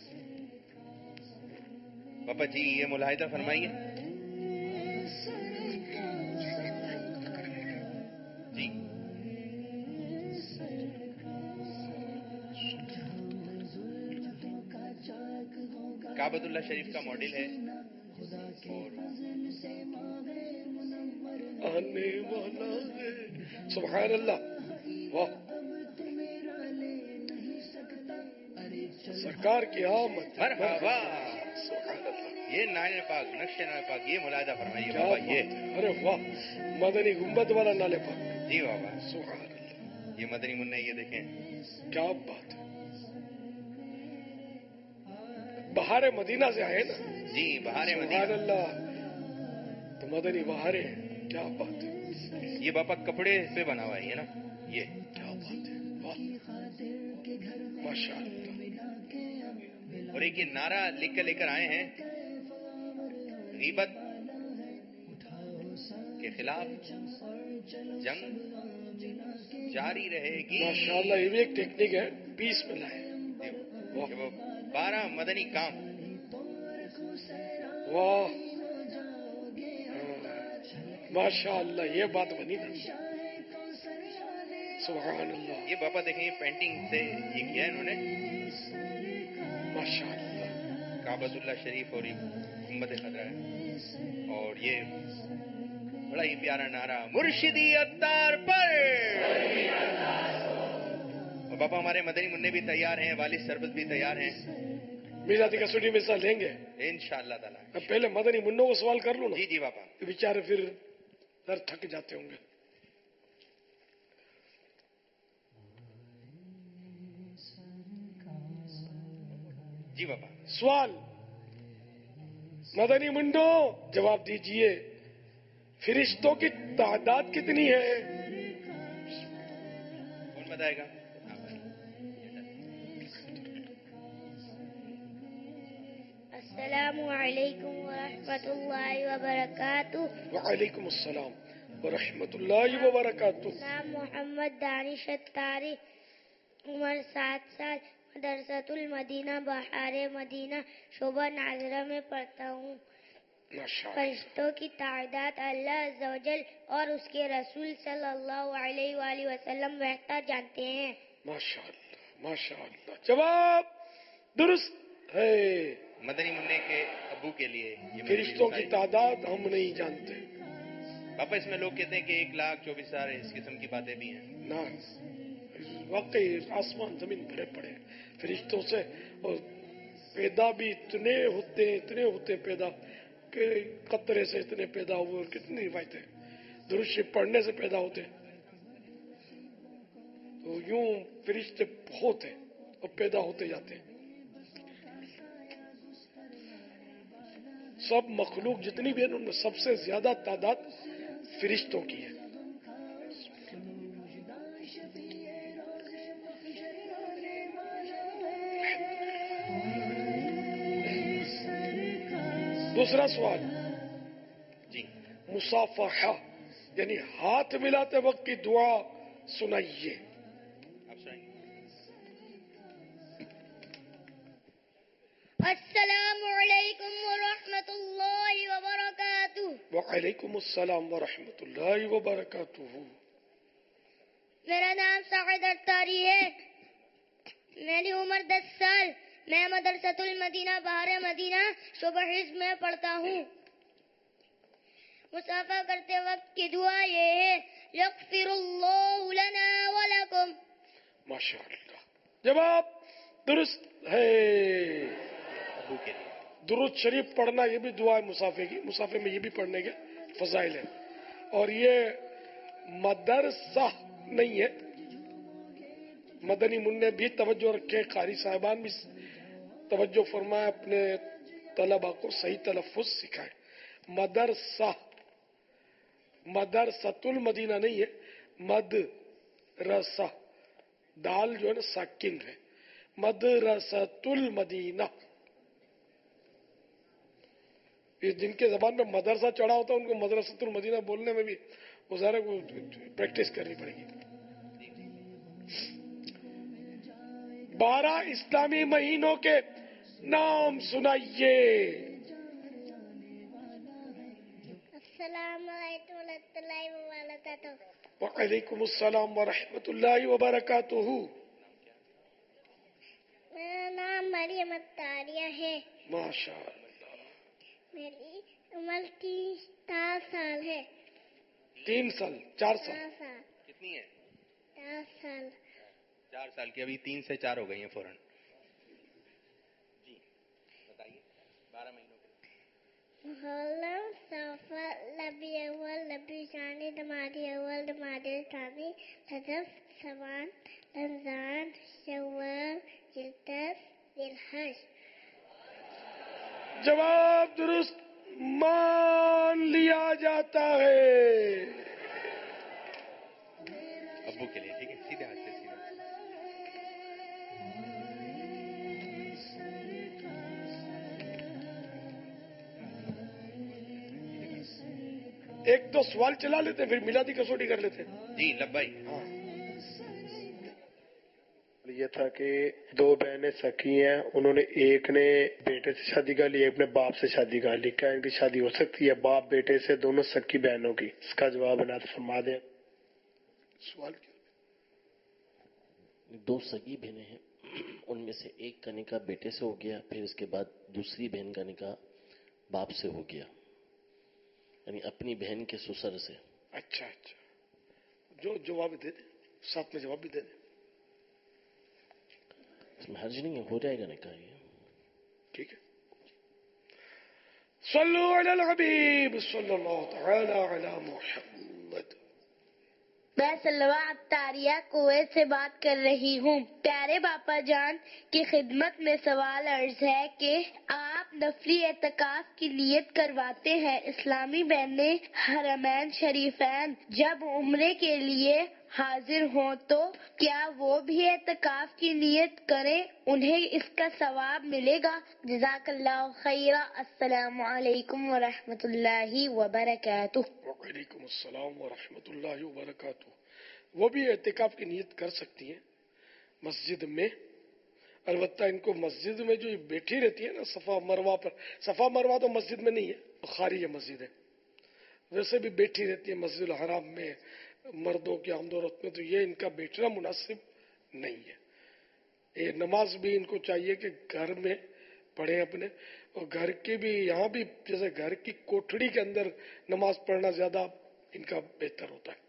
पापा जी ये मुलाहिदा फरमाइए जी। काबतुल्लाह शरीफ का मॉडल है और आने वाला है। सुभान अल्लाह, वाह, सरकार की आमद। मरहबा। ये नाले पाक, नक्शे नाले पाक, ये मुलाहिदा फरमाइए बाबा। ये अरे वाह, मदनी गुंबद वाला नाले पाक। जी बाबा, सुभान अल्लाह। ये मदनी मुन्ना, ये देखें क्या बात है। बहारे मदीना से आए ना जी, बहारे मदीना। सुभान अल्लाह, तो मदनी बहारे हैं, क्या बात है। ये बाबा कपड़े पे बना हुआ है ना, ये क्या बात है, वाह, माशाअल्लाह। और एक ये नारा लिख कर लेकर आए हैं, गीबत के खिलाफ जंग जारी रहेगी। माशाअल्लाह, ये भी एक टेक्निक है, पीस में लाए। वो 12 मदनी काम। वाह, माशाअल्लाह, ये बात बनी ना, सुभान अल्लाह। ये बाबा देखें, पेंटिंग से ये किया है इन्होंने, माशाअल्लाह। काबतुल्लाह शरीफ और गुंबद खतरा है, और ये बड़ा ही प्यारा नारा, मुर्शिदी अत्तार पर। और बाबा हमारे मदनी मुन्ने भी तैयार हैं, वालिद सरबत भी तैयार हैं, मीलादी कसौटी में हिस्सा लेंगे इंशाअल्लाह ताला। अब पहले मदनी मुन्नों को सवाल कर लूं ना। जी जी बाबा, बेचारे फिर दर थक जाते होंगे। जी बाबा। सवाल, मदनी मुंडो जवाब दीजिए, फरिश्तों की तादाद कितनी है? कौन बताएगा? السلام علیکم ورحمۃ اللہ وبرکاتہ. وعلیکم السلام ورحمۃ اللہ وبرکاتہ. نام محمد دانش اتاری، عمر 7 سال، مدرسۃ المدینہ بہار مدینہ شعبہ ناظرہ میں پڑھتا ہوں. فرشتوں کی تعداد اللہ عز و جل اور اس کے رسول صلی اللہ علیہ وآلہ وسلم بہتر جانتے ہیں. ماشاء اللہ ماشاء اللہ. جواب درست ہے. مدنی منع کے ابو کے لیے فرشتوں کی تعداد ہم نہیں جانتے. پاپا اس میں لوگ کہتے ہیں کہ 1,24,000 اس قسم کی باتیں بھی ہیں. نہ واقعی آسمان زمین بھرے پڑے فرشتوں سے، اور پیدا بھی اتنے ہوتے پیدا کہ قطرے سے اتنے پیدا ہوئے، اور کتنی روایتیں درود شریف پڑھنے سے پیدا ہوتے. تو یوں فرشتے بہت ہیں اور پیدا ہوتے جاتے ہیں. سب مخلوق جتنی بھی ہے ان میں سب سے زیادہ تعداد فرشتوں کی ہے. دوسرا سوال جی، مصافحہ یعنی ہاتھ ملاتے وقت کی دعا سنائیے. السلام علیکم ورحمۃ اللہ وبرکاتہ. وعلیکم السلام ورحمۃ اللہ وبرکاتہ. میرا نام سعید اتاری ہے، میری عمر 10 سال، میں مدرسۃ المدینہ بہار مدینہ شعبہ حفظ میں پڑھتا ہوں. مصافحہ کرتے وقت کی دعا یہ ہے: یغفر اللہ لنا ولکم. ماشاء اللہ. جواب درست ہے. ابو کے لیے درود شریف پڑھنا یہ بھی دعا ہے مصافحے کی. مصافحے میں یہ بھی پڑھنے کے فضائل ہیں، اور یہ مدرسہ نہیں ہے. مدنی منع بھی توجہ رکھے، قاری صاحبان بھی توجہ فرمائے، اپنے طلبہ کو صحیح تلفظ سکھائے. مدرسۃ المدینہ نہیں ہے، مدرسہ، دال جو ہے نا ساکن ہے. مدرسۃ المدینہ. جن کے زبان میں مدرسہ چڑھا ہوتا ہے ان کو مدرسۃ المدینہ بولنے میں بھی مظاہرے کو پریکٹس کرنی پڑے گی. 12 اسلامی مہینوں کے نام سنائیے. السلام علیکم ورحمۃ اللہ وبرکاتہ. وعلیکم السلام ورحمۃ اللہ وبرکاتہ. میرا نام مریم اتاریہ ہے. ماشاء اللہ. میری عمر 4 سال ہے. 3 سال 4 سال کتنی ہے؟ 4 سال. 4 سال کی، ابھی 3 سے 4 ہو گئی ہیں فوراً. جی بتائیے. 12 مہینوں کے محرم، صفر، ربیع اول، ربیع ثانی، جمادی اول، جمادی ثانی، رجب، شعبان، رمضان، شوال، ذوالقعدہ، ذوالحج. جواب درست مان لیا جاتا ہے. ابو کے لیے ٹھیک ہے، سیدھے ہاتھ سے سیدھے. ایک دو سوال چلا لیتے پھر میلادی کسوٹی کر لیتے. جی لبائی. ہاں یہ تھا کہ 2 بہنیں سکی ہیں، انہوں نے ایک نے بیٹے سے شادی کر لی، ایک نے باپ سے شادی کر لی. کیا ان کی شادی ہو سکتی ہے باپ بیٹے سے، دونوں سکی بہنوں کی؟ اس کا جواب عنایت فرما دیں. سوال کیا؟ 2 سگی بہنیں ہیں، ان میں سے ایک کا نکاح بیٹے سے ہو گیا، پھر اس کے بعد دوسری بہن کا نکاح باپ سے ہو گیا، یعنی اپنی بہن کے سسر سے. اچھا جو جواب دے دیں، ساتھ میں جواب بھی دے دیں. اس میں حرج نہیں ہے، ہو جائے گا نکاح. یہ ٹھیک ہے. صلو علی الحبیب صلی اللہ تعالی علی محمد. میں سلوہ اتاریہ کویت سے بات کر رہی ہوں. پیارے باپا جان کی خدمت میں سوال عرض ہے کہ آپ नफली एतकाफ की नियत करवाते हैं। इस्लामी बहनें हरमैन शरीफैन जब उम्रे के लिए हाजिर हों तो क्या वो भी एतकाफ की नियत करें? उन्हें इसका सवाब मिलेगा? जज़ाकल्लाहु खैरा। अस्सलामु अलैकुम व रहमतुल्लाहि व बरकातुहू। वालेकुम अस्सलाम व रहमतुल्लाहि व बरकातुहू। वो भी एतिकाफ की नियत कर सकती हैं मस्जिद में। अलबत्ता इनको मस्जिद में जो बैठी रहती है ना सफा मरवा पर, सफा मरवा तो मस्जिद में नहीं है, खारिज मस्जिद है, वैसे भी बैठी रहती है मस्जिद हराम में मर्दों की आमदोरफ्त में, तो ये इनका बैठना मुनासिब नहीं है। ये नमाज भी इनको चाहिए कि घर में पढ़े अपने, और घर की भी यहाँ भी जैसे घर की कोठड़ी के अंदर नमाज पढ़ना ज्यादा इनका बेहतर होता है।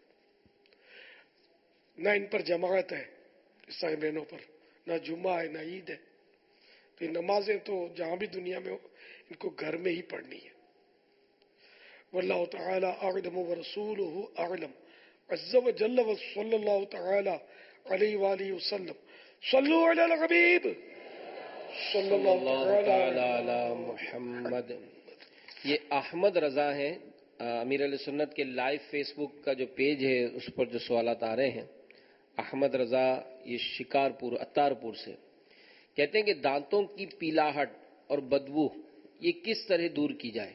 न इन पर जमात है ईसाई बहनों पर, ना जुम्मा है ना ईद है, तो ये नमाजें तो जहां भी दुनिया में हो इनको घर में ही पढ़नी है। वल्लाहु तआला अअलम व रसूलुहु अअलम अज़्ज़ व जल्ल व सल्लल्लाहु तआला अलैहि व आलिहि वसल्लम सल्लु अलल हबीब सल्लल्लाहु तआला अला मुहम्मद। ये अहमद रजा हैं, अमीर अहले सुन्नत के लाइव फेसबुक का जो पेज है उस पर जो सवालात आ रहे हैं। अहमद रजा ये शिकारपुर अत्तारपुर से कहते हैं कि दांतों की पीलाहट और बदबू ये किस तरह दूर की जाए?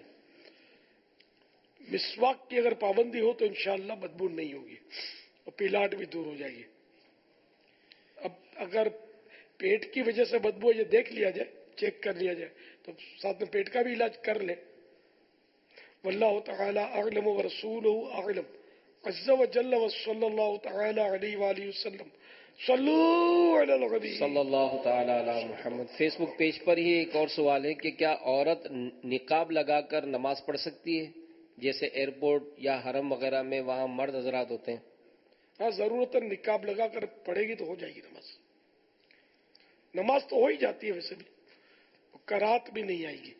मिसवाक की अगर पाबंदी हो तो इंशाअल्लाह बदबू नहीं होगी और पीलाहट भी दूर हो जाएगी। अब अगर पेट की वजह से बदबू ये देख लिया जाए, चेक कर लिया जाए, तो साथ में पेट का भी इलाज कर ले। वल्लाहु तआला अअलम व रसूलुहु अअलम अज़्ज़ व जल्ल व सल्लल्लाहु तआला अलैहि व आलिहि वसल्लम सल्लू अलल हबीब सल्लल्लाहु तआला अला मुहम्मद। फेसबुक पेज पर ही एक और सवाल है कि क्या औरत निकाब लगाकर नमाज पढ़ सकती है, जैसे एयरपोर्ट या हरम वगैरह में वहां मर्द हजरात होते हैं? हाँ, जरूरत है, निकाब लगाकर पढ़ेगी तो हो जाएगी नमाज। नमाज तो हो ही जाती है वैसे भी, करात भी नहीं आएगी।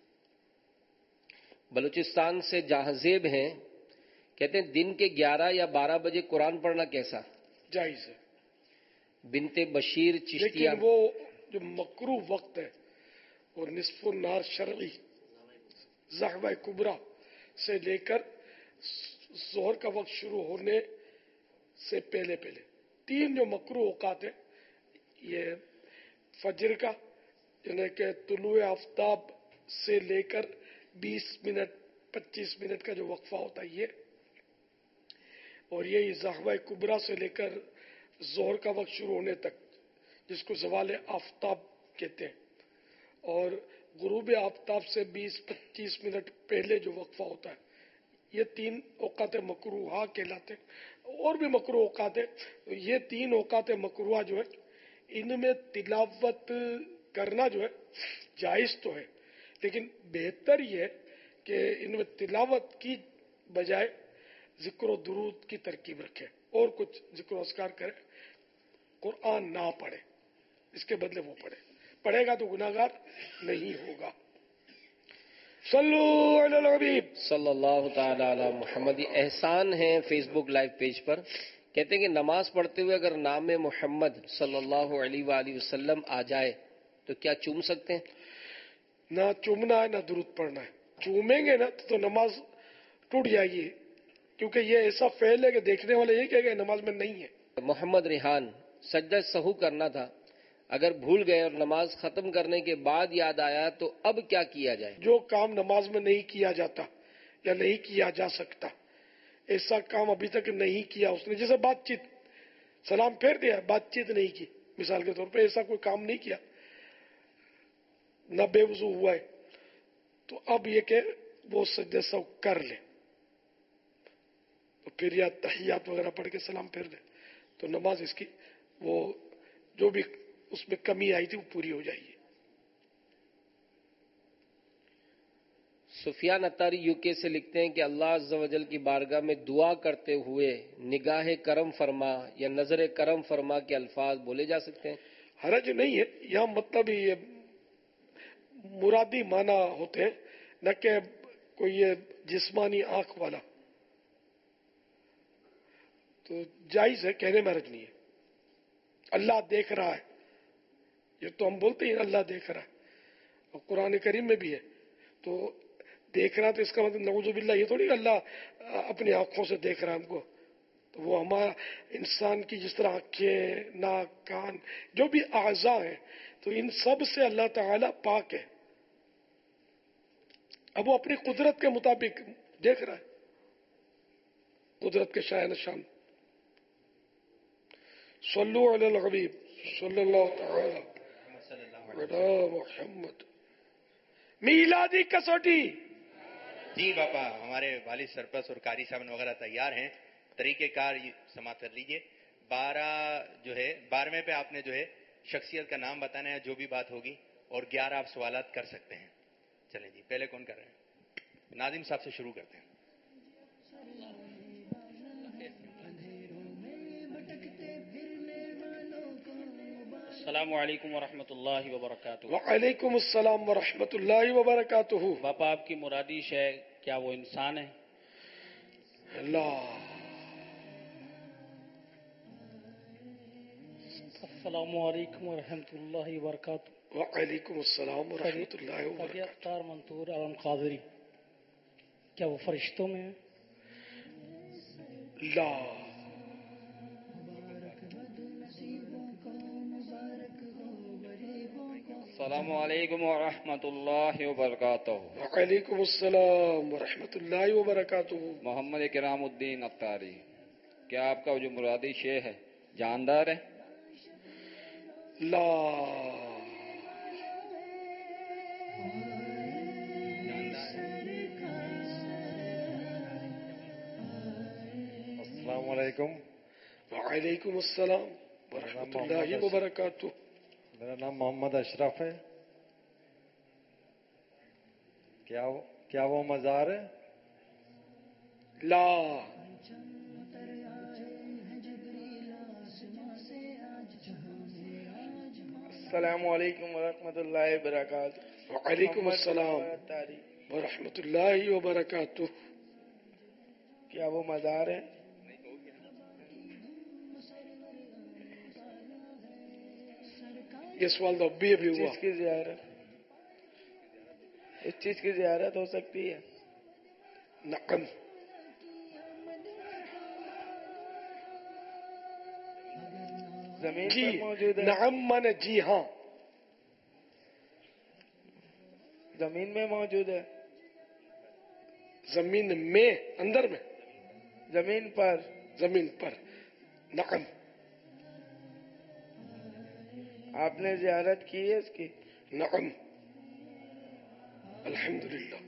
बलूचिस्तान से जहाजेब हैं, कहते हैं दिन के 11 या 12 बजे कुरान पढ़ना कैसा जायज है? बिनते बशीर चिश्तिया। लेकिन वो जो मकरू वक्त है और निस्फुन नार शरई ज़हवा कुबरा से लेकर जोहर का वक्त शुरू होने से पहले पहले 3 जो मकरू औकात है, ये फजर का यानी कि तुलुए आफ्ताब से लेकर 20 मिनट 25 मिनट का जो वक्फा होता है ये, और ये ज़हवा कुबरा से लेकर जोहर का वक्त शुरू होने तक जिसको ज़वाल आफ्ताब कहते हैं, और गुरूब आफ्ताब से 20-25 मिनट पहले जो वक्फा होता है, ये 3 औकात मकरूहा कहलाते हैं। और भी मकरू औकात है, तो ये 3 औकात मकरूहा जो है इनमें तिलावत करना जो है जायज तो है, लेकिन बेहतर ये है कि इनमें तिलावत की बजाय जिक्र और दुरूद की तरकीब रखे और कुछ जिक्र अस्कार करे, कुरान ना पढ़े, इसके बदले वो पढ़ेगा तो गुनाहगार नहीं होगा। सल्लु अलल हबीब सल्लल्लाहु तआला अला मुहम्मद। एहसान है फेसबुक लाइव पेज पर, कहते हैं कि नमाज पढ़ते हुए अगर नाम मोहम्मद सल्लल्लाहु अलैहि वसल्लम आ जाए तो क्या चूम सकते हैं? ना चूमना है ना दुरूद पढ़ना है। चूमेंगे ना तो नमाज टूट जाएगी, क्योंकि ये ऐसा फेल है कि देखने वाले ये कहेंगे नमाज में नहीं है। मोहम्मद रिहान, सजदा सहू करना था, अगर भूल गए और नमाज खत्म करने के बाद याद आया तो अब क्या किया जाए? जो काम नमाज में नहीं किया जाता या नहीं किया जा सकता, ऐसा काम अभी तक नहीं किया उसने, जैसे बातचीत, सलाम फेर दिया, बातचीत नहीं की मिसाल के तौर पे, ऐसा कोई काम नहीं किया, न बेवजू हुआ है, तो अब ये कि वो सजदे सहू कर ले, तो फिर या तहियात वगैरह पढ़ के सलाम फेर दे, तो नमाज इसकी वो जो भी उसमें कमी आई थी वो पूरी हो जाएगी। सुफियान अत्तारी यूके से लिखते हैं कि अल्लाह अज़्ज़ व जल की बारगाह में दुआ करते हुए निगाह करम फरमा या नजर करम फरमा के अल्फाज बोले जा सकते हैं? हरज नहीं है, यहाँ मतलब ये मुरादी माना होते हैं, न कि कोई ये जिस्मानी आंख वाला, तो जायज है, कहने में हरज नहीं है। अल्लाह देख रहा है, ये तो हम बोलते हैं अल्लाह देख रहा है, اور قرآن کریم میں بھی ہے. تو دیکھنا تو اس کا مطلب نعوذ باللہ یہ تھوڑی اللہ اپنی آنکھوں سے دیکھ رہا ہے ہم کو. تو وہ ہمارا انسان کی جس طرح آنکھیں، ناک، کان، جو بھی اعضاء ہیں، تو ان سب سے اللہ تعالیٰ پاک ہے. اب وہ اپنی قدرت کے مطابق دیکھ رہا ہے، قدرت کے شاہ نشان. صلو علی الحبیب صلی اللہ تعالی علی محمد. میلادی کسوٹی. جی باپا، ہمارے والد سرپرست اور قاری صاحب وغیرہ تیار ہیں. طریقہ کار سماعت کر لیجئے. 12ویں پہ آپ نے جو ہے شخصیت کا نام بتانا ہے، جو بھی بات ہوگی، اور 11 آپ سوالات کر سکتے ہیں. چلیں جی، پہلے کون کر رہے ہیں؟ ناظم صاحب سے شروع کرتے ہیں. السلام علیکم ورحمۃ اللہ وبرکاتہ. وعلیکم السلام ورحمۃ اللہ وبرکاتہ. باپا، آپ کی مرادی شے کیا وہ انسان ہے؟ اللہ. السلام علیکم ورحمۃ اللہ وبرکاتہ. وعلیکم السلام ورحمۃ اللہ وبرکاتہ. اختار منصور علم قادری، کیا وہ فرشتوں میں ہیں؟ لا. السلام علیکم ورحمۃ اللہ وبرکاتہ. وعلیکم السلام ورحمۃ اللہ وبرکاتہ. محمد کرام الدین اختاری، کیا آپ کا جو مرادی شے ہے جاندار ہے؟ لا. السلام علیکم. وعلیکم السلام ورحمۃ اللہ وبرکاتہ. میرا نام محمد اشرف ہے. کیا وہ مزار ہے؟ لا. السلام علیکم ورحمۃ اللہ وبرکاتہ. وعلیکم السلام ورحمۃ اللہ وبرکاتہ. کیا وہ مزار ہے؟ یہ سوال تو ابھی ہوا. اس چیز کی زیارت ہو سکتی ہے؟ نعم. زمین جی پر موجود ہے؟ نعم مانے جی ہاں. زمین میں موجود ہے؟ زمین میں، اندر میں؟ زمین پر. زمین پر. نعم. آپ نے زیارت کی ہے اس کی؟ نعم الحمدللہ.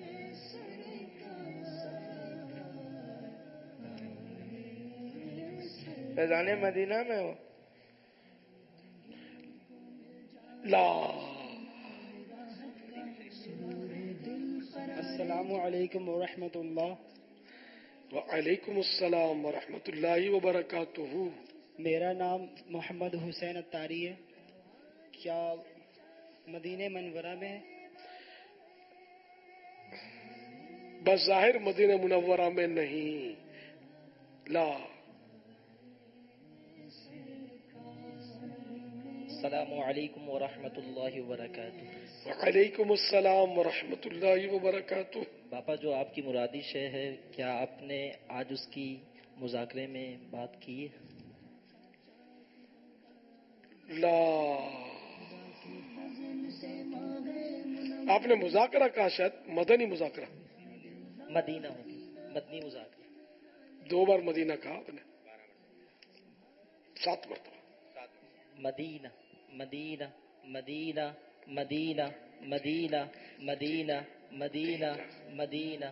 فیضان مدینہ میں ہو؟ لا. السلام علیکم ورحمۃ اللہ. وعلیکم السلام ورحمۃ اللہ وبرکاتہ. میرا نام محمد حسین اتاری ہے، کیا مدینہ منورہ میں ہے؟ بظاہر مدینہ منورہ میں نہیں. لا. السلام علیکم ورحمۃ اللہ وبرکاتہ. وعلیکم السلام ورحمۃ اللہ وبرکاتہ. باپا، جو آپ کی مرادی شے ہے، کیا آپ نے آج اس کی مذاکرے میں بات کی ہے؟ لا. آپ نے مذاکرہ کہا، شاید مدنی مذاکرہ. مدینہ ہوگی، مدنی مذاکرہ. 2 بار مدینہ کہا آپ نے، 7 مرتبہ. مدینہ مدینہ مدینہ مدینہ مدینہ مدینہ مدینہ مدینہ.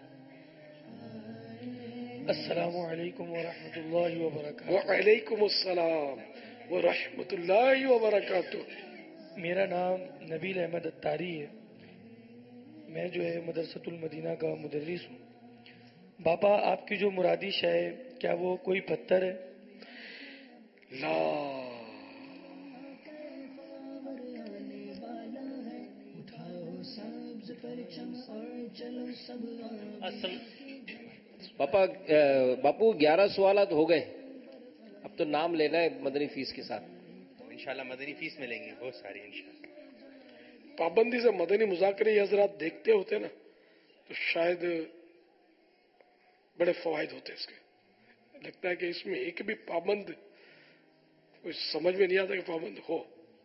السلام علیکم ورحمۃ اللہ وبرکاتہ. وعلیکم السلام ورحمۃ اللہ وبرکاتہ. میرا نام نبیل احمد اتاری ہے، میں جو ہے مدرسۃ المدینہ کا مدرس ہوں. باپا، آپ کی جو مرادی شے ہے، کیا وہ کوئی پتھر ہے؟ لا. باپو 11 سوالات ہو گئے، اب تو نام لینا ہے مدنی فیس کے ساتھ. انشاءاللہ مدنی فیس ملیں گے بہت ساری انشاءاللہ. पाबंदी से मदनी मुज़ाकरे ये हजरात देखते होते ना तो शायद बड़े फवायद होते इसके। लगता है कि इसमें एक भी पाबंद कोई समझ में नहीं आता कि पाबंद हो।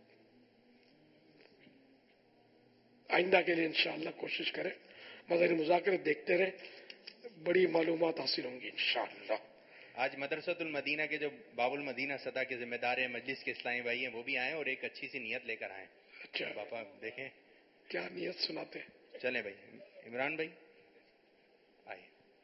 आइंदा के लिए इंशाअल्लाह कोशिश करें, मदनी मुज़ाकरे देखते रहे, बड़ी मालूमात हासिल होंगी इंशाअल्लाह। आज मदरसतुल मदीना के जो बाबुल मदीना सतह के जिम्मेदार हैं, मजलिस के इस्लामी भाई हैं, वो भी आए और एक अच्छी सी नियत लेकर आए। अच्छा पापा देखें क्या नियत सुनाते हैं। चलें भाई, इमरान भाई आइए।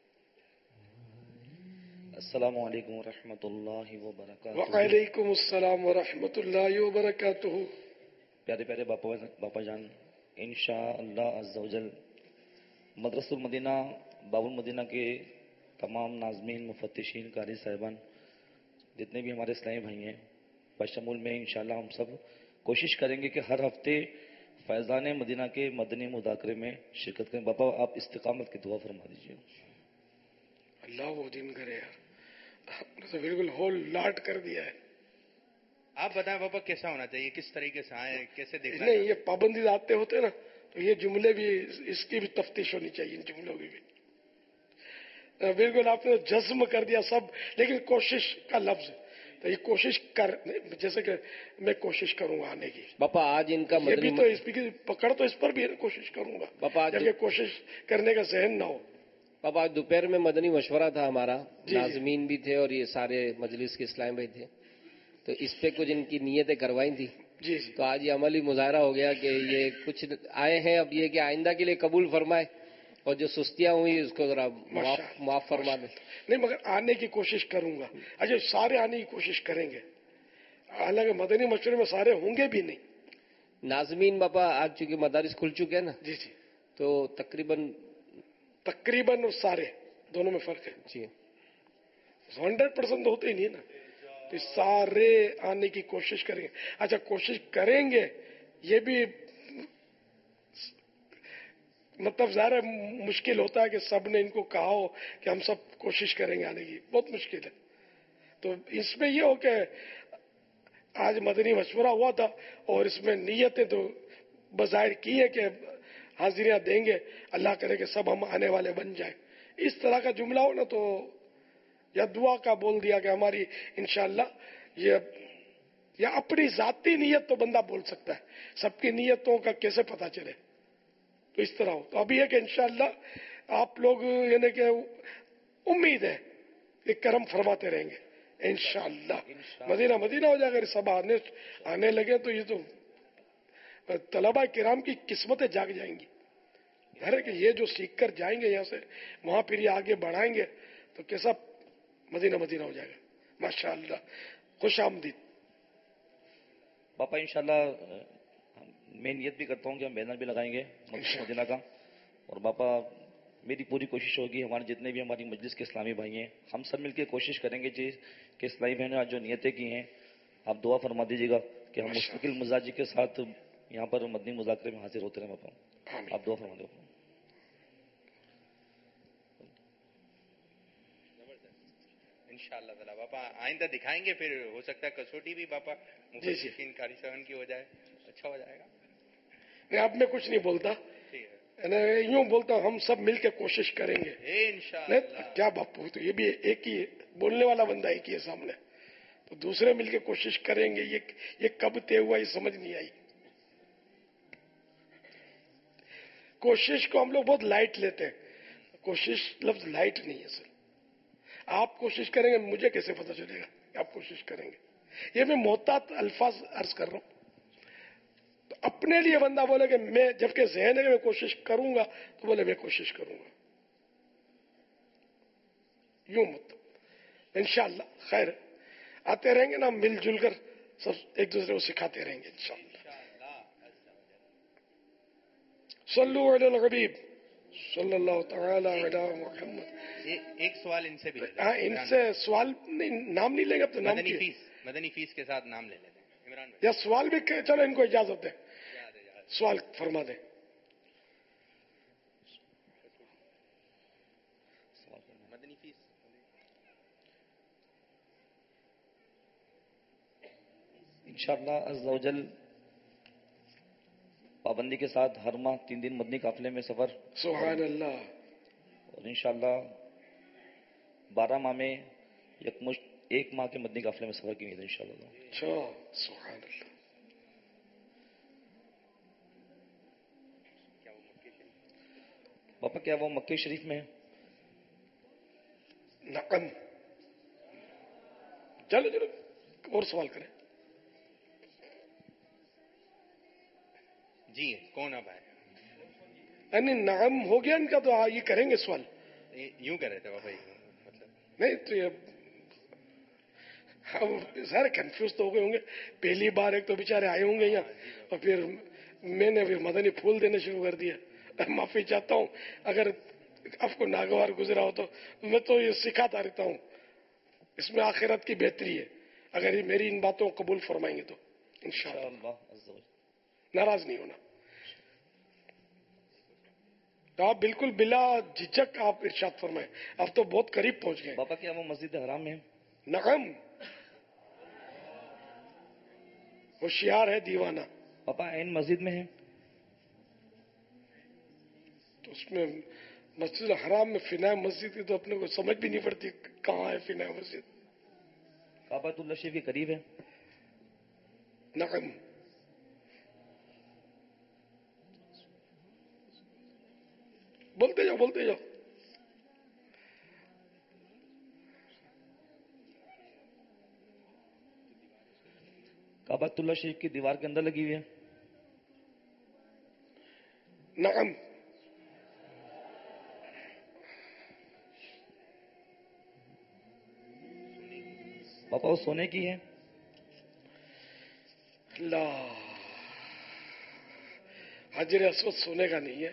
अस्सलामु अलैकुम रहमतुल्लाहि व बरकातुहू। वालेकुम अस्सलाम व रहमतुल्लाहि व बरकातुहू। प्यारे प्यारे बापा जान, इंशाअल्लाह अज़्ज़ा वजल मदरसतुल मदीना बाबुल मदीना के तमाम नाज़मीन, मुफत्तिशीन, कारी साहिबान, जितने भी हमारे इस्लामी भाई हैं, बशमूल में इंशाअल्लाह हम सब कोशिश करेंगे कि हर हफ्ते फैज़ान मदीना के मदनी मुज़ाकरे में शिरकत करें। बापा आप इस्तिकामत की दुआ फरमा दीजिए। अल्लाह वो दिन करे यार, आपने तो बिल्कुल होल लाट कर दिया है। आप बताएं पापा कैसा होना चाहिए, किस तरीके से आए, कैसे देखना नहीं, ये पाबंदी आते होते ना तो ये जुमले भी, इसकी भी तफ्तीश होनी चाहिए, इन जुमलों की भी। बिल्कुल आपने जज्म कर दिया सब, लेकिन कोशिश का लफ्ज तो ये कोशिश कर, जैसे कि मैं कोशिश करूंगा आने की। पापा आज इनका ये भी तो इसकी पकड़ तो इस पर भी है, कोशिश करूंगा पापा, जब ये कोशिश करने का जहन ना हो। पापा आज दोपहर में मदनी मशवरा था हमारा, नाज़मीन भी थे और ये सारे मजलिस के इस्लामी भाई थे, तो इस पे कुछ इनकी नियतें करवाई थी। जी तो आज ये अमली मुजाहरा हो गया कि ये कुछ आए हैं, अब ये कि आइंदा के लिए कबूल फरमाए और जो सुस्तियां हुई उसको जरा माफ फरमा दे। नहीं, मगर आने की कोशिश करूंगा। अच्छा, सारे आने की कोशिश करेंगे, हालांकि मदनी मशवरे में सारे होंगे भी नहीं। नाज़मीन बापा आज चूंकि मदारिस खुल चुके हैं ना, जी जी, तो तकरीबन और सारे दोनों में फर्क है जी। 100% होते ही नहीं ना, तो सारे आने की कोशिश करेंगे। अच्छा, कोशिश करेंगे ये भी मतलब ज़्यादा मुश्किल होता है कि सब ने इनको कहा हो कि हम सब कोशिश करेंगे आने की, बहुत मुश्किल है। तो इसमें ये हो कि आज मदनी मशवरा हुआ था और इसमें नीयतें तो बज़ाहिर की है कि हाजिरियां देंगे, अल्लाह करे कि सब हम आने वाले बन जाए। इस तरह का जुमला हो ना तो, या दुआ का बोल दिया कि हमारी इंशाअल्लाह ये, या अपनी जाती नीयत तो बंदा बोल सकता है, सबकी नीयतों का कैसे पता चले, तो इस तरह हो। तो अभी है कि इंशाअल्लाह आप लोग यानी कि उम्मीद है कि करम फरमाते रहेंगे इंशाअल्लाह। मदीना मदीना हो जाएगा, सब आने लगे तो ये तो तलबा किराम की किस्मतें जाग जाएंगी। है कि ये जो सीख कर जाएंगे यहाँ से, वहां फिर ये आगे बढ़ाएंगे तो कैसा मदीना मदीना हो जाएगा। माशाअल्लाह, खुश आमदीद। पापा इंशाल्लाह मैं नियत भी करता हूँ कि हम बैनर भी लगाएंगे मदीना का, और पापा मेरी पूरी कोशिश होगी, हमारे जितने भी हमारी मजलिस के इस्लामी भाई हैं, हम सब मिलकर कोशिश करेंगे जी कि इस्लामी बहनों आज जो नियतें की हैं आप दुआ फरमा दीजिएगा कि हम मुस्तकिल मिजाजी के साथ यहाँ पर मदनी मुज़ाकरे में हाजिर होते रहे। पापा आप दुआ फरमा दो। इंशाअल्लाह ताला पापा आइंदा दिखाएंगे, फिर हो सकता है कसौटी भी पापा मुफस्सिरीन कारी साहब की हो जाए, अच्छा हो जाएगा। नहीं, अब मैं कुछ नहीं बोलता, यूं बोलता हूं हम सब मिलकर कोशिश करेंगे इंशाअल्लाह। क्या बापू, तो ये भी एक ही बोलने वाला बंदा एक ही है सामने, तो दूसरे मिलकर कोशिश करेंगे। ये कब तय हुआ ये समझ नहीं आई। कोशिश को हम लोग बहुत लाइट लेते हैं, कोशिश लफ्ज लाइट नहीं है सर। आप कोशिश करेंगे, मुझे कैसे पता चलेगा आप कोशिश करेंगे। ये मैं मोहतात अल्फाज अर्ज कर रहा हूं। तो अपने लिए बंदा बोले कि मैं, जबकि ज़हन है कि मैं कोशिश करूंगा, तो बोले मैं कोशिश करूंगा, यूं मत। इंशाअल्लाह खैर आते रहेंगे ना, मिलजुल कर सब एक दूसरे को सिखाते रहेंगे इंशाअल्लाह। सल्लु अलल हबीब सल्लल्लाहु तआला अलैहि मुहम्मद। एक सवाल इनसे भी, हाँ, इनसे सवाल नहीं, नाम नहीं लेंगे अब तो। नाम मदनी फीस के साथ नाम ले लेते हैं इमरान भाई। या सवाल भी, चलो इनको इजाजत है, सवाल फरमा दें। मदनी फीस इंशाअल्लाह अज़्ज़ा वजल पाबंदी پابندی کے ساتھ ہر ماہ 3 دن مدنی قافلے میں سفر. سبحان اللہ. اور انشاءاللہ 12 ماہ میں یکمشت 1 ماہ کے مدنی قافلے میں سفر کی امید ہے انشاءاللہ. اچھا سبحان اللہ. پاپا کیا وہ مکہ شریف میں ہے؟ نعم. چلو چلو اور سوال کریں. جی کون اب آئے؟ یعنی نعم ہو گیا ان کا تو یہ کریں گے سوال. یوں کر رہے تھے بابا مطلب نہیں تو یہ سارے کنفیوز تو ہو گئے ہوں گے. پہلی بار ایک تو بیچارے آئے ہوں گے یہاں اور پھر میں نے پھر مدنی پھول دینے شروع کر دیا. معافی چاہتا ہوں اگر آپ کو ناگوار گزرا ہو تو. میں تو یہ سکھاتا رہتا ہوں, اس میں آخرت کی بہتری ہے اگر یہ میری ان باتوں کو قبول فرمائیں گے تو انشاءاللہ. ناراض نہیں ہونا. تو آپ بالکل بلا جھجک آپ ارشاد فرمائیں. آپ تو بہت قریب پہنچ گئے. پاپا کیا وہ مسجد حرام میں ہے؟ نعم. ہوشیار ہے دیوانہ. پاپا این مسجد میں ہے؟ تو اس میں مسجد الحرام میں فنا مسجد کی تو اپنے کو سمجھ بھی نہیں پڑتی کہاں ہے فنا مسجد. کعبۃ اللہ شریف کے قریب ہے. نعم. بولتے جاؤ بولتے جاؤ. کعبۃ اللہ شریف کی دیوار کے اندر لگی ہوئی ہے. نعم. پاپا وہ سونے کی ہے؟ لا, حجر اسود سونے کا نہیں ہے.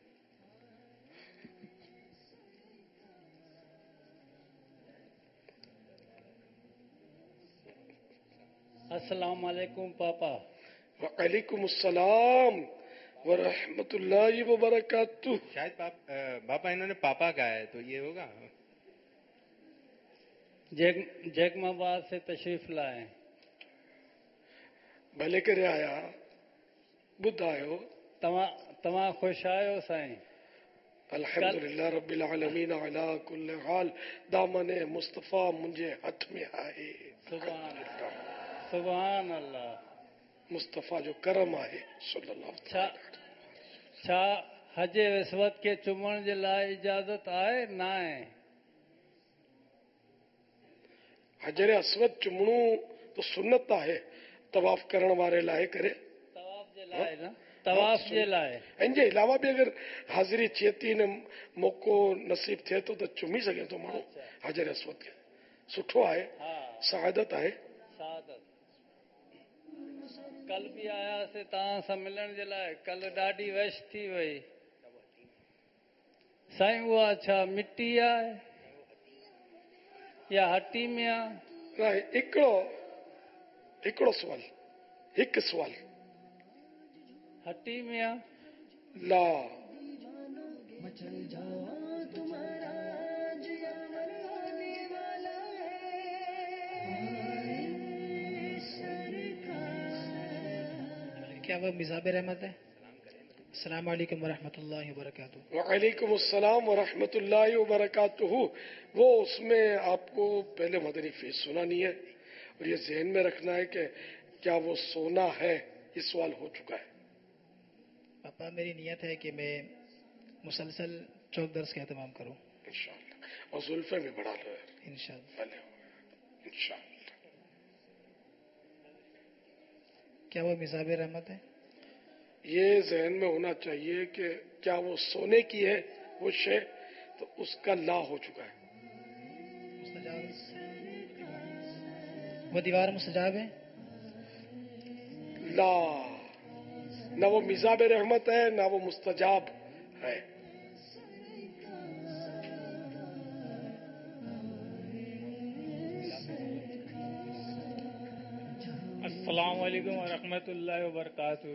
السلام علیکم پاپا. وعلیکم السلام ورحمۃ اللہ وبرکاتہ. شاید باپا انہوں نے پاپا کہا ہے تو یہ ہوگا. جیگم آباد سے تشریف لائے. بھلے کرے آیا بدھ آयो. تمام خوش آئے سائیں. الحمدللہ رب العالمین علی کل حال. دامن مصطفیٰ مجھے ہاتھ میں آئے. سبحان اللہ. مصطفیٰ جو کرم آئے صلی اللہ علیہ وسلم. چھا حج اسود کے چمن کے لائے اجازت آئے نہ آئے؟ حجر اسود چمنو تو سنت ہے. طواف کرن والے لائے کرے. طواف جے لائے نا. طواف جے لائے. ان جے علاوہ بھی اگر حاضری چیتی نے موقع نصیب تھے تو چمی سکے تو مانو حجر اسود کے سٹھو آئے. سعادت آئے. سعادت. کل بھی آیا سے تاں سا ملن جے لائے. کل ڈاڈی وش تھی وئی سائیں. وہ اچھا مٹی آئے یا ہٹی میں آ؟ ہکڑو سوال. ایک سوال ہٹی میں آ؟ لا. کیا وہ مزاب رحمت ہے؟ السلام علیکم ورحمۃ اللہ وبرکاتہ. وعلیکم السلام ورحمۃ اللہ وبرکاتہ. وہ اس میں آپ کو پہلے مدنی فیس سنانی ہے اور یہ ذہن میں رکھنا ہے کہ کیا وہ سونا ہے. یہ سوال ہو چکا ہے. پاپا میری نیت ہے کہ میں مسلسل چوک درس کا اہتمام کروں انشاءاللہ. اور زلفیں بھی بڑھا لو انشاءاللہ. انشاءاللہ. کیا وہ مزاب رحمت ہے؟ یہ ذہن میں ہونا چاہیے کہ کیا وہ سونے کی ہے وہ شے تو اس کا لا ہو چکا ہے. وہ دیوار مستجاب ہے؟ لا. نہ وہ مزاب رحمت ہے نہ وہ مستجاب ہے. السلام علیکم ورحمۃ اللہ وبرکاتہ.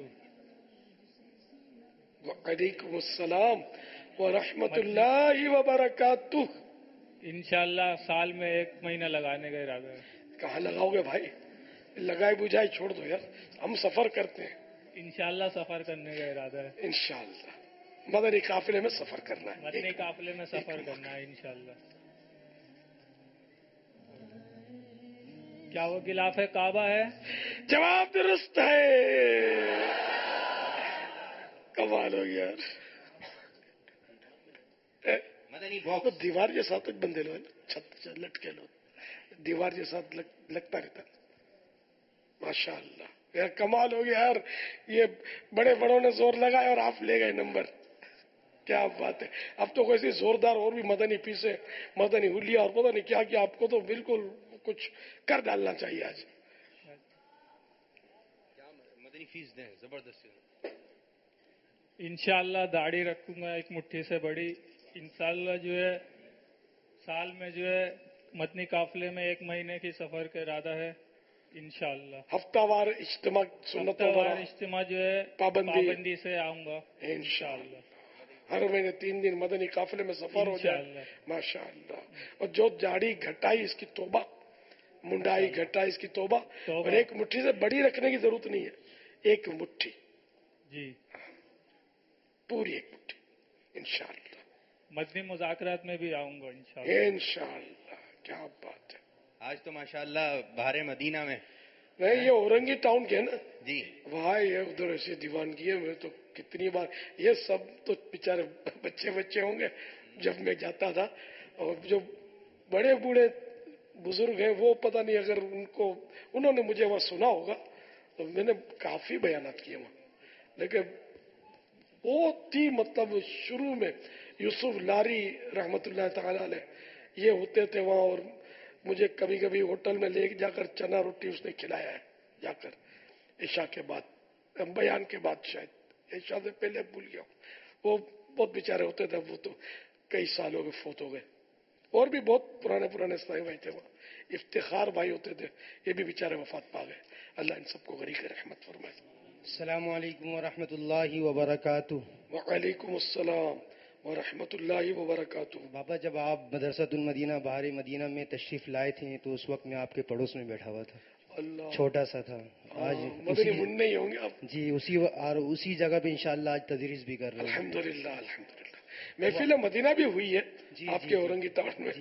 وعلیکم السلام ورحمۃ اللہ وبرکاتہ. انشاءاللہ سال میں 1 مہینہ لگانے کا ارادہ ہے. کہاں لگاؤ گے بھائی؟ لگائے بجھائے چھوڑ دو یار. ہم سفر کرتے ہیں. इंशाल्लाह सफर करने का इरादा है। इंशाल्लाह मदनी काफिले में सफर करना है, मदनी काफिले में सफर करना है इंशाल्लाह। क्या वो गिलाफ काबा है? जवाब दुरुस्त है। कमाल हो गया यार। मदनी तो बॉक्स दीवार के साथ बंदे लो, छत से लटके लो, दीवार के साथ लगता रहता है। माशाअल्लाह यार कमाल हो गया यार। ये बड़े बड़ों ने जोर लगाया और आप ले गए नंबर। क्या बात है। अब तो कोई जोरदार और भी मदनी पीसे, मदनी हुलिया और पता नहीं क्या क्या, आपको तो बिल्कुल कुछ कर डालना चाहिए आज। मदनी फीस दें जबरदस्त। इंशाल्लाह दाढ़ी रखूंगा एक मुट्ठी से बड़ी। इंशाल्लाह जो है साल में जो है मदनी काफिले में 1 महीने की सफर का इरादा है इंशाल्लाह। हफ्तावार इज्तिमा सुन्नतों हफ्तावार इज्तिमा जो है पाबंदी से आऊंगा इंशाल्लाह। हर महीने 3 दिन मदनी काफिले में सफर हो जाए माशाअल्लाह। और जो दाढ़ी घटाई इसकी तौबा, मुंडाई घटाई इसकी तौबा। और एक मुट्ठी से बड़ी रखने की जरूरत नहीं है, एक मुट्ठी जी, पूरी एक मुट्ठी इंशाअल्लाह। मदनी मुज़ाकरात में भी आऊंगा इंशाअल्लाह। इंशाअल्लाह क्या बात है। आज तो माशाअल्लाह बाहर मदीना में नहीं, ये औरंगी टाउन के है ना जी, वहाँ ये उधर ऐसी दीवानगी है। मैं तो कितनी बार, ये सब तो बेचारे बच्चे होंगे जब मैं जाता था। और जो बड़े बूढ़े बुजुर्ग हैं वो पता नहीं, अगर उन्होंने मुझे वहाँ सुना होगा तो मैंने काफी बयानात किए वहाँ। लेकिन बहुत ही मतलब शुरू में यूसुफ लारी रहमतुल्लाह ताला अलैह ये होते थे वहाँ। और मुझे कभी कभी होटल में ले जाकर चना रोटी उसने खिलाया है जाकर ईशा के बाद, बयान के बाद, शायद ईशा से पहले भूल गया। वो बहुत बेचारे होते थे, वो तो कई सालों के फोत हो गए। और भी बहुत पुराने स्थाई भाई थे वहाँ, इफ्तिखार भाई होते थे, ये भी बेचारे वफात पा गए। अल्लाह इन सबको गरीब रहमत फरमाए। अस्सलामु अलैकुम व रहमतुल्लाहि व बरकातुहू। वालेकुम अस्सलाम व रहमतुल्लाहि व बरकातुहू। बाबा, जब आप मदरसतुल मदीना बाहर मदीना में तशरीफ लाए थे तो उस वक्त मैं आपके पड़ोस में बैठा हुआ था, छोटा सा था। आज मदनी मुन्ने ही होंगे आप जी, उसी जगह पे इंशाअल्लाह आज तदरीस भी कर रहे हैं। अल्हम्दुलिल्लाह अल्हम्दुलिल्लाह। महफिल मदीना भी हुई है आपके औरंगी टाउन में।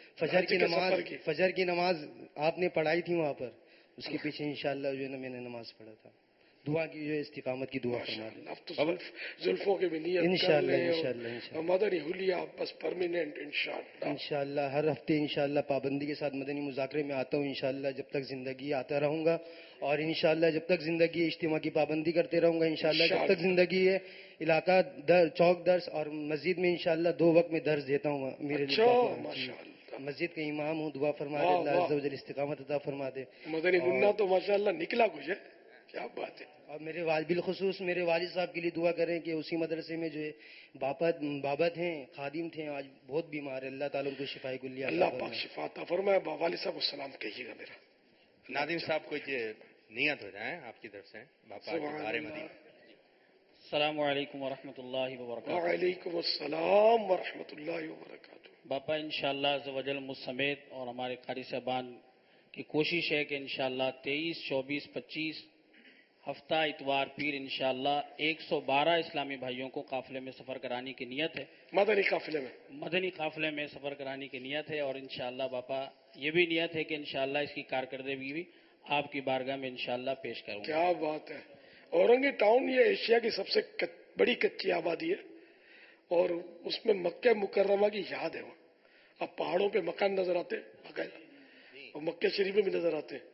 फजर की नमाज आपने पढ़ाई थी वहाँ पर, उसके पीछे इंशाअल्लाह जो है ना मैंने नमाज पढ़ा था। दुआ की जो है इस्तिकामत की दुआ फरमा दें। अब तो जुल्फों के भी नियत इंशाअल्लाह। मदनी हुलिया बस परमानेंट इंशाअल्लाह। हर हफ्ते इंशाअल्लाह पाबंदी के साथ मदनी मुज़ाकरे में आता हूँ इंशाअल्लाह। जब तक जिंदगी आता रहूंगा और इंशाअल्लाह जब तक जिंदगी इज्तिमा की पाबंदी करते रहूंगा इंशाअल्लाह। जब तक जिंदगी है इलाका चौक दर्स और मस्जिद में इंशाअल्लाह 2 वक्त में दर्स देता हूँ मेरे लिए। मस्जिद का इमाम हूँ, दुआ फरमा दे अल्लाह अज़्ज़ा व जल इस्तिकामत अता फरमा दे। मदनी मुन्ना तो माशाअल्लाह निकला कुछ है, क्या बात है। और मेरे बिलखुसूस मेरे वालिद साहब के लिए दुआ करें कि उसी मदरसे में जो है बाबत हैं, खादिम थे, आज बहुत बीमार है, अल्लाह ताला उनको शिफाए कुल्लिया अल्लाह पाक शिफा अता फरमाए। वालिद साहब को सलाम कहिएगा मेरा। नादिम साहब कुछ नियत हो जाए आपकी तरफ से बापा के बारे में। अस्सलामु अलैकुम व रहमतुल्लाहि व बरकातुहू। वालेकुम अस्सलाम व रहमतुल्लाहि व बरकातुहू। बापा इंशाअल्लाह अज़्ज़ व जल मुझ समेत और हमारे कारी साहबान की कोशिश है कि इंशाअल्लाह 23, 24, 25 हफ्ता इतवार पीर इंशाअल्लाह 112 इस्लामी भाइयों को काफिले में सफर कराने की नियत है। मदनी काफिले में सफर कराने की नियत है। और इंशाअल्लाह बापा ये भी नियत है कि इंशाअल्लाह इसकी कारकर्दगी भी आपकी बारगाह में इंशाअल्लाह पेश करूंगा। क्या बात है। औरंगी टाउन ये एशिया की सबसे बड़ी कच्ची आबादी है और उसमें मक्के मुकर्रमा की याद है। वहाँ अब पहाड़ों पे मकान नजर आते हैं और मक्के शरीफ में भी नजर आते हैं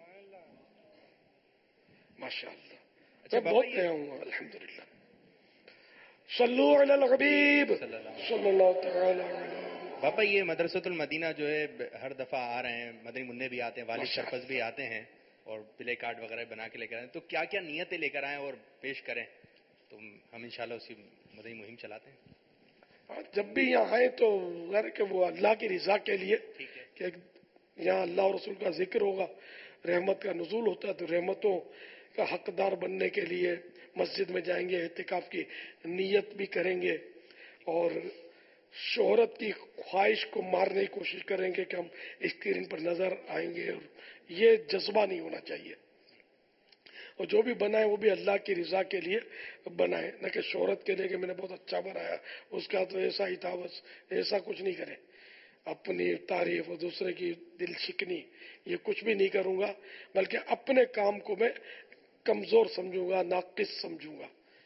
माशाअल्लाह। अच्छा, बहुत गया हूँ अल्हम्दुलिल्लाह। सल्लु अलल हबीब सल्लल्लाहु तआला अलैहि। बाबा ये मदरसतुल मदीना जो है हर दफा आ रहे हैं, मदनी मुन्ने भी आते हैं, वालिद सरपंच भी आते हैं और प्ले कार्ड वगैरह बना के लेकर आए, तो क्या क्या नियतें लेकर आए और पेश करें तो हम इंशाल्लाह उसी मदनी मुहिम चलाते हैं। जब भी यहाँ आए तो यार कि वो अल्लाह की रिजा के लिए कि यहाँ अल्लाह और रसूल का जिक्र होगा, रहमत का नुज़ूल होता है, तो रहमतों का हकदार बनने के लिए मस्जिद में जाएंगे, एहतिकाफ की नियत भी करेंगे और शोहरत की ख्वाहिश को मारने की कोशिश करेंगे कि हम स्क्रीन पर नजर आएंगे। और ये जज्बा नहीं होना चाहिए और जो भी बनाए वो भी अल्लाह की रजा के लिए बनाए, न कि शोहरत के लिए कि मैंने बहुत अच्छा बनाया उसका तो ऐसा ही था, बस ऐसा कुछ नहीं करें। अपनी तारीफ और दूसरे की दिल शिकनी ये कुछ भी नहीं करूंगा, बल्कि अपने काम को मैं कमजोर समझूंगा, नाकिस समझूंगा।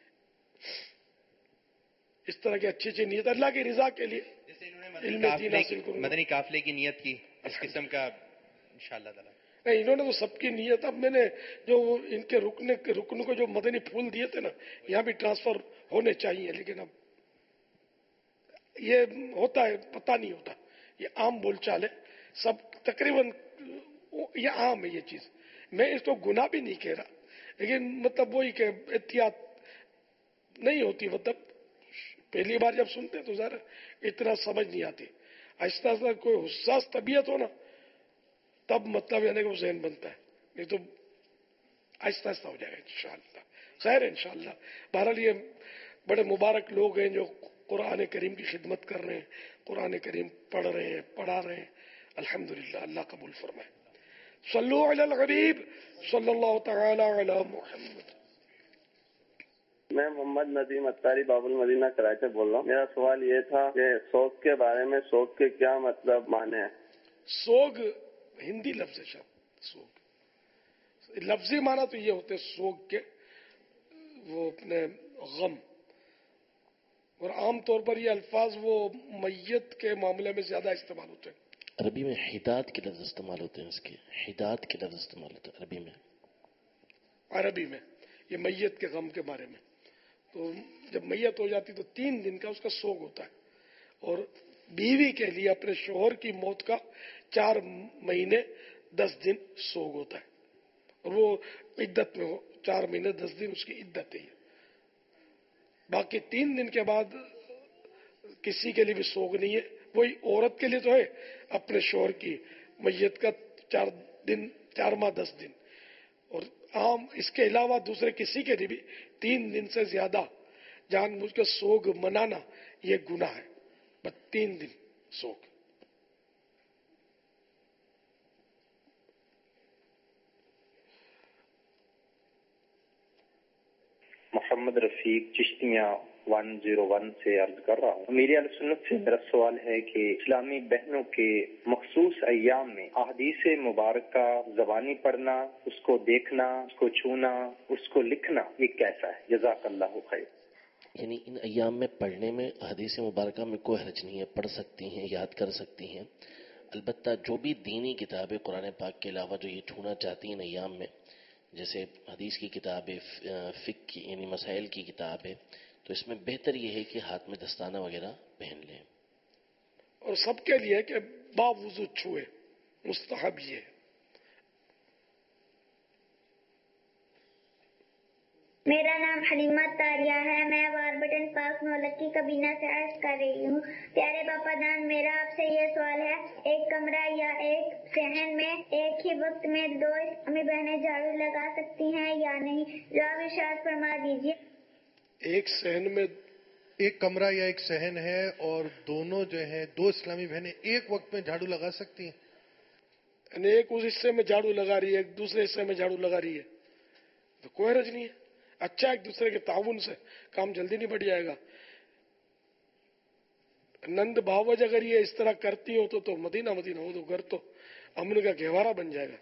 इस तरह की अच्छी अच्छी नीयत अल्लाह की रजा के लिए मदनी काफले की नीयत की इस किस्म का इंशाअल्लाह ताला। नहीं, इन्होंने तो सबकी नीयत, अब मैंने जो इनके रुकन को जो मदनी फूल दिए थे ना, यहाँ भी ट्रांसफर होने चाहिए, लेकिन अब ये होता है पता नहीं होता, ये आम बोलचाल है सब तकरीबन, ये आम है ये चीज। मैं इसको गुनाह भी नहीं कह रहा, लेकिन मतलब वही कि एहतियात नहीं होती, मतलब पहली बार जब सुनते तो जरा इतना समझ नहीं आती। आहिस्ता आहिस्ता कोई हुस्सास तबीयत हो ना, तब मतलब यानी कि वो ज़हन बनता है, नहीं तो आहिस्ता आहिस्ता हो जाएगा इंशाअल्लाह। खैर इंशाअल्लाह। बहरहाल ये बड़े मुबारक लोग हैं जो कुरान करीम की खिदमत कर रहे हैं, कुरान करीम पढ़ रहे हैं, पढ़ा रहे हैं। अल्हम्दुलिल्लाह, अल्लाह कबूल फरमाए। सल्लु अलल हबीब सल्लल्लाहु तआला अला मुहम्मद। मैं मोहम्मद नदीम अत्तारी बाबुल मदीना कराची से बोल रहा हूँ। मेरा सवाल ये था कि शौक के बारे में, शौक के क्या मतलब माने हैं? सोग हिंदी लफ्ज है शायद, सोग लफ्जी माना तो ये होते सोग के वो अपने गम, और आम तौर पर ये अल्फाज वो मैयत के मामले में ज्यादा इस्तेमाल होते हैं। अरबी में हिदात के लफ्ज इस्तेमाल होते हैं, इसके हिदात के लफ्ज इस्तेमाल होते हैं अरबी में ये मैयत के गम के बारे में। तो जब मैयत हो जाती तो 3 दिन का उसका सोग होता है, और बीवी के लिए अपने शोहर की मौत का 4 महीने 10 दिन सोग होता है, और वो इद्दत में हो 4 महीने 10 दिन उसकी इद्दत है। बाकी 3 दिन के बाद किसी के लिए भी सोग नहीं है। वही औरत के लिए तो है अपने शोहर की मैयत का 4 माह 10 दिन, और आम इसके अलावा दूसरे किसी के लिए भी 3 दिन से ज्यादा जानबूझ के सोग मनाना ये गुनाह है। बस 3 दिन सोग। मोहम्मद रफीक चिश्तिया 101 से अर्ज कर रहा हूँ। मेरी अहले सुन्नत से मेरा सवाल है कि इस्लामी बहनों के मखसूस अय्याम में अहदीस मुबारक ज़बानी पढ़ना, उसको देखना, उसको छूना, उसको लिखना, ये कैसा है? जज़ाकल्लाहु खैर। यानी इन अय्याम में पढ़ने में हदीस मुबारक में कोई हर्ज नहीं है, पढ़ सकती हैं, याद कर सकती हैं। अलबत्ता जो भी दीनी किताबें कुरान पाक के अलावा जो ये छूना चाहती हैं अय्याम में, जैसे हदीस की किताबें, फिक की यानी मसाइल की किताब है, तो इसमें बेहतर ये है कि हाथ में दस्ताना वगैरह पहन लें। और सबके लिए कि बावजूद छुए, मुस्तहब ये है। मेरा नाम हलीमा तारिया है। मैं बारबटन पाक मोहल्ला की कबीना से अर्ज कर रही हूँ। प्यारे पापा जान, मेरा आपसे ये सवाल है, एक कमरा या एक सहन में एक ही वक्त में 2 इस्लामी बहनें झाड़ू लगा सकती हैं या नहीं? जवाब इरशाद फरमा दीजिए। एक सहन में एक कमरा या एक सहन है और दोनों जो है 2 इस्लामी बहनें एक वक्त में झाड़ू लगा सकती हैं। एक उस हिस्से में झाड़ू लगा रही है, एक दूसरे हिस्से में झाड़ू लगा रही है, तो कोई हर्ज नहीं है। अच्छा, एक दूसरे के ताउन से काम जल्दी नहीं बढ़ जाएगा। नंद भावज अगर ये इस तरह करती हो तो मदीना हो तो घर तो अमन का गहवारा बन जाएगा।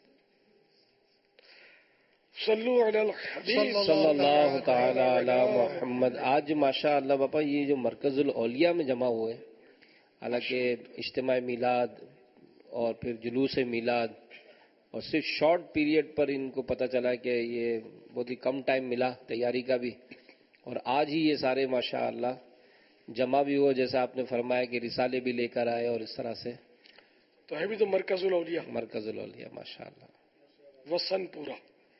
सल्लल्लाहु तआला अला मुहम्मद। आज माशाअल्लाह बापा ये जो मरकजुल औलिया में जमा हुए, हालांकि इज्तिमा मिलाद और फिर जुलूस मिलाद, और सिर्फ शॉर्ट पीरियड पर इनको पता चला कि ये बहुत ही कम टाइम मिला तैयारी का भी, और आज ही ये सारे माशाअल्लाह जमा भी हुए, जैसा आपने फरमाया कि रिसाले भी लेकर आए, और इस तरह से तो है भी तो मरकजुल औलिया माशाअल्लाह। वसन पूरा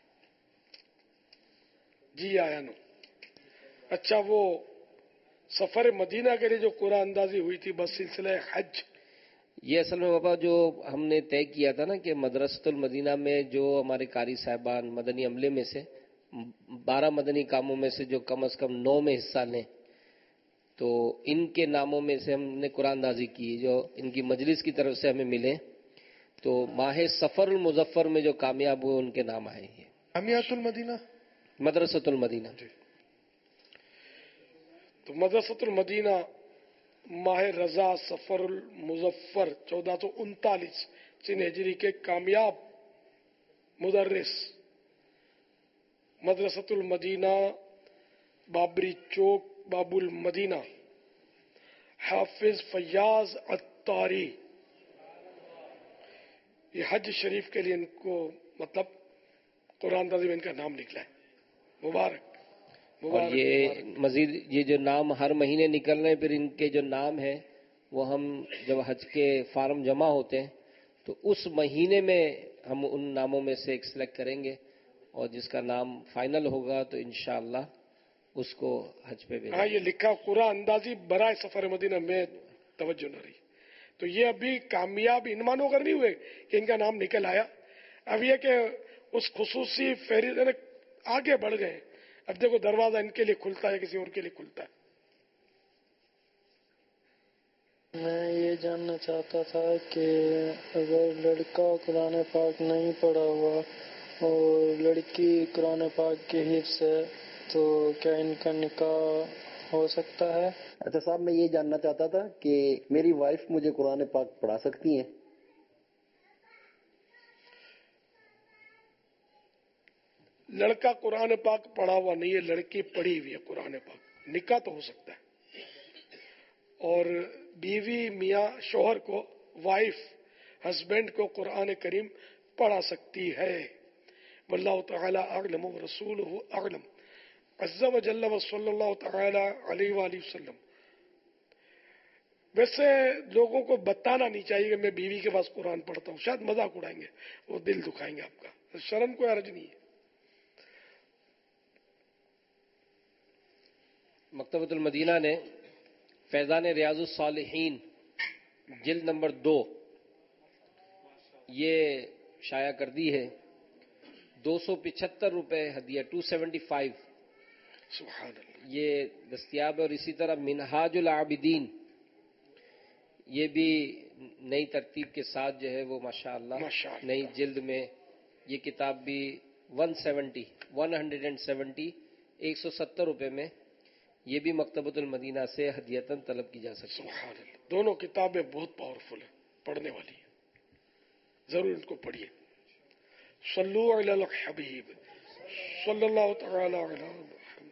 जी आया नो। अच्छा, वो सफर मदीना के लिए जो कुरान अंदाजी हुई थी बस सिलसिला हज, ये असल में बाबा जो हमने तय किया था ना कि मदरसतुल मदीना में जो हमारे कारी साहबान मदनी अमले में से 12 मदनी कामों में से जो कम से कम 9 में हिस्सा लें, तो इनके नामों में से हमने कुरान अंदाजी की, जो इनकी मजलिस की तरफ से हमें मिले, तो माह सफरुल मुजफ्फर में जो कामयाब हुए उनके नाम आए हैं। जामियात المدینہ مدرسۃ المدینہ. تو مدرسۃ المدینہ ماہ رضا سفر المظفر 1439 چین ہجری کے کامیاب مدرس مدرسۃ المدینہ بابری چوک باب المدینہ حافظ فیاض عطاری، یہ حج شریف کے لیے ان کو مطلب قرآن اندازی میں ان کا نام نکلا ہے. مبارک اور یہ مزید یہ جو نام ہر مہینے نکل رہے ہیں، پھر ان کے جو نام ہیں وہ ہم جب حج کے فارم جمع ہوتے ہیں تو اس مہینے میں ہم ان ناموں میں سے ایک سلیکٹ کریں گے اور جس کا نام فائنل ہوگا تو انشاءاللہ اس کو حج پہ بھیجیں. ہاں، یہ لکھا قرآن اندازی برائے سفر مدینہ میں توجہ نہ رہی. تو یہ ابھی کامیاب انمان ہو کر نہیں ہوئے کہ ان کا نام نکل آیا. اب یہ کہ اس خصوصی فہرست آگے بڑھ گئے. اب دیکھو دروازہ ان کے لیے کھلتا ہے، کسی اور کے لیے کھلتا ہے. میں یہ جاننا چاہتا تھا کہ اگر لڑکا قرآن پاک نہیں پڑھا ہوا اور لڑکی قرآن پاک کی حفظ ہے تو کیا ان کا نکاح ہو سکتا ہے؟ اچھا صاحب، میں یہ جاننا چاہتا تھا کہ میری وائف مجھے قرآن پاک پڑھا سکتی ہیں؟ لڑکا قرآن پاک پڑھا ہوا نہیں ہے، لڑکی پڑھی ہوئی ہے قرآن پاک، نکاح تو ہو سکتا ہے. اور بیوی میاں شوہر کو، وائف ہسبینڈ کو قرآن کریم پڑھا سکتی ہے. واللہ تعالی اعلم ورسولہ اعلم عز وجل وصلی اللہ تعالی علیہ وآلہ وسلم. ویسے لوگوں کو بتانا نہیں چاہیے کہ میں بیوی کے پاس قرآن پڑھتا ہوں، شاید مذاق اڑائیں گے، وہ دل دکھائیں گے آپ کا. شرم کوئی حرج نہیں ہے. مکتبۃ المدینہ نے فیضان ریاض الصالحین جلد نمبر 2 یہ شائع کر دی ہے. 275 روپے ہدیہ، 275 سبحان اللہ، یہ دستیاب ہے. اور اسی طرح منہاج العابدین یہ بھی نئی ترتیب کے ساتھ جو ہے وہ ماشاءاللہ نئی جلد میں یہ کتاب بھی 170 170 روپے میں یہ بھی مکتبۃ المدینہ سے ہدیتاً طلب کی جا سکتی ہے. سبحان اللہ. دونوں کتابیں بہت پاورفل ہیں، پڑھنے والی ہیں، ضرور ان کو پڑھیے. صلو علی الحبیب صلی اللہ تعالی علی محمد.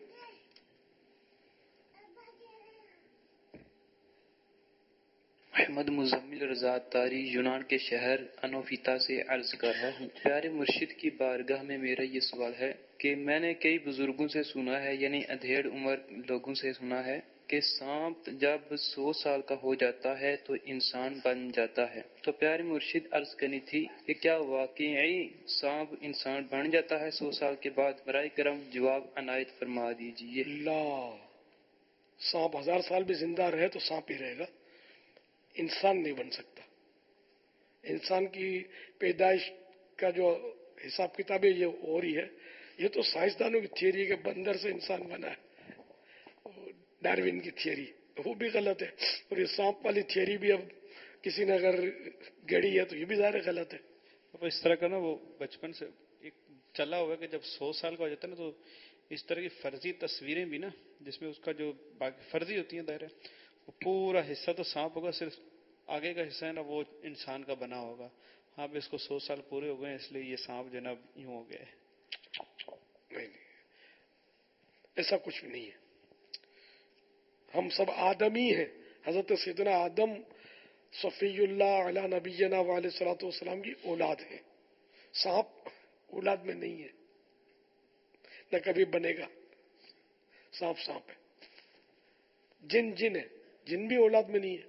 احمد مزمل رضا تاری یونان کے شہر انوفیتا سے عرض کر رہا ہوں. پیارے مرشد کی بارگاہ میں میرا یہ سوال ہے کہ میں نے کئی بزرگوں سے سنا ہے، یعنی ادھیڑ عمر لوگوں سے سنا ہے کہ سانپ جب 100 سال کا ہو جاتا ہے تو انسان بن جاتا ہے. تو پیارے مرشد عرض کرنی تھی کہ کیا واقعی سانپ انسان بن جاتا ہے 100 سال کے بعد؟ برائے کرم جواب عنایت فرما دیجیے. اللہ، سانپ 1000 سال بھی زندہ رہے تو سانپ ہی رہے گا، انسان نہیں بن سکتا. انسان کی پیدائش کا جو حساب کتاب ہے یہ ہو رہی ہے. یہ تو سائنسدانوں کی تھیوری ہے کہ بندر سے انسان بنا ہے، ڈاروین کی تھیوری، وہ بھی غلط ہے. اور یہ سانپ والی تھیوری بھی اب کسی نے اگر گڑی ہے تو یہ بھی ظاہر غلط ہے. اس طرح کا نا وہ بچپن سے ایک چلا ہوا کہ جب 100 سال کا ہو جاتا ہے نا تو اس طرح کی فرضی تصویریں بھی نا جس میں اس کا جو باقی فرضی ہوتی ہیں دائرہ، وہ پورا حصہ تو سانپ ہوگا، صرف آگے کا حصہ ہے نا وہ انسان کا بنا ہوگا. ہاں اس کو 100 سال پورے ہو گئے اس لیے یہ سانپ جو نا یوں ہو گئے. نہیں، ایسا کچھ بھی نہیں ہے. ہم سب آدمی ہیں. حضرت سیدنا آدم صفی اللہ علی نبینا علیہ الصلوۃ والسلام کی اولاد ہے. سانپ اولاد میں نہیں ہے، نہ کبھی بنے گا. سانپ سانپ ہے. جن ہے، جن بھی اولاد میں نہیں ہے.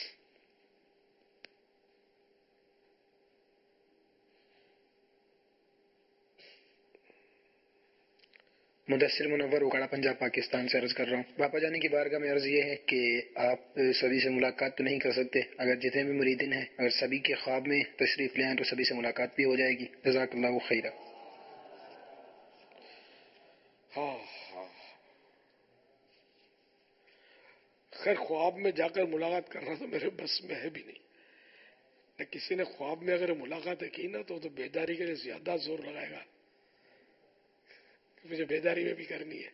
مدثر منور اکاڑا پنجاب پاکستان سے عرض کر رہا ہوں. باپا جانے کی بارگاہ میں عرض یہ ہے کہ آپ سبھی سے ملاقات تو نہیں کر سکتے، اگر جتنے بھی مریدین ہیں اگر سبھی کے خواب میں تشریف لے آئیں تو سبھی سے ملاقات بھی ہو جائے گی. جزاک اللہ خیرہ. ہاں خیر، خواب میں جا کر ملاقات کرنا تو میرے بس میں ہے بھی نہیں. کسی نے خواب میں اگر ملاقات کی نا تو بیداری کے لیے زیادہ زور لگائے گا. मुझे बेदारी में भी करनी है।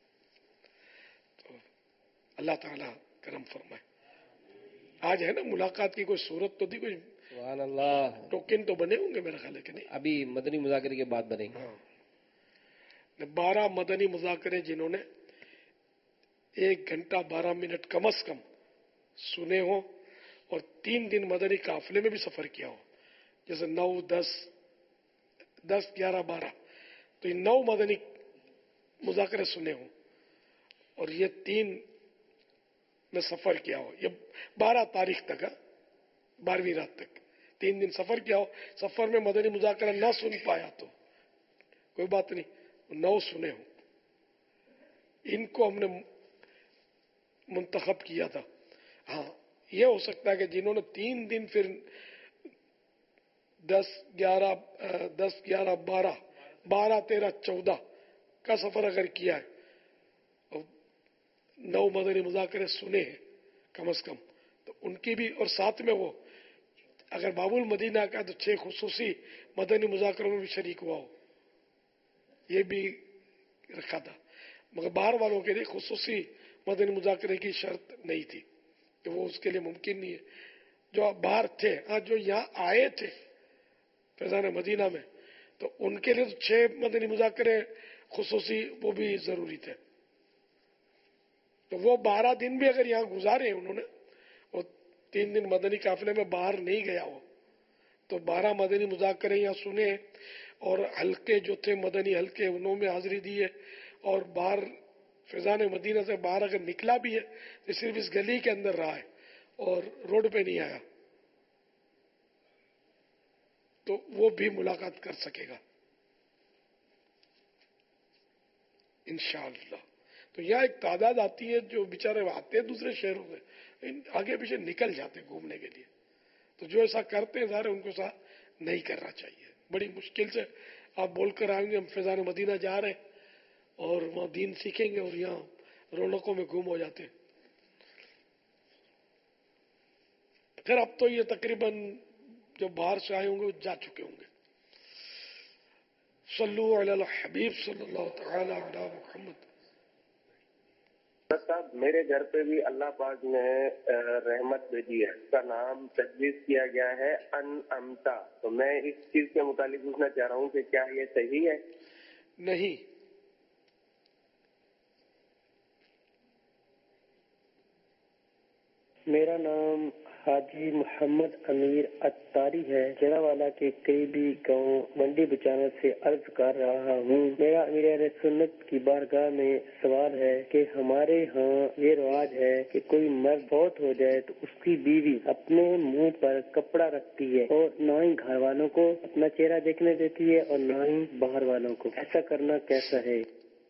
तो अल्लाह ताला करम फरमाए। आज है ना मुलाकात की कोई सूरत तो थी, कोई सुभान अल्लाह। टोकन तो बने होंगे मेरा ख्याल है कि नहीं? अभी मदनी मुज़ाकरे के बाद बनेंगे। हाँ, 12 मदनी मुज़ाकरे जिन्होंने 1 घंटा 12 मिनट कम से कम सुने हो और 3 दिन मदनी काफिले में भी सफर किया हो, जैसे 9, 10, 11, 12, तो ये 9 मदनी मुज़ाकरे सुने हो और ये 3 में सफर किया हो, ये 12 तारीख तक है, 12वीं रात तक 3 दिन सफर किया हो। सफर में मदनी मुज़ाकरा ना सुन पाया तो कोई बात नहीं, 9 सुने हो। इनको हमने मुंतखब किया था। हाँ, ये हो सकता है कि जिन्होंने 3 दिन फिर 10, 11, 12, 13, 14 का सफर अगर किया है और 9 मदनी मुज़ाकरे सुने हैं कम से कम, तो उनकी भी, और साथ में वो अगर बाबुल मदीना का तो 6 खुसूसी मदनी मुज़ाकरों में भी शरीक हुआ हो, ये भी रखा था। मगर बाहर वालों के लिए खुसूसी मदनी मुज़ाकरे की शर्त नहीं थी, तो वो उसके लिए मुमकिन नहीं है। जो बाहर थे, हाँ, जो यहाँ आए थे फैज़ान मदीना में, तो उनके लिए तो 6 मदनी मुज़ाकरे खुसूसी वो भी जरूरी थे। तो वो 12 दिन भी अगर यहाँ गुजारे उन्होंने और 3 दिन मदनी काफिले में बाहर नहीं गया हो, तो 12 मदनी मुज़ाकरे यहाँ सुने और हल्के जो थे मदनी हल्के उन्होंने हाजिरी दी है। और बाहर फैज़ान मदीना से बाहर अगर निकला भी है तो सिर्फ इस गली के अंदर रहा है और रोड पे नहीं आया, तो वो भी मुलाकात कर सकेगा इंशाअल्लाह। तो यहाँ एक तादाद आती है जो बेचारे आते हैं दूसरे शहरों में, आगे पीछे निकल जाते हैं घूमने के लिए। तो जो ऐसा करते हैं ज़ाहिर उनको ऐसा नहीं करना चाहिए। बड़ी मुश्किल से आप बोलकर आएंगे हम फैज़ान मदीना जा रहे हैं और वहाँ दीन सीखेंगे, और यहाँ रौनकों में गुम हो जाते हैं। फिर अब तो ये तकरीबन जो बाहर से आए होंगे वो जा चुके होंगे। सल्लु अला हबीब सल्लल्लाहु तआला अला मुहम्मद। साहब, मेरे घर पे भी अल्लाह पाक ने रहमत भेजी है, उसका नाम तजवीज़ किया गया है अनअमता। तो मैं इस चीज के मुतालिक पूछना चाह रहा हूँ कि क्या ये सही है? नहीं, मेरा नाम हाजी मोहम्मद अमीर अत्तारी है। जरावाला के करीबी गांव मंडी बिचाना से अर्ज कर रहा हूँ। मेरा अमीर अहले सुन्नत की बारगाह में सवाल है कि हमारे यहाँ ये रिवाज है कि कोई मर्द फौत हो जाए तो उसकी बीवी अपने मुंह पर कपड़ा रखती है और ना ही घर वालों को अपना चेहरा देखने देती है और ना ही बाहर वालों को। ऐसा करना कैसा है?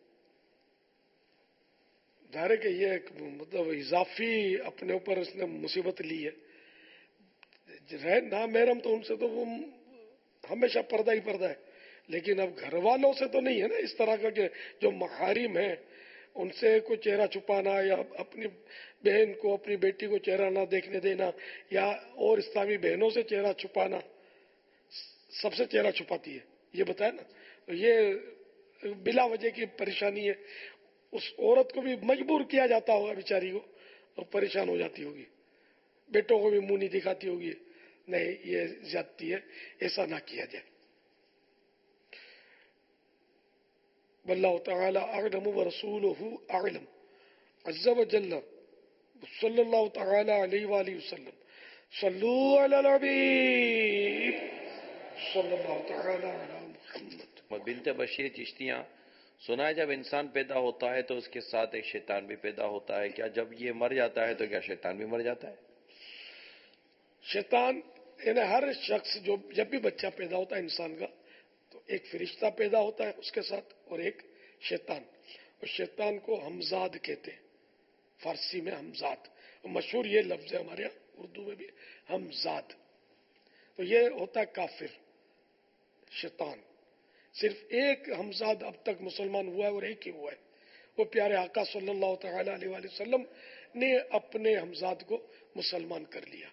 जाहिर है कि ये एक मतलब इजाफी अपने ऊपर उसने मुसीबत ली है। रहे ना महरम तो उनसे तो वो हमेशा पर्दा ही पर्दा है, लेकिन अब घर वालों से तो नहीं है ना इस तरह का कि जो महारिम है उनसे कोई चेहरा छुपाना या अपनी बहन को अपनी बेटी को चेहरा ना देखने देना या और इस्लामी बहनों से चेहरा छुपाना। सबसे चेहरा छुपाती है, ये बताया ना। तो ये बिला वजह की परेशानी है। उस औरत को भी मजबूर किया जाता होगा बेचारी को, और परेशान हो जाती होगी। बेटों को भी मुंह नहीं दिखाती होगी। नहीं, ये ज्यादती है, ऐसा ना किया जाए। वल्लाहु तआला अअलम व रसूलुहु अअलम। अज़्ज़ा व जल्ल सल्लल्लाहु तआला अलैहि व आलिहि वसल्लम। सल्लू अला नबी सल्लल्लाहु तआला अला मुहम्मद। बिन्ते बशीर चिश्तियाँ, सुना है जब इंसान पैदा होता है तो उसके साथ एक शैतान भी पैदा होता है। क्या जब ये मर जाता है तो क्या शैतान भी मर जाता है? शैतान यानी हर शख्स जो जब भी बच्चा पैदा होता है इंसान का, तो एक फरिश्ता पैदा होता है उसके साथ और एक शैतान। और शैतान को हमजाद कहते हैं, फारसी में हमजाद। मशहूर ये लफ्ज है हमारे यहाँ उर्दू में भी, हमजाद। तो ये होता है काफिर शैतान। सिर्फ एक हमजाद अब तक मुसलमान हुआ है और एक ही हुआ है, वो प्यारे आका सल्लल्लाहु तआला अलैहि वसल्लम ने अपने हमजाद को मुसलमान कर लिया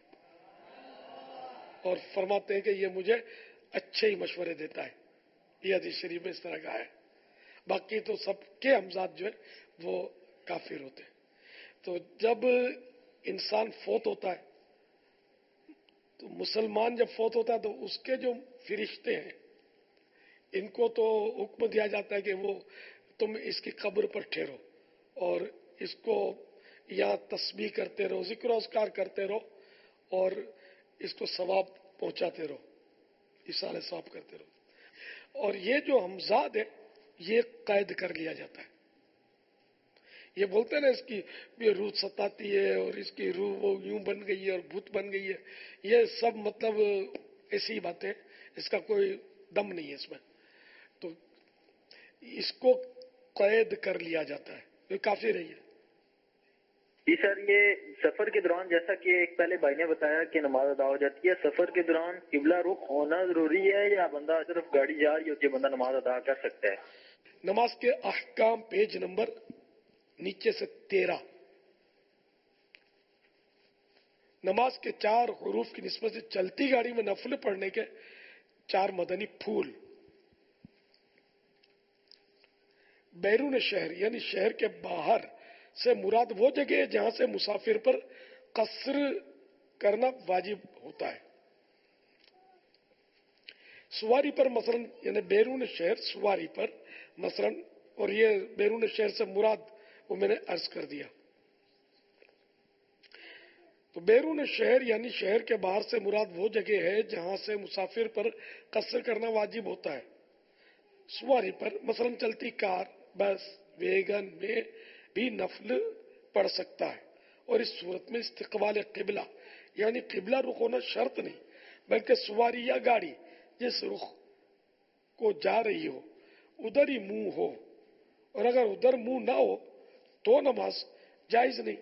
और फरमाते हैं कि ये मुझे अच्छे ही मशवरे देता है। ये हदीस शरीफ में इस तरह का है। बाकी तो सबके हमजाद जो है वो काफिर होते हैं। तो जब इंसान फौत होता है, तो मुसलमान जब फौत होता है तो उसके जो फरिश्ते हैं, इनको तो हुक्म दिया जाता है कि वो तुम इसकी कब्र पर ठहरो और इसको यहाँ तस्बीह करते रहो, जिक्र अस्कार करते रहो और इसको सवाब पहुंचाते रहो, इसाले सवाब करते रहो। और ये जो हमजाद है ये कैद कर लिया जाता है। ये बोलते हैं ना इसकी ये रूह सताती है और इसकी रूह वो यूं बन गई है और भूत बन गई है, ये सब मतलब ऐसी बातें, इसका कोई दम नहीं है इसमें। तो इसको कैद कर लिया जाता है, ये काफी रही है। जी सर, ये सफर के दौरान जैसा कि एक पहले भाई ने बताया कि नमाज अदा हो जाती है, सफर के दौरान किबला रुख होना जरूरी है या बंदा सिर्फ गाड़ी जा रही होती है बंदा नमाज अदा कर सकता है? नमाज के अहकाम पेज नंबर नीचे से 13, नमाज के 4 हुरूफ की निस्बत से चलती गाड़ी में नफल पढ़ने के 4 मदनी फूल। बैरून शहर यानी शहर के बाहर से मुराद वो जगह है जहां से मुसाफिर पर कसर करना वाजिब होता है। सवारी पर मसलन यानी बैरून शहर सवारी पर मसलन, और ये बैरून शहर से मुराद वो मैंने अर्ज कर दिया। तो बैरून शहर यानी शहर के बाहर से मुराद वो जगह है जहां से मुसाफिर पर कसर करना वाजिब होता है। सवारी पर मसलन चलती कार, बस, वैगन में भी नफल पढ़ सकता है और इस सूरत में इस्तिकबाल किबला यानी किबला रुख होना शर्त नहीं, बल्कि सवारी या गाड़ी जिस रुख को जा रही हो उधर ही मुंह हो, और अगर उधर मुंह ना हो तो नमाज जायज नहीं।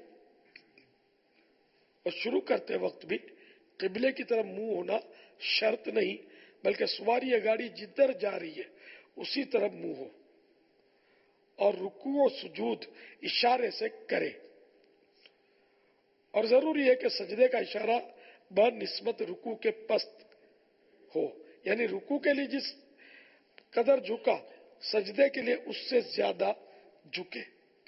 और शुरू करते वक्त भी किबले की तरफ मुंह होना शर्त नहीं, बल्कि सवारी या गाड़ी जिधर जा रही है उसी तरफ मुंह हो और रुकू और सुजूद इशारे से करे। और जरूरी है कि सजदे का इशारा बनिस्बत रुकू के पस्त हो, यानी रुकू के लिए जिस कदर झुका सजदे के लिए उससे ज्यादा झुके।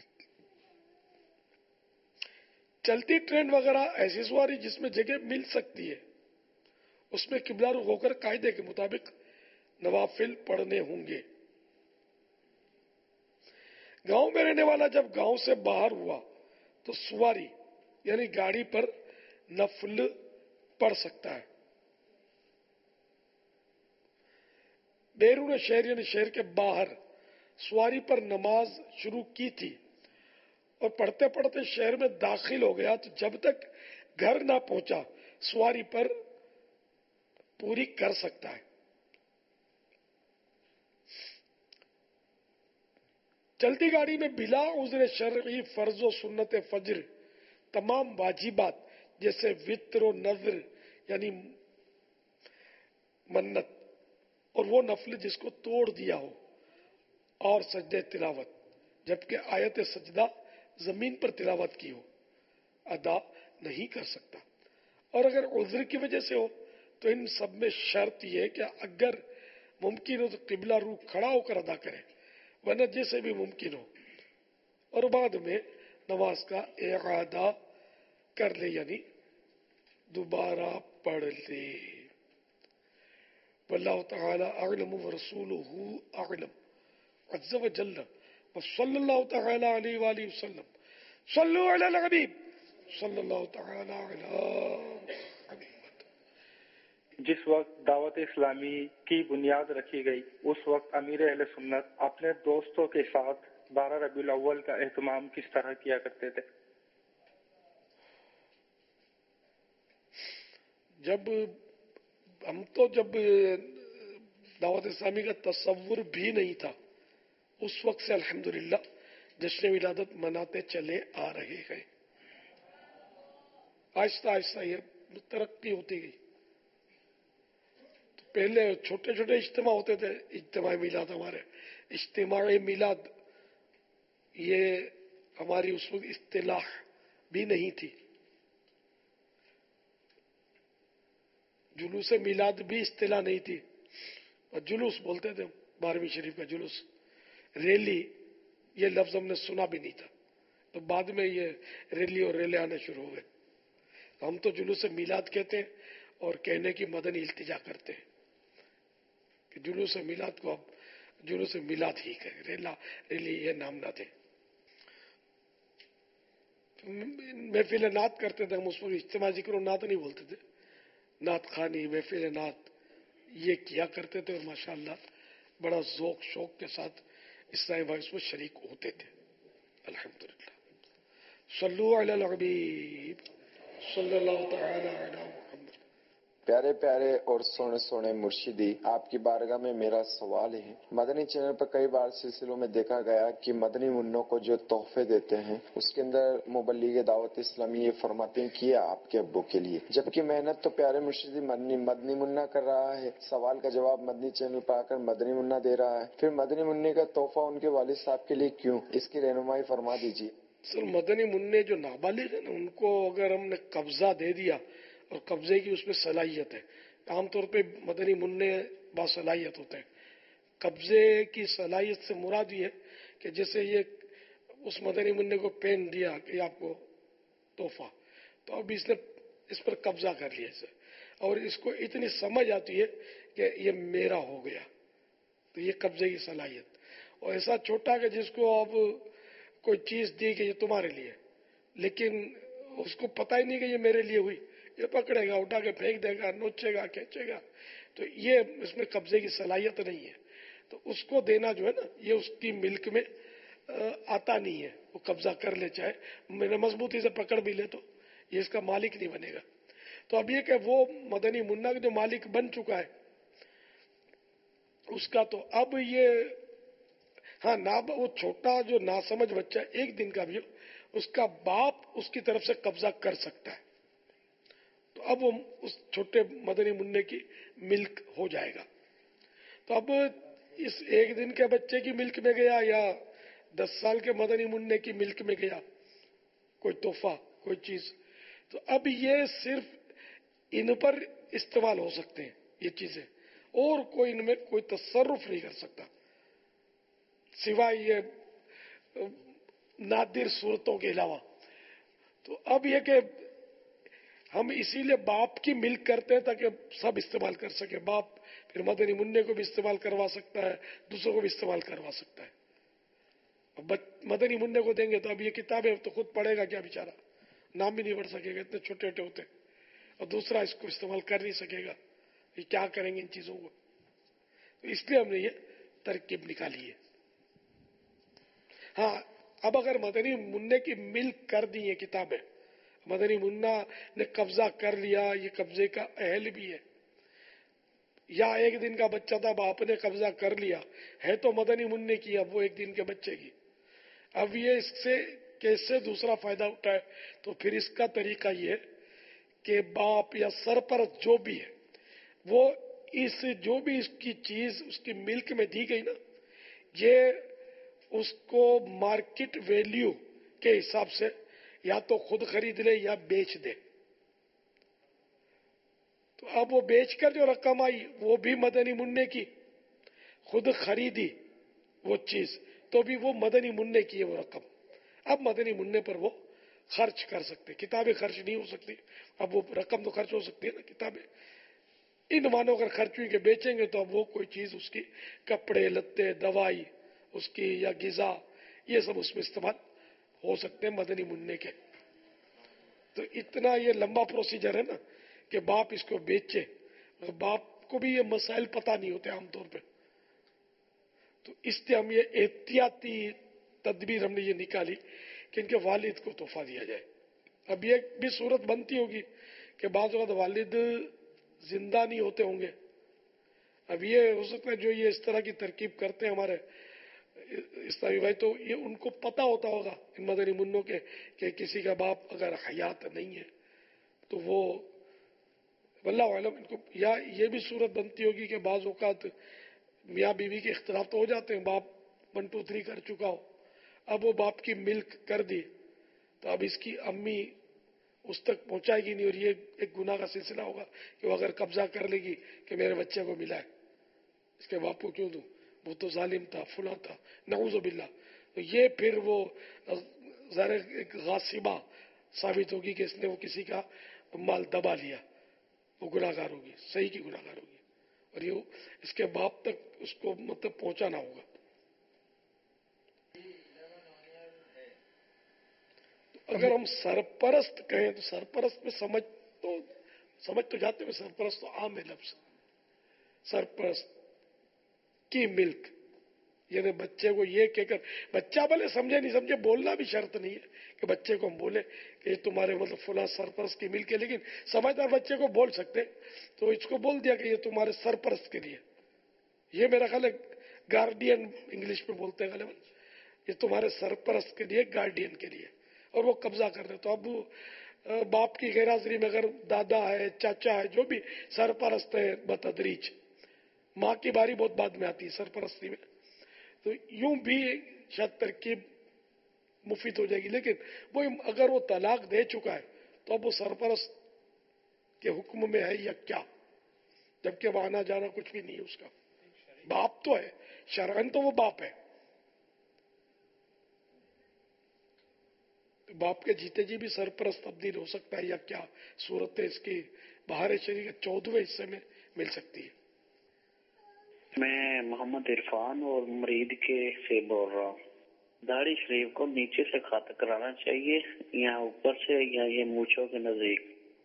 चलती ट्रेन वगैरह ऐसी सवारी जिसमें जगह मिल सकती है उसमें किबला रुख होकर कायदे के मुताबिक नवाफिल पढ़ने होंगे। गांव में रहने वाला जब गांव से बाहर हुआ तो सवारी यानी गाड़ी पर नफल पढ़ सकता है। बैरून शहर यानी शहर के बाहर सवारी पर नमाज शुरू की थी और पढ़ते पढ़ते शहर में दाखिल हो गया, तो जब तक घर ना पहुंचा सवारी पर पूरी कर सकता है। चलती गाड़ी में बिला उज़्र शरई फर्ज व सुन्नत फज्र तमाम वाजिबात जैसे वित्र और नज़र यानी मन्नत और वो नफल जिसको तोड़ दिया हो और सजदे तिलावत, जबकि आयत सजदा जमीन पर तिलावत की हो, अदा नहीं कर सकता। और अगर उज़्र की वजह से हो तो इन सब में शर्त यह है कि अगर मुमकिन हो तो किबला रूख खड़ा होकर अदा करे, वरना जैसे भी मुमकिन हो, और बाद में नमाज का इआदा कर ले यानी दोबारा पढ़ ले। वल्लाहु तआला अअलम व रसूलुहु अअलम अज़्ज़ व जल्ल व सल्लल्लाहु तआला अलैहि व आलिहि वसल्लम सल्लु अलल हबीब सल्लल्लाहु तआला अलैहि। जिस वक्त दावत इस्लामी की बुनियाद रखी गई उस वक्त अमीर अहले सुन्नत अपने दोस्तों के साथ 12 रबीउल अव्वल का एहतमाम किस तरह किया करते थे? जब दावत इस्लामी का तसव्वुर भी नहीं था उस वक्त से अल्हम्दुलिल्लाह जश्न विलादत मनाते चले आ रहे हैं। आहिस्ता आहिस्ता ये तरक्की होती गई। तो पहले छोटे छोटे इज्तिमा होते थे, इज्तिमा मिलाद, हमारे इज्तिमा मिलाद ये हमारी उस वक्त इस्तिलाह भी नहीं थी। जुलूस मिलाद भी इस्तिलाह नहीं थी, और जुलूस बोलते थे 12वीं शरीफ का जुलूस। रैली ये लफ्ज हमने सुना भी नहीं था, तो बाद में ये रैली और रेले आने शुरू हो गए। हम तो जुलूस मिलाद कहते हैं और कहने की मदनी इल्तिजा करते हैं कि जुलूस मिलाद को अब जुलूस मिलाद ही कहें, रेला रैली ये नाम ना दे। महफिल नात करते थे हम, उस पर इज्तिमा जिक्र नात नहीं बोलते थे, नात खानी महफिल नात ये किया करते थे और माशाअल्लाह बड़ा ज़ौक शौक के साथ इस्लामी भाई उसमें शरीक होते थे। अल्हम्दुलिल्लाह। सल्लु अलल हबीब सल्लल्लाहु तआला अलैहि मुहम्मद। प्यारे प्यारे और सोने सोने मुर्शिदी, आपकी बारगाह में मेरा सवाल है। मदनी चैनल पर कई बार सिलसिलों में देखा गया कि मदनी मुन्नों को जो तोहफे देते हैं उसके अंदर मुबल्लिग दावत इस्लामी ये फरमाते हैं कि आपके अब्बू के लिए, जबकि मेहनत तो प्यारे मुर्शिदी मदनी मुन्ना कर रहा है। सवाल का जवाब मदनी चैनल पर आकर मदनी मुन्ना दे रहा है, फिर मदनी मुन्ने का तोहफा उनके वालिद साहब के लिए क्यों? इसकी रहनुमाई फरमा दीजिए। सर, मदनी मुन्ने जो नाबालिग है ना, उनको अगर हमने कब्जा दे दिया और कब्जे की उसमें सलाहियत है, आमतौर पे मदनी मुन्ने बासलाहियत होते हैं। कब्जे की सलाहियत से मुराद ये है कि जैसे ये उस मदनी मुन्ने को पेन दिया कि आपको तोहफा, तो अब इसने इस पर कब्जा कर लिया इसे, और इसको इतनी समझ आती है कि ये मेरा हो गया, तो ये कब्जे की सलाहियत। और ऐसा छोटा कि जिसको अब कोई चीज दी कि ये तुम्हारे लिए, लेकिन उसको पता ही नहीं कि ये मेरे लिए हुई, ये पकड़ेगा, उठा के फेंक देगा, नोचेगा, खींचेगा, तो ये इसमें कब्जे की सलाहियत नहीं है। तो उसको देना जो है ना, ये उसकी मिल्क में आता नहीं है। वो कब्जा कर ले, चाहे मैंने मजबूती से पकड़ भी ले, तो ये इसका मालिक नहीं बनेगा। तो अब ये कि वो मदनी मुन्ना का जो मालिक बन चुका है उसका, तो अब ये हाँ ना, वो छोटा जो नासमझ बच्चा एक दिन का भी हो, उसका बाप उसकी तरफ से कब्जा कर सकता है, तो अब वो उस छोटे मदनी मुन्ने की मिल्क हो जाएगा। तो अब इस एक दिन के बच्चे की मिल्क में गया या 10 साल के मदनी मुन्ने की मिल्क में गया कोई तोहफा, कोई चीज, तो अब ये सिर्फ इन पर इस्तेमाल हो सकते हैं ये चीजें, और कोई इनमें कोई तसर्रुफ नहीं कर सकता सिवाय ये नादिर सूरतों के अलावा। तो अब ये कि हम इसीलिए बाप की मिल्क करते हैं ताकि सब इस्तेमाल कर सके। बाप फिर मदनी मुन्ने को भी इस्तेमाल करवा सकता है, दूसरों को भी इस्तेमाल करवा सकता है। अब मदनी मुन्ने को देंगे तो अब ये किताबें तो खुद पढ़ेगा क्या बेचारा, नाम भी नहीं पढ़ सकेगा, इतने छोटे छोटे होते, और दूसरा इसको इस्तेमाल कर नहीं सकेगा, ये क्या करेंगे इन चीजों को। तो इसलिए हमने ये तरकीब निकाली है। हाँ, अब अगर मदनी मुन्ने की मिल्क कर दी है किताबें, मदनी मुन्ना ने कब्जा कर लिया, ये कब्जे का अहल भी है, या एक दिन का बच्चा था बाप ने कब्जा कर लिया है, तो मदनी मुन्ने की, अब वो एक दिन के बच्चे की। अब ये इससे कैसे दूसरा फायदा उठाए, तो फिर इसका तरीका ये है कि बाप या सरपरस्त जो भी है वो इस जो भी इसकी चीज उसकी मिल्क में दी गई ना, ये उसको मार्केट वैल्यू के हिसाब से या तो खुद खरीद ले या बेच दे। तो अब वो बेचकर जो रकम आई वो भी मदनी मुन्ने की, खुद खरीदी वो चीज तो भी वो मदनी मुन्ने की है वो रकम। अब मदनी मुन्ने पर वो खर्च कर सकते, किताबें खर्च नहीं हो सकती, अब वो रकम तो खर्च हो सकती है ना किताबें। इन मानो अगर खर्च हुई के बेचेंगे तो अब वो कोई चीज उसकी कपड़े लत्ते दवाई उसकी या गिजा ये सब उसमें इस्तेमाल हो सकते हैं मदनी मुन्ने के। तो इतना ये लंबा प्रोसीजर है ना कि बाप इसको बेचे, बाप को भी ये मसाइल पता नहीं होते आमतौर पे, तो इसलिए हम ये एहतियाती तदबीर हमने ये निकाली कि इनके वालिद को तोहफा दिया जाए। अब ये भी सूरत बनती होगी कि बाज़ वक़्त वालिद जिंदा नहीं होते होंगे। अब ये हो सकता है जो ये इस तरह की तरकीब करते हैं हमारे इस्लामी भाई, तो ये उनको पता होता होगा इन मदनी मुन्नों के कि किसी का बाप अगर हयात नहीं है तो वो वल्लाहु आलम इनको, या ये भी सूरत बनती होगी कि बाज़ औक़ात मियाँ बीवी के इख्तिलाफ तो हो जाते हैं, बाप 1 2 3 कर चुका हो, अब वो बाप की मिल्क कर दी तो अब इसकी अम्मी उस तक पहुंचाएगी नहीं, और ये एक गुनाह का सिलसिला होगा कि वो अगर कब्जा कर लेगी कि मेरे बच्चे को मिला है, इसके बाप को क्यों दूं, وہ تو ظالم تھا، فلاں تھا، نعوذ باللہ، تو یہ پھر وہ ظاہر ایک غاصبہ ثابت ہوگی کہ اس نے وہ کسی کا مال دبا لیا، وہ گناہگار ہوگی، صحیح کی گناہگار ہوگی، اور یہ اس کے باپ تک اس کو مطلب پہنچانا ہوگا. اگر ہم سرپرست کہیں تو سرپرست میں سمجھ تو جاتے ہیں، سرپرست تو عام ہے لفظ، سرپرست کی ملک، یعنی بچے کو یہ کہہ کر، بچہ بھلے سمجھے نہیں سمجھے، بولنا بھی شرط نہیں ہے کہ بچے کو ہم بولے کہ یہ تمہارے مطلب فلاں سرپرست کی ملک ہے، لیکن سمجھدار بچے کو بول سکتے، تو اس کو بول دیا کہ یہ تمہارے سرپرست کے لیے، یہ میرا خیال ہے گارڈین انگلش میں بولتے ہیں غالباً، یہ تمہارے سرپرست کے لیے، گارڈین کے لیے، اور وہ قبضہ کر رہے. تو اب باپ کی غیر حاضری میں اگر دادا ہے، چاچا ہے، جو بھی سرپرست ہے بتدریج، ماں کی باری بہت بعد میں آتی ہے سرپرستی میں، تو یوں بھی شاید ترکیب مفید ہو جائے گی. لیکن وہ اگر وہ طلاق دے چکا ہے تو اب وہ سرپرست کے حکم میں ہے یا کیا، جبکہ وہ آنا جانا کچھ بھی نہیں ہے اس کا، باپ تو ہے شرعاً، تو وہ باپ ہے. باپ کے جیتے جی بھی سرپرست تبدیل ہو سکتا ہے یا کیا صورت ہے اس کی بہار شریف کے 14ویں حصے میں مل سکتی ہے. میں محمد عرفان اور مرید کے سے بول رہا ہوں. داڑھی شریف کو نیچے سے خط کرانا چاہیے یا اوپر سے، یا یہ مونچھوں کے نزدیک؟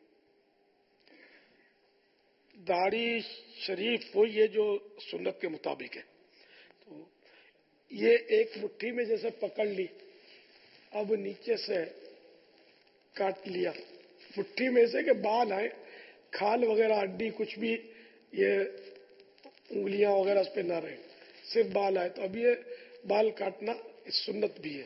داڑھی شریف وہی ہے جو سنت کے مطابق ہے. تو یہ ایک مٹھی میں جیسے پکڑ لی، اب نیچے سے کاٹ لیا، مٹھی میں سے کہ بال آئے، کھال وغیرہ ہڈی کچھ بھی یہ انگلیاں وغیرہ اس پہ نہ رہے، صرف بال آئے، تو اب یہ بال کاٹنا سنت بھی ہے.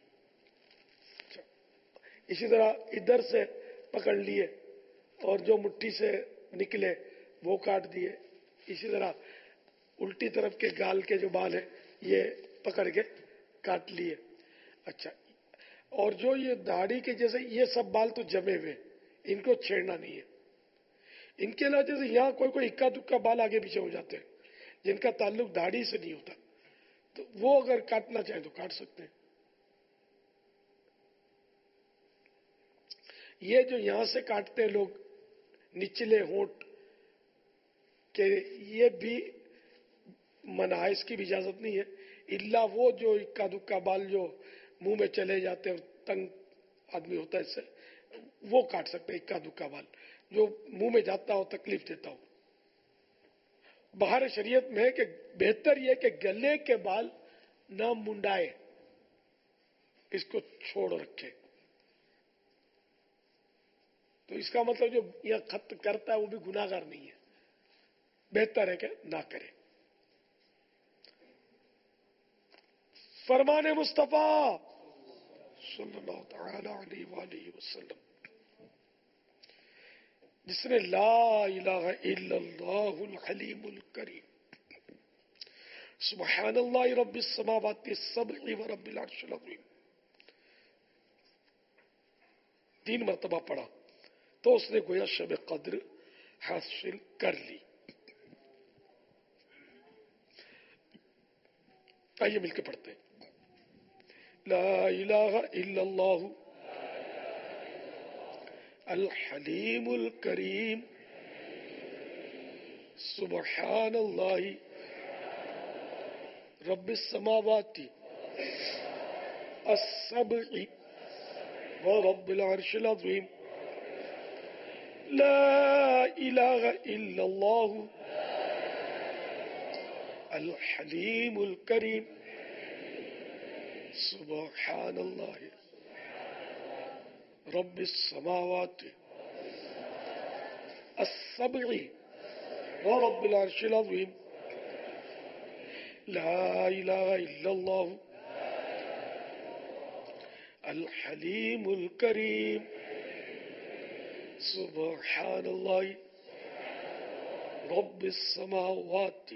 اسی طرح ادھر سے پکڑ لیے اور جو مٹھی سے نکلے وہ کاٹ دیے. اسی طرح الٹی طرف کے گال کے جو بال ہیں یہ پکڑ کے کاٹ لیے. اچھا، اور جو یہ داڑھی کے جیسے یہ سب بال تو جمے ہوئے، ان کو چھیڑنا نہیں ہے. ان کے علاوہ جیسے یہاں کوئی اکا دکا بال آگے پیچھے ہو جاتے ہیں جن کا تعلق داڑھی سے نہیں ہوتا، تو وہ اگر کاٹنا چاہیں تو کاٹ سکتے ہیں. یہ جو یہاں سے کاٹتے ہیں لوگ نچلے ہونٹ کہ یہ بھی منع ہے، اس کی بھی اجازت نہیں ہے، الا وہ جو اکا دکا بال جو منہ میں چلے جاتے ہیں اور تنگ آدمی ہوتا ہے اس سے، وہ کاٹ سکتے ہیں. اکا دکا بال جو منہ میں جاتا ہو، تکلیف دیتا ہو. بہار شریعت میں ہے کہ بہتر یہ کہ گلے کے بال نہ منڈائے، اس کو چھوڑ رکھے. تو اس کا مطلب جو یہ خط کرتا ہے وہ بھی گناہگار نہیں ہے، بہتر ہے کہ نہ کرے. فرمان مصطفیٰ صلی اللہ تعالی علیہ وآلہ وسلم، جس نے لا الہ الا اللہ الحلیم الکریم سبحان اللہ رب السماوات السبع ورب العرش العظیم 3 مرتبہ پڑھا تو اس نے گویا شب قدر حاصل کر لی. آئیے مل کے پڑھتے ہیں. لا الہ الا اللہ الحلیم الکریم سبحان اللہ رب السماوات السبع ورب العرش العظیم. لا الہ الا اللہ الحلیم الکریم سبحان اللہ رب السماوات السبع ورب العرش العظیم. لا الہ الا اللہ الحلیم الکریم سبحان اللہ رب السماوات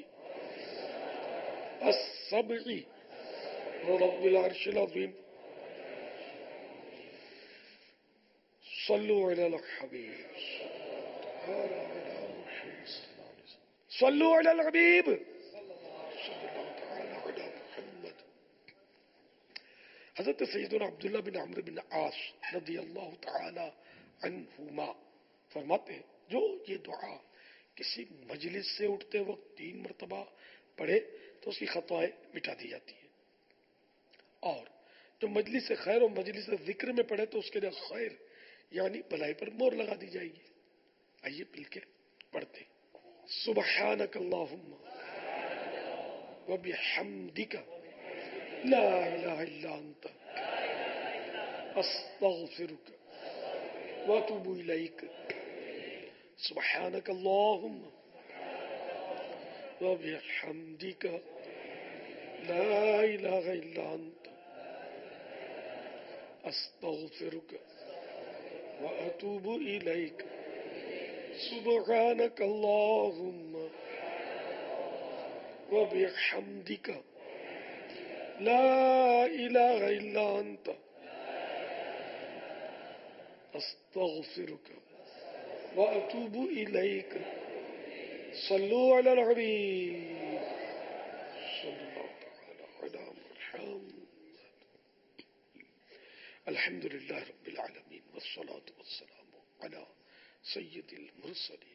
السبع ورب العرش العظیم. صلوا علی الحبیب صلوا علی الحبیب. حضرت سیدنا عبداللہ بن عمرو بن عاص رضی اللہ تعالی عنہما فرماتے ہیں جو یہ دعا کسی مجلس سے اٹھتے وقت 3 مرتبہ پڑھے تو اس کی خطائیں مٹا دی جاتی ہیں، اور جو مجلس خیر و مجلس ذکر میں پڑھے تو اس کے لیے خیر یعنی بھلائی پر مور لگا دی جائے گی۔ آئیے مل کے پڑھتے ہیں۔ سبحانک اللہم وبحمدک لا الہ الا انت استغفرک واتوب الیک۔ سبحانک اللہم وبحمدک لا الہ الا انت استغفرک واتوب الیک۔ سبحانک اللہم وبحمدک لا الہ الا انت استغفرک واتوب الیک۔ صلو علی الحبیب صلی اللہ تعالی علی محمد۔ الحمد للہ رب العالمین والصلاة والسلام علی سید المرسلین۔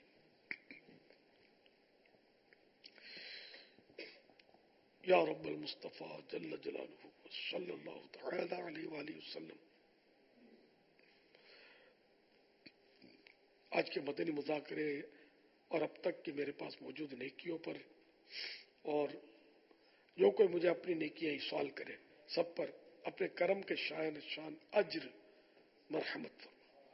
یا رب المصطفیٰ جل جلالہ صلی اللہ تعالی علیہ وآلہ وسلم۔ آج کے مدنی مذاکرے اور اب تک کی میرے پاس موجود نیکیوں پر، اور جو کوئی مجھے اپنی نیکیاں سوال کرے، سب پر اپنے کرم کے شان اجر مرحمت فرما۔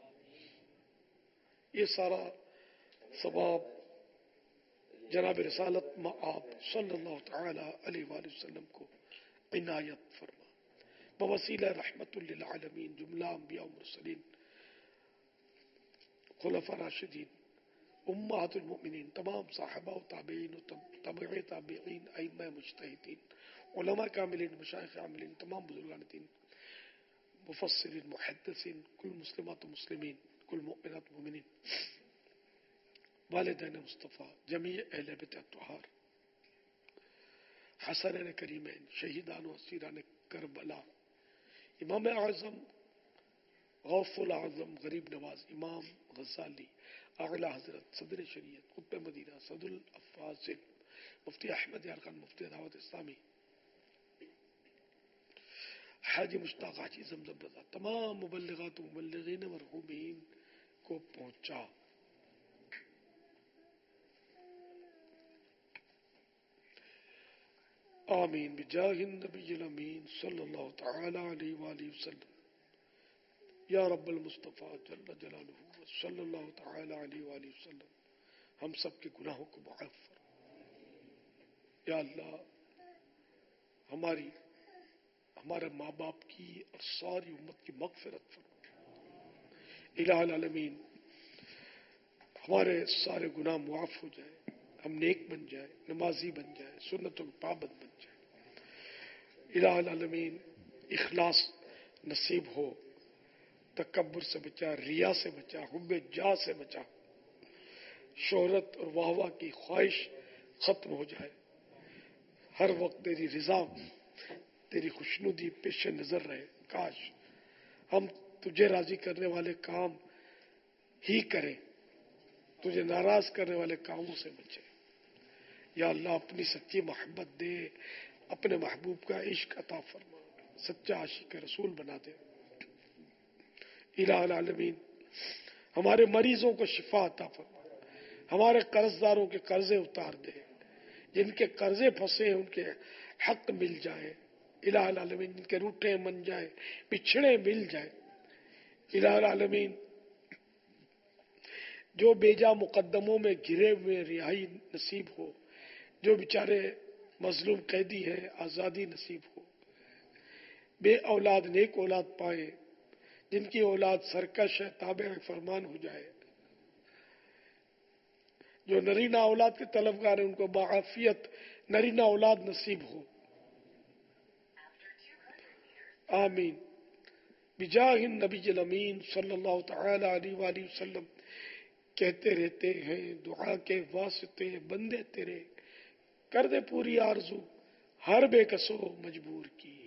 یہ سارا ثواب جناب رسالت مآب صلی اللہ تعالی علیہ وآلہ وسلم کو عنایت فرما، بوسیلہ رحمت للعالمین جملہ انبیاء و مرسلین، خلفاء راشدین، امہات المؤمنین، تمام صحابہ و تابعین و تابع تابعین، ائمہ مجتہدین، علماء کاملین، مشائخ عاملین، تمام بزرگان دین، مفسرین، محدثین، کل مسلمات و مسلمین، کل مؤمنات و مومنین، والدین مصطفیٰ، جمیع اہل بیت اطہار، حسنین کریمین، شہیدان و اسیران کربلا، امام اعظم غوث العظم غریب نواز امام غزالی، اعلی حضرت صدر شریعت قطب مدینہ صدر الافاضل مفتی احمد یار خان مفتی دعوت اسلامی، حاجی مشتاق حاجی زمزم رضا، تمام مبلغات و مبلغین مرحومین کو پہنچا۔ آمین بجاہ النبی الامین صلی اللہ تعالی علیہ وآلہ وسلم۔ یا رب المصطفیٰ جل جلالہ صلی اللہ تعالی علیہ وآلہ وسلم، ہم سب کے گناہوں کو معاف فرما۔ یا اللہ ہمارے ماں باپ کی اور ساری امت کی مغفرت فرما۔ الہ العالمین ہمارے سارے گناہ معاف ہو جائے، ہم نیک بن جائے، نمازی بن جائے، سنتوں کے پابند بن جائے۔ الہ العالمین اخلاص نصیب ہو، تکبر سے بچا، ریا سے بچا، حب جاہ سے بچا، شہرت اور واہ واہ کی خواہش ختم ہو جائے، ہر وقت تیری رضا تیری خوشنودی پیش نظر رہے۔ کاش ہم تجھے راضی کرنے والے کام ہی کریں، تجھے ناراض کرنے والے کاموں سے بچے۔ یا اللہ اپنی سچی محبت دے، اپنے محبوب کا عشق عطا فرما، سچا عاشق رسول بنا دے۔ الہ العالمین ہمارے مریضوں کو شفا عطا فرما، ہمارے قرض داروں کے قرضے اتار دے، جن کے قرضے پھنسے ہیں ان کے حق مل جائے۔ الہ العالمین جن کے روٹے من جائے، بچھڑے مل جائے۔ الہ العالمین جو بیجا مقدموں میں گرے ہوئے رہائی نصیب ہو، جو بیچارے مظلوم قیدی ہیں آزادی نصیب ہو، بے اولاد نیک اولاد پائے، جن کی اولاد سرکش ہے تابع فرمان ہو جائے، جو نرینہ اولاد کے طلبگار ہیں ان کو بعافیت نرینہ اولاد نصیب ہو۔ آمین بجاہ النبی الامین صلی اللہ تعالی علیہ وآلہ وسلم۔ کہتے رہتے ہیں دعا کے واسطے بندے تیرے، کر دے پوری آرزو ہر بے کسو مجبور کی۔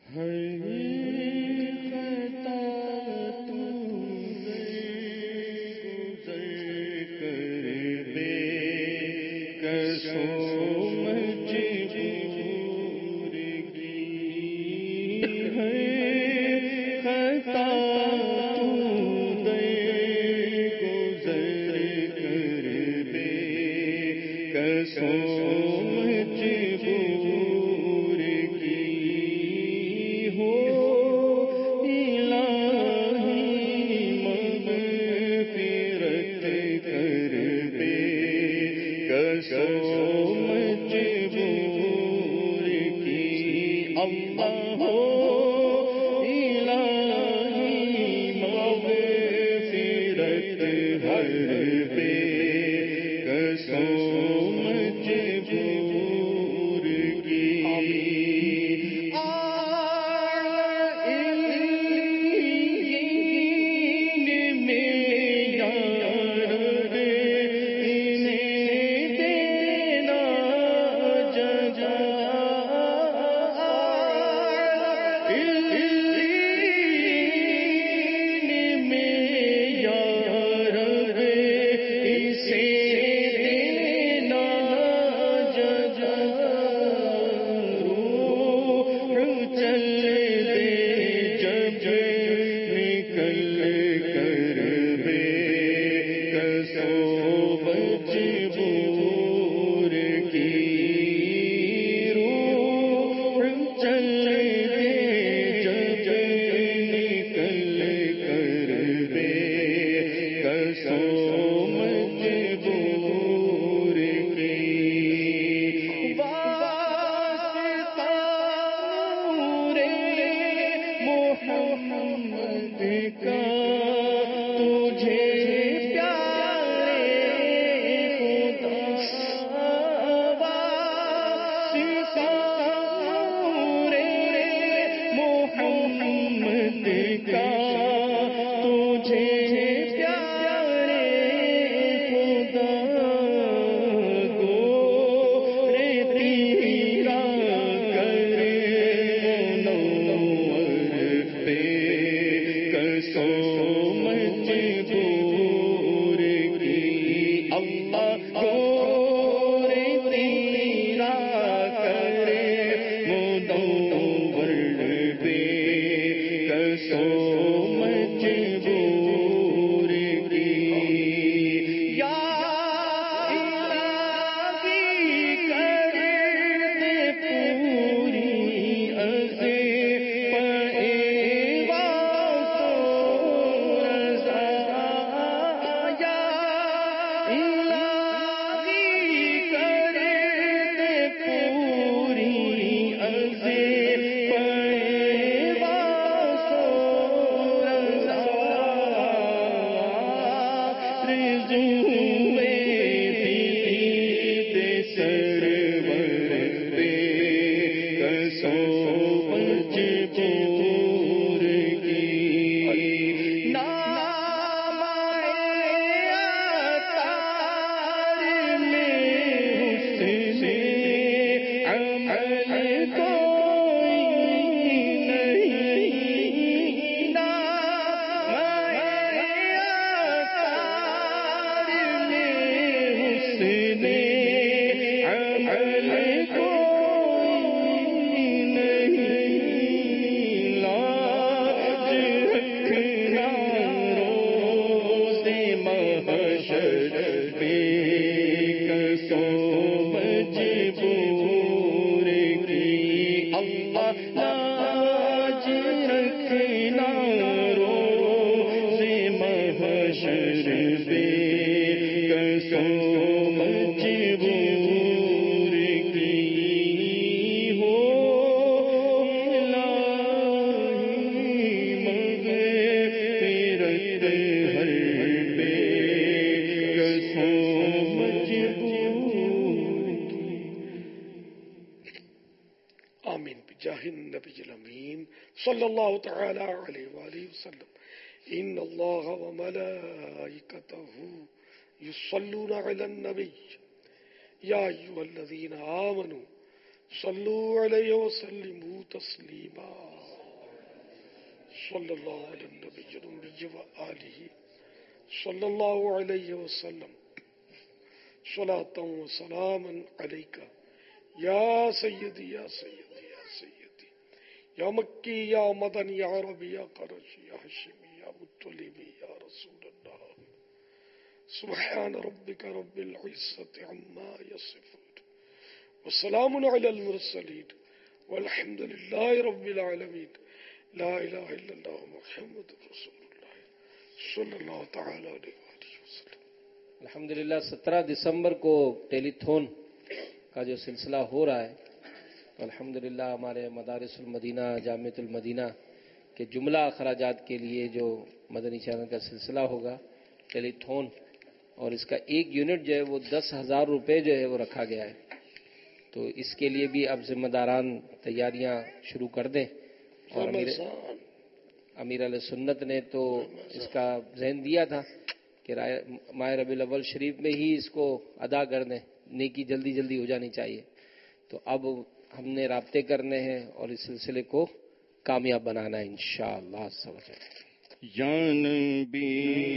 صلی اللہ تعالی علیہ وآلہ وسلم ان اللہ وملائکتہ یصلون علی النبی یا ایھا الذین آمنوا صلو علیہ وسلموا تسلیما صلی اللہ علیہ النبی الأمی وآلہ صلی اللہ علیہ وسلم صلاۃ و سلاما علیک یا سیدی یا سیدی یا سیدی یا مکی یا مدنی یا عربی یا قرشی یا حشمی یا مطلبی یا رسول اللہ سبحان ربک رب العزة عما یصفون وسلام علی المرسلین والحمد للہ رب العالمین لا الہ الا اللہ محمد رسول اللہ صلی اللہ تعالی علیہ وآلہ وسلم۔ الحمدللہ 17 دسمبر کو ٹیلی تھون کا جو سلسلہ ہو رہا ہے تو الحمدللہ ہمارے مدارس المدینہ جامعۃ المدینہ کے جملہ اخراجات کے لیے جو مدنی چینل کا سلسلہ ہوگا ٹیلی تھون، اور اس کا ایک یونٹ جو ہے وہ 10,000 روپے جو ہے وہ رکھا گیا ہے، تو اس کے لیے بھی اب ذمہ داران تیاریاں شروع کر دیں۔ اور امیر علیہ سنت نے تو اس کا ذہن دیا تھا کہ ماہ ربیع الاول شریف میں ہی اس کو ادا کر دیں، نیکی جلدی جلدی ہو جانی چاہیے، تو اب ہم نے رابطے کرنے ہیں اور اس سلسلے کو کامیاب بنانا ہے انشاءاللہ۔ یا نبی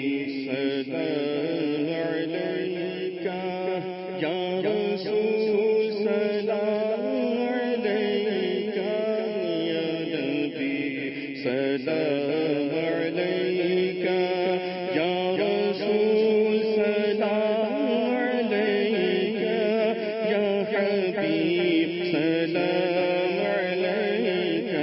سلام علیکہ یا رسول سلام علیکہ یا نبی سلام علیکہ یا رسول سلام علیکہ یا حبیب سلام علیکہ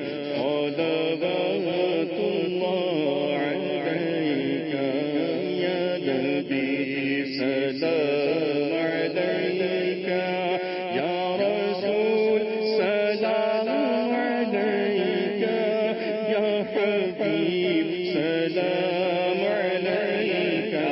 صلوات اللہ علیکہ یا نبی سلام علیکہ یا رسول سلام علیکہ یا حبیب سلام علیکہ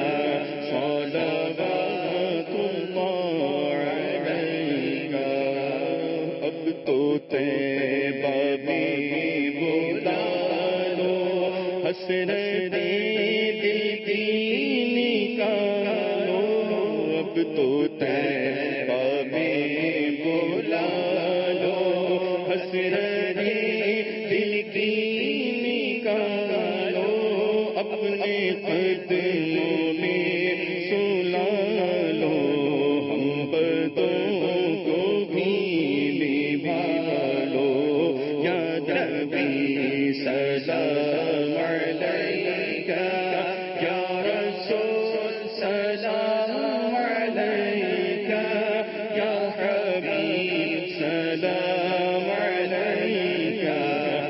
صلوات اللہ علیکہ۔ اب تو طیبہ میں بلا لو حسرت دل کی نکالو، اب تو طیبہ میں بلا لو حسرت دل کی نکالو، اپنے قدموں میں سلا لو، ہم بدوں کو بھی نبھالو، یا نبی سلام علیکہ یا رسول سلام علیکہ یا حبیب سلام علیکہ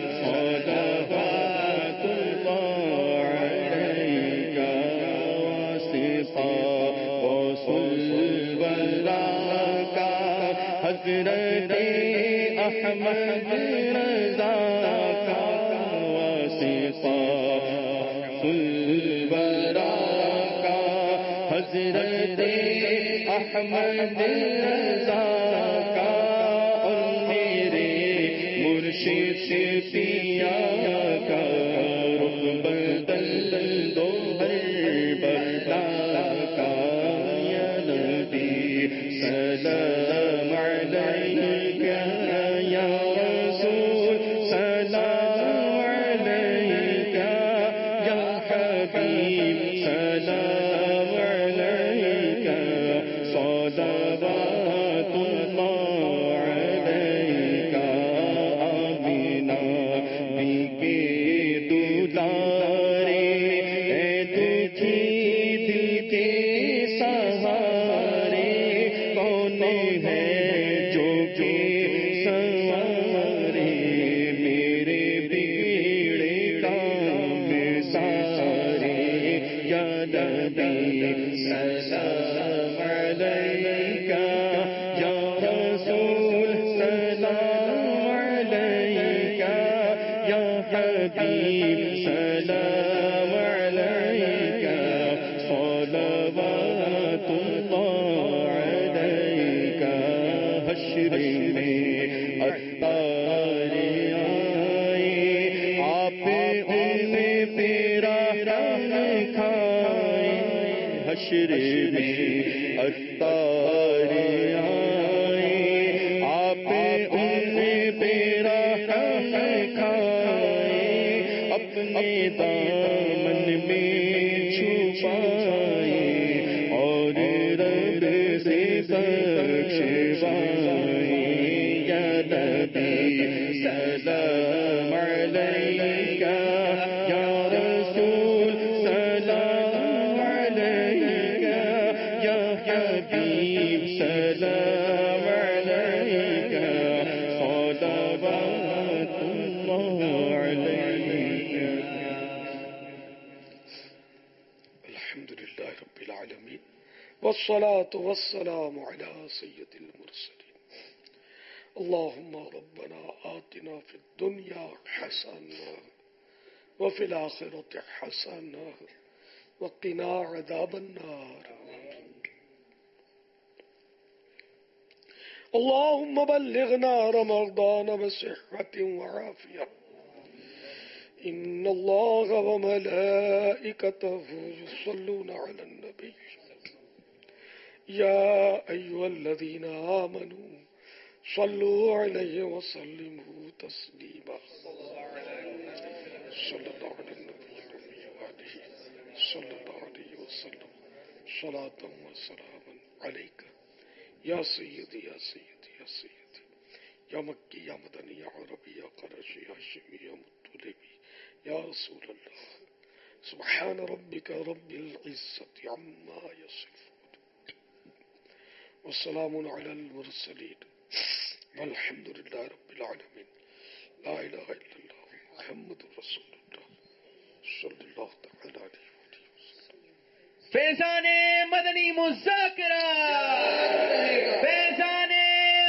صلوات اللہ علیکہ۔ واسطہ رسول اللہ کا حضرت احمد رضا کا، واسطہ رسول اللہ کا حضرت احمد رضا کا، اور میرے مرشد پیا کا رخ بدل دو بلا کا، یا نبی سلام علیکہ یا رسول سلام علیکہ یا حبیب سلام علیکہ صلوات اللہ علیکہ۔ آمینہ بی کے دلارے اے تجھی دل کے سہارے، کون ہے جو کہ سنوارے میرے بگڑے کام سارے، یا نبی سلام علیکہ یا رسول سلام علیکہ یا حبیب سلام علیکہ صلوات اللہ علیکہ۔ حشر میں عطار آئے آپ ان پیرا رنگ کھائے، حشر میں عطار آئے آپ दामन में छुपाए और रब से बख्शवाए। या नबी सलाम अलैका, या रसूल सलाम अलैका, या हबीब सलाम अलैका, सलावतुल्लाह अलैका। अल्हम्दुलिल्लाह रब्बिल आलमीन वस्सलातु वस्सलामु अला सय्यिदिल मुरसलीन। अल्लाहुम्मा रब्बना आतिना फिद दुनिया हसना व फिल आखिरति हसना व क़िना अज़ाबन नार। अल्लाहुम्मा बल्लिगना रमज़ान बिस्सिह्हतिन व आफ़िया। इन्नल्लाह व मलाइकतहु युसल्लूना अलन नबी या अय्युहल्लज़ीना आमनू सल्लू अलैहि व सल्लिमू तस्लीमा। सल्लल्लाहु अलैहि व सल्लम सलातन व सलामन अलैका या सय्यदी या सय्यदी या सय्यदी या मक्की या मदनी या अरबी या क़ुरैशी या हाशिमी या मुत्तलिबी या रसूल अल्लाह। सुब्हान रब्बिका रब्बिल इज्जति अम्मा यसिफून व सलामुन अलल मुरसलीन वल्हम्दुलिल्लाहि रब्बिल आलमीन। ला इलाहा इल्लल्लाह मुहम्मदुर रसूलुल्लाह सल्लल्लाहु तआला अलैहि वसल्लम। फैज़ाने मदनी मुज़ाकिरा, फैज़ाने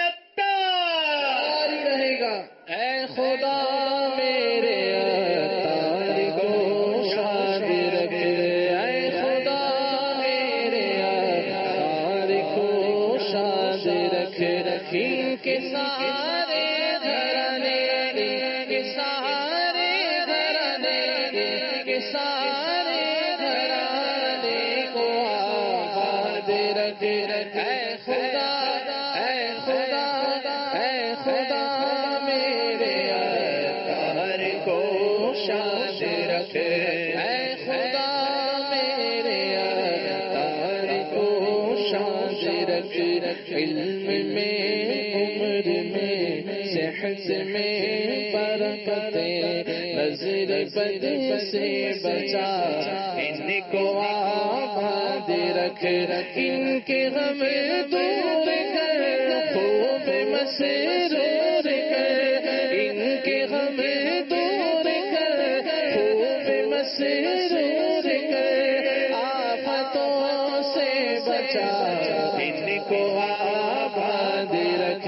अत्तार रहेगा। ऐ खुदा मेरे अत्तार को शाद रख, ऐ खुदा मेरे अत्तार को शाद रख। इनके सारे घराने, इनके सारे घराने, इनके सारे घराने को आबाद रख। ऐ खुदा, ऐ खुदा, ऐ खुदा मेरे अत्तार को शाद रख, ऐ खुदा मेरे अत्तार को शाद रख। इल्म में, उम्र में, सेहत में बरकतें, नजर बद से बचा इनको आबाद रख। इनके गम दूर कर, खूब मसरूर कर, इनके गम दूर कर, खूब मसरूर कर। आफतों से बचा इनको आबाद रख,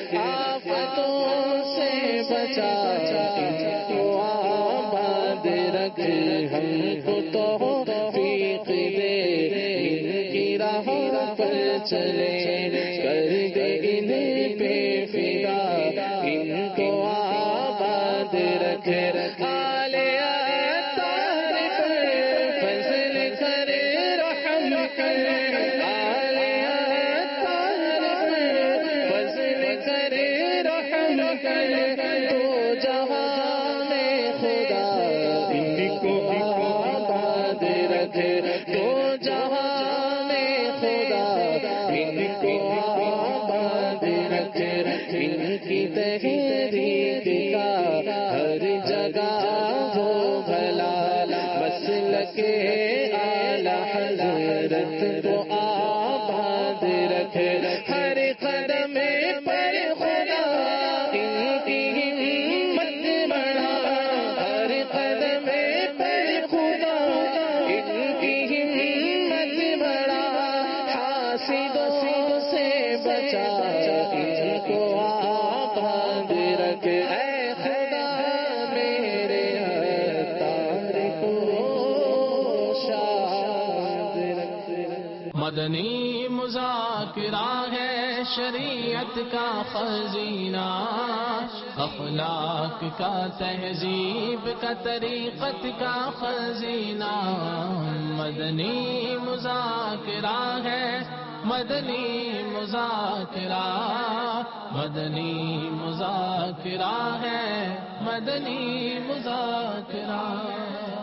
आफतों से बचा इनको आबाद रख। हमको तौफीक दे इनकी राहों पर चले, कर दे इन्हें पे फिदा, इनको आबाद रख। आले अत्तार पर फज़ल कर, रहम कर, आले अत्तार पर फज़ल कर, रहम कर। तो जहां में खुदा इनको आबाद रख, तो जहां में खुदा इनको आबाद रख। इनकी तहरीक का हर जगह हो भला, मसलके आला हज़रत को आबाद रख। हर कदम पर खुदा इनकी हिम्मत बढ़ा, हर कदम पर खुदा इनकी हिम्मत बढ़ा। हासिदों से बचा इनको आबाद रख। ऐ खुदा मेरे अत्तार को शाद रख। मदनी मुज़ाकिरा है शरीयत का खजीना, अखलाक का, तहजीब का, तरीक़त का खजीना। मदनी मुज़ाकिरा है, मदनी मुज़ाकिरा, मदनी मुज़ाकिरा है, मदनी मुज़ाकिरा।